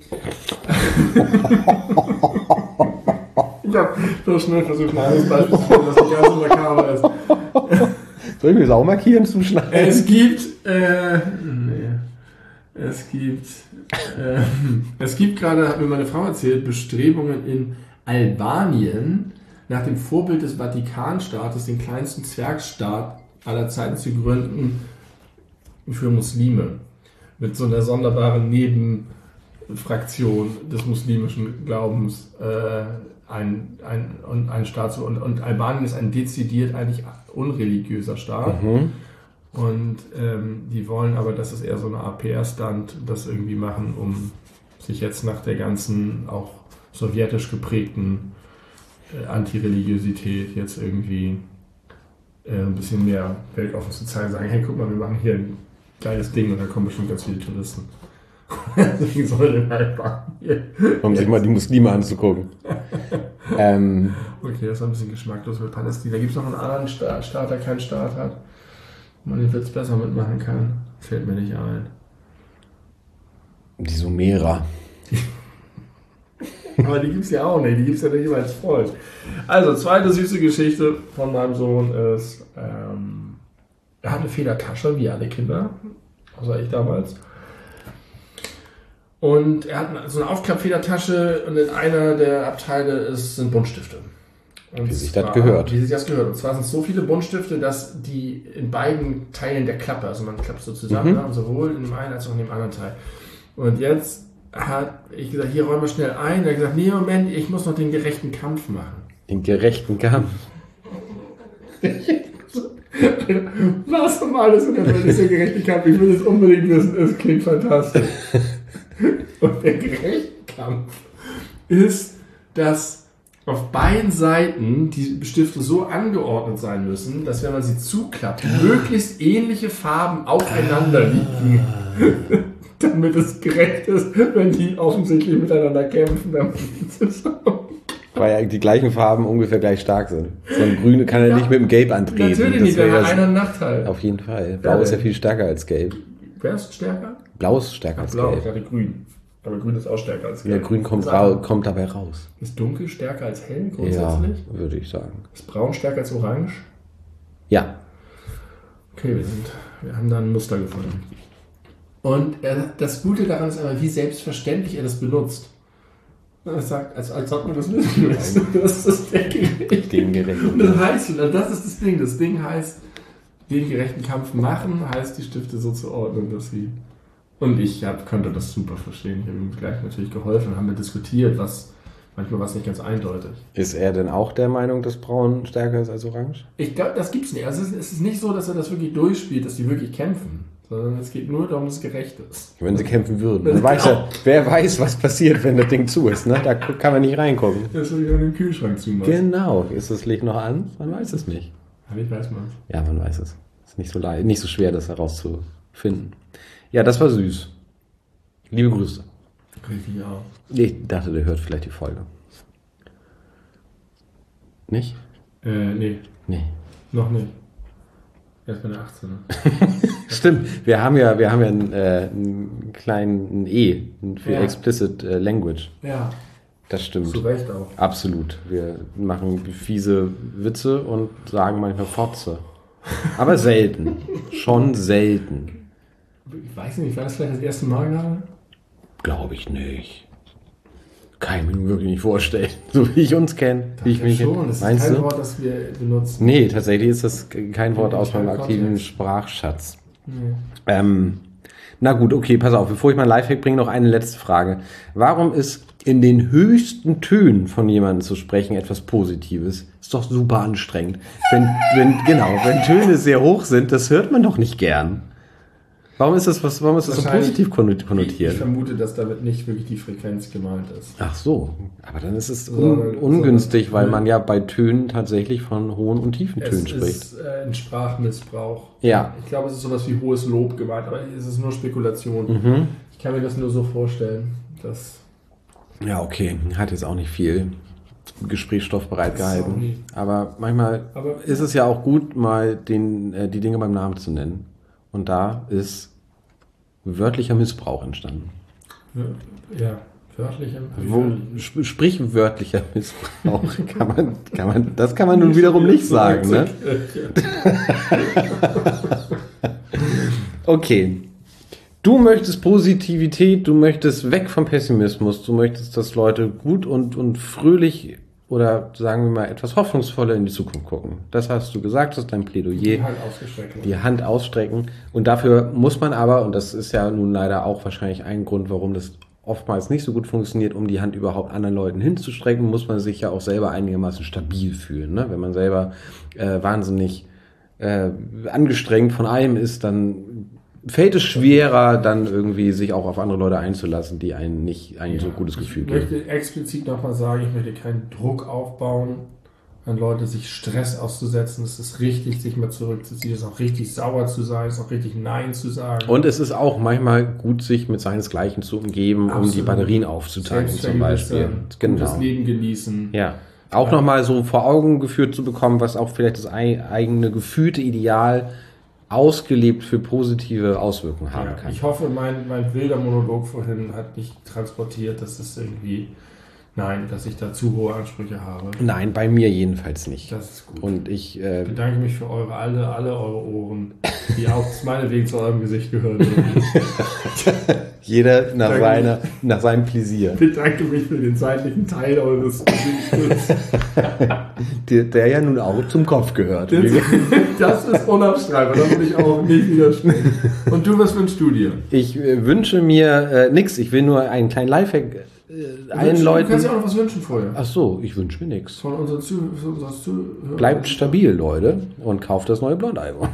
Ich habe so schnell versucht, ein anderes Beispiel zu finden, das nicht ganz so makaber ist. Soll ich mir das auch markieren zum Schneiden? Es gibt, äh, nee. Es gibt, äh, es gibt gerade, hat mir meine Frau erzählt, Bestrebungen in Albanien nach dem Vorbild des Vatikanstaates, den kleinsten Zwergstaat aller Zeiten zu gründen für Muslime. Mit so einer sonderbaren Nebenfraktion des muslimischen Glaubens, äh, ein, ein, und ein Staat zu, und, und Albanien ist ein dezidiert eigentlich unreligiöser Staat. Mhm. Und ähm, die wollen aber, das ist eher so eine Art P R-Stunt, das irgendwie machen, um sich jetzt nach der ganzen auch sowjetisch geprägten äh, Antireligiosität jetzt irgendwie äh, ein bisschen mehr weltoffen zu zeigen, sagen, hey, guck mal, wir machen hier ein geiles Ding und da kommen bestimmt ganz viele Touristen. Deswegen soll den halt machen hier. Um sich mal die Muslime anzugucken. ähm, okay, das war ein bisschen geschmacklos mit Palästina. Gibt es noch einen anderen Staat, Staat, der keinen Staat hat, wo man den Witz besser mitmachen kann? Fällt mir nicht ein. Die Sumerer. Aber die gibt es ja auch nicht, die gibt es ja nicht immer als Volk. Also, zweite süße Geschichte von meinem Sohn ist, ähm, er hat eine Federtasche, wie alle Kinder, außer ich damals. Und er hat so eine Aufklappfedertasche und in einer der Abteile ist, sind Buntstifte. Und wie sich zwar, das gehört. Wie sich das gehört. Und zwar sind es so viele Buntstifte, dass die in beiden Teilen der Klappe, also man klappt so zusammen, mhm. sowohl in dem einen als auch in dem anderen Teil. Und jetzt hat ich gesagt, hier räumen wir schnell ein. Er hat gesagt, nee, Moment, ich muss noch den gerechten Kampf machen. Den gerechten Kampf? Was um alles in der Welt ist der gerechte Kampf? Ich will es unbedingt wissen, es klingt fantastisch. Und der gerechte Kampf ist, dass auf beiden Seiten die Stifte so angeordnet sein müssen, dass wenn man sie zuklappt, möglichst ähnliche Farben aufeinander liegen. Damit es gerecht ist, wenn die offensichtlich miteinander kämpfen, damit die zusammen. Weil ja die gleichen Farben ungefähr gleich stark sind. So ein Grün kann er ja nicht mit dem Gelb antreten. Natürlich nicht, der hat einen Nachteil. Auf jeden Fall. Blau ja, ist ja viel stärker als Gelb. Wer ist stärker? Blau ist stärker Ach, als Blau, Gelb. ich dachte Grün. Aber Grün ist auch stärker als Gelb. Ja, Grün kommt, ra- kommt dabei raus. Ist Dunkel stärker als Hell grundsätzlich? Ja, würde ich sagen. Ist Braun stärker als Orange? Ja. Okay, wir, sind, wir haben da ein Muster gefunden. Und er, das Gute daran ist aber, wie selbstverständlich er das benutzt. Er sagt, als, als ob man das wissen müsste. Das ist der gerechte. Den gerechten. Und das heißt, das ist das Ding. Das Ding heißt, den gerechten Kampf machen, heißt die Stifte so zu ordnen, dass sie... Und ich hab, konnte das super verstehen. Ich habe ihm gleich natürlich geholfen und haben wir diskutiert, was manchmal war es nicht ganz eindeutig. Ist er denn auch der Meinung, dass Braun stärker ist als Orange? Ich glaube, das gibt's nicht. Also es ist, es ist nicht so, dass er das wirklich durchspielt, dass die wirklich kämpfen. Sondern es geht nur darum, dass es gerecht ist. Wenn sie kämpfen würden. Dann weiß er, wer weiß, was passiert, wenn das Ding zu ist. Ne? Da kann man nicht reingucken. Das soll ich an den Kühlschrank zumachen. Genau. Ist das Licht noch an? Man weiß es nicht. Ja, ich weiß man. Ja, man weiß es. Ist nicht so leicht, nicht so schwer, das herauszufinden. Ja, das war süß. Liebe Grüße. Richtig auch. Ich dachte, der hört vielleicht die Folge. Nicht? Äh, nee. Nee. Noch nicht. Erst bei der achtzehn. Stimmt, wir haben ja, wir haben ja einen, äh, einen kleinen ein E für ja. Explicit äh, Language. Ja. Das stimmt. Zu Recht auch. Absolut. Wir machen fiese Witze und sagen manchmal Fotze. Aber selten. Schon selten. Ich weiß nicht, war das vielleicht das erste Mal gerade? Glaube ich nicht. Kann ich mir nun wirklich nicht vorstellen. So wie ich uns kenne. Wie ich mich schon. Das ist Meinst kein du? Wort, das wir benutzen. Nee, tatsächlich ist das kein Wort aus meinem Kein aktiven Kontext. Sprachschatz. Nee. Ähm, na gut, okay, pass auf. Bevor ich mein Lifehack bringe, noch eine letzte Frage. Warum ist in den höchsten Tönen von jemandem zu sprechen etwas Positives? Ist doch super anstrengend. Wenn, wenn, genau, wenn Töne sehr hoch sind, das hört man doch nicht gern. Warum ist das, was, warum ist das so positiv konnotiert? Ich vermute, dass damit nicht wirklich die Frequenz gemeint ist. Ach so, aber dann ist es un Sondern- ungünstig, weil sondern- man ja bei Tönen tatsächlich von hohen und tiefen Tönen Es spricht. ist äh, ein Sprachmissbrauch. Ja. Ich glaube, es ist sowas wie hohes Lob gemeint, aber es ist nur Spekulation. Mhm. Ich kann mir das nur so vorstellen, dass... Ja, okay, hat jetzt auch nicht viel Gesprächsstoff bereitgehalten. Sorry. Aber manchmal Aber- ist es ja auch gut, mal den, äh, die Dinge beim Namen zu nennen. Und da ist wörtlicher Missbrauch entstanden. Ja, wörtlich. Wo, sp sprichwörtlicher Missbrauch kann man, kann man, das kann man nun wiederum nicht sagen, ne? Okay. Du möchtest Positivität, du möchtest weg vom Pessimismus, du möchtest, dass Leute gut und, und fröhlich oder sagen wir mal etwas hoffnungsvoller in die Zukunft gucken. Das hast du gesagt, das ist dein Plädoyer. Die Hand ausgestreckt. Die Hand ausstrecken. Und dafür muss man aber, und das ist ja nun leider auch wahrscheinlich ein Grund, warum das oftmals nicht so gut funktioniert, um die Hand überhaupt anderen Leuten hinzustrecken, muss man sich ja auch selber einigermaßen stabil fühlen. Ne? Wenn man selber äh, wahnsinnig äh, angestrengt von einem ist, dann fällt es schwerer, dann irgendwie sich auch auf andere Leute einzulassen, die einen nicht ein ja, so gutes Gefühl geben. Ich möchte explizit nochmal sagen, ich möchte keinen Druck aufbauen, an Leute sich Stress auszusetzen. Es ist richtig, sich mal zurückzuziehen. Es ist auch richtig, sauer zu sein. Es ist auch richtig, Nein zu sagen. Und es ist auch manchmal gut, sich mit seinesgleichen zu umgeben, Absolut. um die Batterien aufzutanken zum Beispiel. Genau. Das Leben genießen. Ja. Auch ja. nochmal so vor Augen geführt zu bekommen, was auch vielleicht das eigene gefühlte Ideal ausgelebt für positive Auswirkungen haben ja, kann. Ich hoffe, mein, mein wilder Monolog vorhin hat nicht transportiert, dass es irgendwie, nein, dass ich da zu hohe Ansprüche habe. Nein, bei mir jedenfalls nicht. Das ist gut. Und ich, äh, ich bedanke mich für eure, alle, alle eure Ohren, die auch meinetwegen zu eurem Gesicht gehören. Jeder nach, seiner, nach seinem Pläsier. Ich bedanke mich für den seitlichen Teil eures Gesichtes. der, der ja nun auch zum Kopf gehört. Das ist unabstreitbar, da will ich auch nicht widersprechen. Und du, was wünschst du dir? Ich äh, wünsche mir äh, nichts, ich will nur einen kleinen Lifehack äh, allen wünschen, Leuten... Du kannst ja auch noch was wünschen vorher. Ach so, ich wünsche mir nichts. Von unseren Zuhörern. Zuhörer. Bleibt stabil, Leute, und kauft das neue Blond-Album.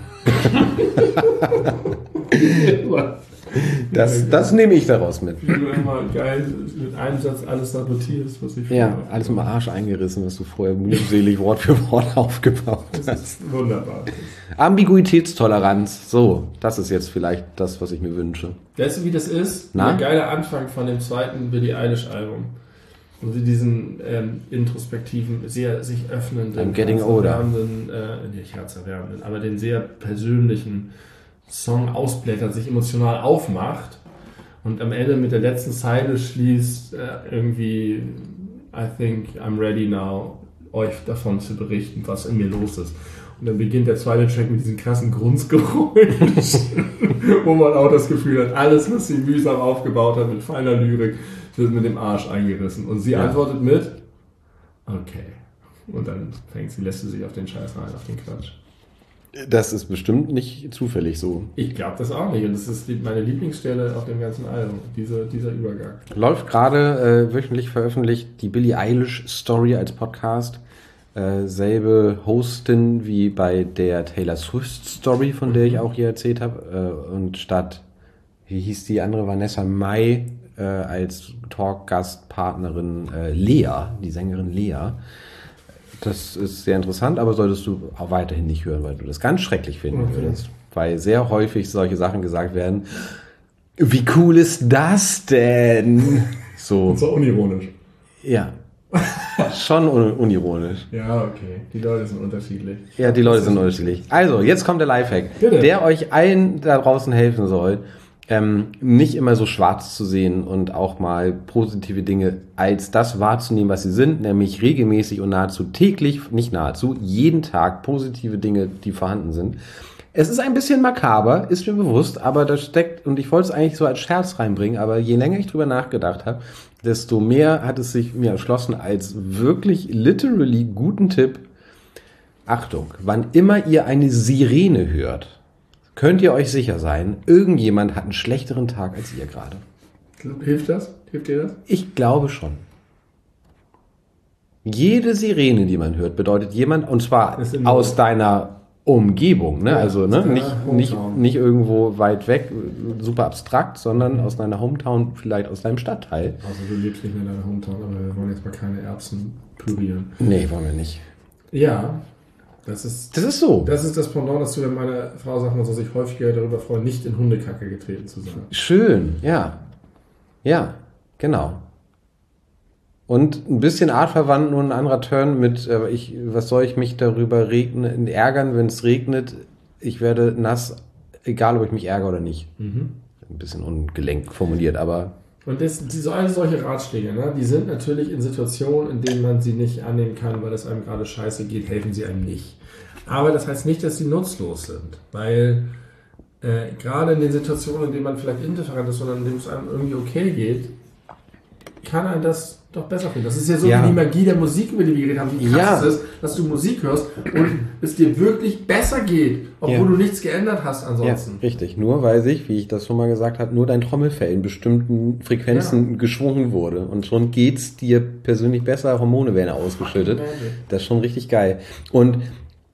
Das, das nehme ich daraus mit. Wie du immer geil mit einem Satz alles sabotierst, was ich Ja, alles im Arsch eingerissen, was du vorher mühselig Wort für Wort aufgebaut hast. Das ist wunderbar. Ambiguitätstoleranz, so, das ist jetzt vielleicht das, was ich mir wünsche. Weißt du, wie das ist? Na? Der geile Anfang von dem zweiten Billie Eilish-Album. Wo sie diesen ähm, introspektiven, sehr sich öffnenden, I'm getting older. Äh, nicht herzerwärmenden, aber den sehr persönlichen Song ausblättert, sich emotional aufmacht und am Ende mit der letzten Zeile schließt äh, irgendwie I think I'm ready now, euch davon zu berichten, was in mir los ist. Und dann beginnt der zweite Track mit diesem krassen Grunzgeräusch, wo man auch das Gefühl hat, alles, was sie mühsam aufgebaut hat mit feiner Lyrik, wird mit dem Arsch eingerissen. Und sie ja. antwortet mit okay. Und dann fängt sie, lässt sie sich auf den Scheiß rein, auf den Quatsch. Das ist bestimmt nicht zufällig so. Ich glaube das auch nicht. Und das ist die, meine Lieblingsstelle auf dem ganzen Album, diese, dieser Übergang. Läuft gerade äh, wöchentlich veröffentlicht die Billie Eilish Story als Podcast. Äh, selbe Hostin wie bei der Taylor Swift Story, von der ich auch hier erzählt habe. Äh, und statt, wie hieß die andere, Vanessa Mai äh, als Talk-Gastpartnerin äh, Lea, die Sängerin Lea. Das ist sehr interessant, aber solltest du auch weiterhin nicht hören, weil du das ganz schrecklich finden okay. würdest. Weil sehr häufig solche Sachen gesagt werden. Wie cool ist das denn? So, und so unironisch. Ja. Schon un- unironisch. Ja, okay. Die Leute sind unterschiedlich. Ja, die Leute sind unterschiedlich. Also, jetzt kommt der Lifehack, Bitte. der euch allen da draußen helfen soll, ähm, nicht immer so schwarz zu sehen und auch mal positive Dinge als das wahrzunehmen, was sie sind, nämlich regelmäßig und nahezu täglich, nicht nahezu, jeden Tag positive Dinge, die vorhanden sind. Es ist ein bisschen makaber, ist mir bewusst, aber das steckt, und ich wollte es eigentlich so als Scherz reinbringen, aber je länger ich drüber nachgedacht habe, desto mehr hat es sich mir erschlossen als wirklich literally guten Tipp. Achtung, wann immer ihr eine Sirene hört, könnt ihr euch sicher sein, irgendjemand hat einen schlechteren Tag als ihr gerade. Hilft das? Hilft dir das? Ich glaube schon. Jede Sirene, die man hört, bedeutet jemand, und zwar aus deiner Umgebung, ne? Ja, also ne? nicht, nicht, nicht irgendwo weit weg, super abstrakt, sondern mhm. aus deiner Hometown, vielleicht aus deinem Stadtteil. Also du lebst nicht mehr in deiner Hometown, aber wir wollen jetzt mal keine Erbsen pürieren. Nee, wollen wir nicht. Ja, das ist, das ist so. Das ist das Pendant dazu, wenn meine Frau sagt, man soll sich häufiger darüber freuen, nicht in Hundekacke getreten zu sein. Schön, ja. Ja, genau. Und ein bisschen artverwandt, nur ein anderer Turn mit, äh, ich, was soll ich mich darüber regnen, ärgern, wenn es regnet? Ich werde nass, egal ob ich mich ärgere oder nicht. Mhm. Ein bisschen ungelenkt formuliert, aber... Und das, die, so alle solche Ratschläge, ne, die sind natürlich in Situationen, in denen man sie nicht annehmen kann, weil es einem gerade scheiße geht, helfen sie einem nicht. Aber das heißt nicht, dass sie nutzlos sind, weil äh, gerade in den Situationen, in denen man vielleicht indifferent ist, sondern in denen es einem irgendwie okay geht, kann einem das doch besser finden. Das ist ja so ja. wie die Magie der Musik, über die wir geredet haben, wie krass ja. es ist, dass du Musik hörst und es dir wirklich besser geht, obwohl ja. du nichts geändert hast ansonsten. Ja, richtig. Nur weil sich, wie ich das schon mal gesagt habe, nur dein Trommelfell in bestimmten Frequenzen ja. geschwungen wurde und schon geht's dir persönlich besser, Hormone werden ausgeschüttet. Ach, das ist schon richtig geil. Und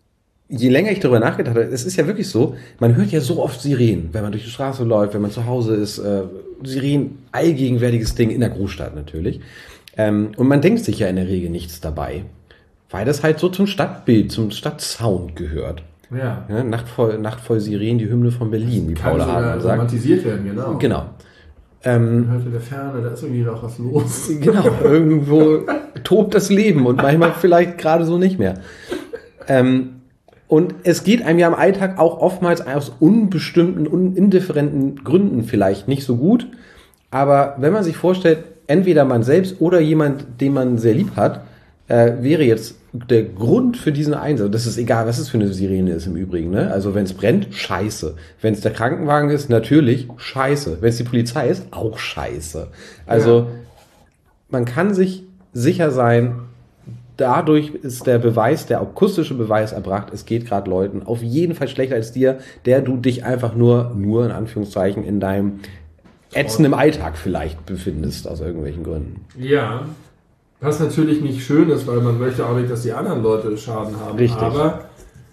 je länger ich darüber nachgedacht habe, es ist ja wirklich so, man hört ja so oft Sirenen, wenn man durch die Straße läuft, wenn man zu Hause ist, äh, Sirenen, allgegenwärtiges Ding in der Großstadt natürlich. Ähm, und man denkt sich ja in der Regel nichts dabei, weil das halt so zum Stadtbild, zum Stadtsound gehört. Ja. Ja, Nacht voll, Nacht voll Sirenen, die Hymne von Berlin, wie Paula Hartmann sagt. Romantisiert werden, genau. Genau. Ähm, Man hört in der Ferne, da ist irgendwie noch was los. Genau, irgendwo tobt das Leben und manchmal vielleicht gerade so nicht mehr. Ähm, und es geht einem ja im Alltag auch oftmals aus unbestimmten, un- indifferenten Gründen vielleicht nicht so gut. Aber wenn man sich vorstellt, entweder man selbst oder jemand, den man sehr lieb hat, äh, wäre jetzt der Grund für diesen Einsatz. Das ist egal, was es für eine Sirene ist im Übrigen. Ne? Also wenn es brennt, scheiße. Wenn es der Krankenwagen ist, natürlich scheiße. Wenn es die Polizei ist, auch scheiße. Also ja. Man kann sich sicher sein, dadurch ist der Beweis, der akustische Beweis erbracht, es geht gerade Leuten auf jeden Fall schlechter als dir, der du dich einfach nur, nur in Anführungszeichen, in deinem ätzenden Alltag vielleicht befindest, aus irgendwelchen Gründen. Ja, was natürlich nicht schön ist, weil man möchte auch nicht, dass die anderen Leute Schaden haben. Richtig. Aber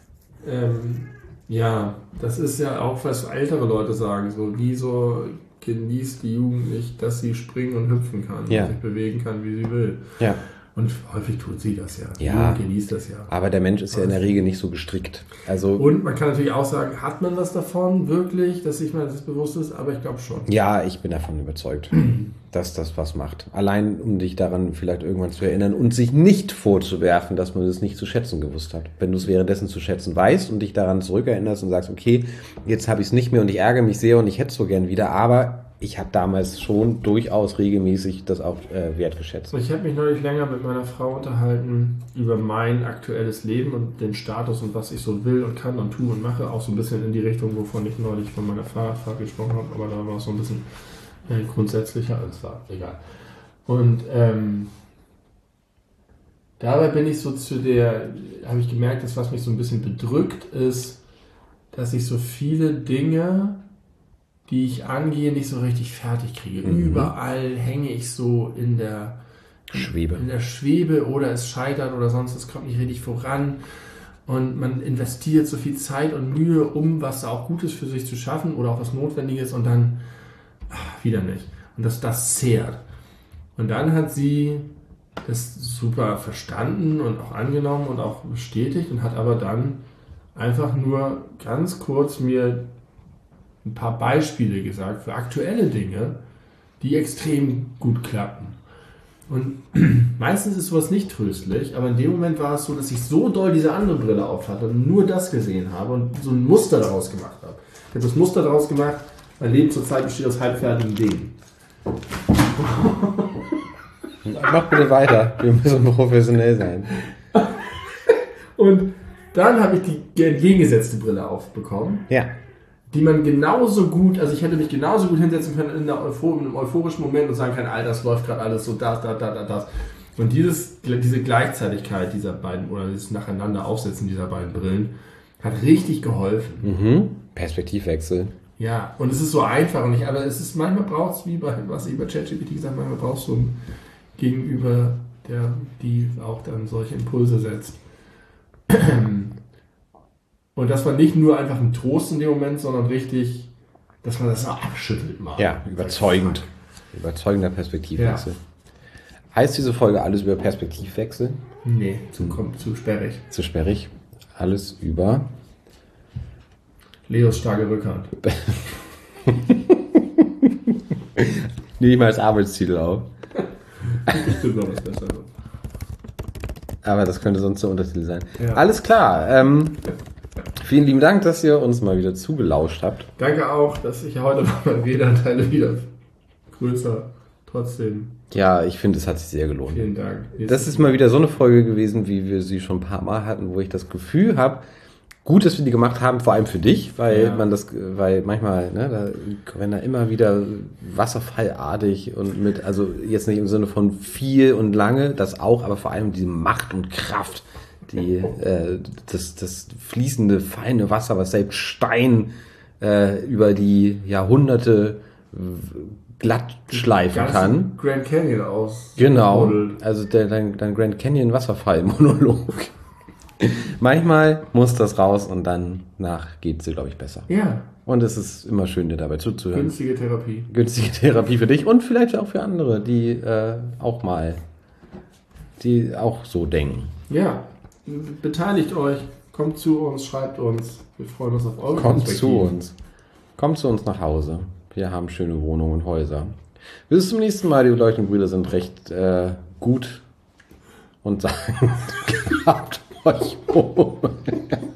ähm, ja, das ist ja auch, was ältere Leute sagen, so wie so genießt die Jugend nicht, dass sie springen und hüpfen kann ja. und sich bewegen kann, wie sie will. Ja. Und häufig tut sie das ja. Die Ja, Jugend genießt das ja. Aber der Mensch ist ja in der Regel nicht so gestrickt. Also und man kann natürlich auch sagen, hat man was davon wirklich, dass sich mal das bewusst ist? Aber ich glaube schon. Ja, ich bin davon überzeugt, dass das was macht. Allein, um dich daran vielleicht irgendwann zu erinnern und sich nicht vorzuwerfen, dass man das nicht zu schätzen gewusst hat. Wenn du es währenddessen zu schätzen weißt und dich daran zurückerinnerst und sagst, okay, jetzt habe ich es nicht mehr und ich ärgere mich sehr und ich hätte es so gern wieder, aber ich habe damals schon durchaus regelmäßig das auch äh, wertgeschätzt. Ich habe mich neulich länger mit meiner Frau unterhalten über mein aktuelles Leben und den Status und was ich so will und kann und tue und mache. Auch so ein bisschen in die Richtung, wovon ich neulich von meiner Fahrradfahrt gesprochen habe, aber da war es so ein bisschen äh, grundsätzlicher als da. Egal. Und ähm, dabei bin ich so zu der, habe ich gemerkt, dass was mich so ein bisschen bedrückt ist, dass ich so viele Dinge, die ich angehe, nicht so richtig fertig kriege. Mhm. Überall hänge ich so in der Schwebe. in der Schwebe oder es scheitert oder sonst, es kommt nicht richtig voran und man investiert so viel Zeit und Mühe, um was auch Gutes für sich zu schaffen oder auch was Notwendiges und dann ach, wieder nicht. Und das, das zehrt. Und dann hat sie das super verstanden und auch angenommen und auch bestätigt und hat aber dann einfach nur ganz kurz mir ein paar Beispiele gesagt für aktuelle Dinge, die extrem gut klappen. Und meistens ist sowas nicht tröstlich, aber in dem Moment war es so, dass ich so doll diese andere Brille auf hatte und nur das gesehen habe und so ein Muster daraus gemacht habe. Ich habe das Muster daraus gemacht, mein Leben zurzeit besteht aus halbfertigen Dingen. Mach bitte weiter, wir müssen professionell sein. Und dann habe ich die entgegengesetzte Brille aufbekommen. Ja. Die man genauso gut, also ich hätte mich genauso gut hinsetzen können in, der Euphor- in einem euphorischen Moment und sagen können, Alter, das läuft gerade alles so, das, das, das, das. Und dieses, diese Gleichzeitigkeit dieser beiden, oder dieses Nacheinander Aufsetzen dieser beiden Brillen, hat richtig geholfen. Mhm. Perspektivwechsel. Ja, und es ist so einfach, und ich, aber es ist, manchmal braucht es, wie bei, was ich über ChatGPT gesagt habe, manchmal brauchst du einen Gegenüber, der, die auch dann solche Impulse setzt. Und das war nicht nur einfach ein Trost in dem Moment, sondern richtig, dass man das auch abschüttelt mal. Ja, überzeugend. Überzeugender Perspektivwechsel. Ja. Heißt diese Folge alles über Perspektivwechsel? Nee, zu, kommt, zu sperrig. Zu sperrig. Alles über Leos starke Rückhand. Nehme ich mal als Arbeitstitel auf. Bestimmt noch was besser. Aber das könnte sonst der Untertitel sein. Ja. Alles klar. Ähm, vielen lieben Dank, dass ihr uns mal wieder zugelauscht habt. Danke auch, dass ich heute meine Redeanteile wieder größer trotzdem. Ja, ich finde, es hat sich sehr gelohnt. Vielen Dank. Das ist mal wieder so eine Folge gewesen, wie wir sie schon ein paar Mal hatten, wo ich das Gefühl habe, gut, dass wir die gemacht haben, vor allem für dich, weil ja. man das, weil manchmal, ne, da, wenn da immer wieder wasserfallartig und mit, also jetzt nicht im Sinne von viel und lange, das auch, aber vor allem diese Macht und Kraft, die, äh, das, das fließende, feine Wasser, was selbst Stein äh, über die Jahrhunderte glatt schleifen kann. Grand Canyon aus. Genau, also der, dein, dein Grand Canyon Wasserfall-Monolog. Manchmal muss das raus und dann nach geht es dir, glaube ich, besser. Ja. Und es ist immer schön, dir dabei zuzuhören. Günstige Therapie. Günstige Therapie für dich und vielleicht auch für andere, die äh, auch mal, die auch so denken. Ja, beteiligt euch, kommt zu uns, schreibt uns. Wir freuen uns auf eure Kommt zu uns. Kommt zu uns nach Hause. Wir haben schöne Wohnungen und Häuser. Bis zum nächsten Mal. Die Leuchtenbrüder sind recht äh, gut und sagen, habt euch wohl.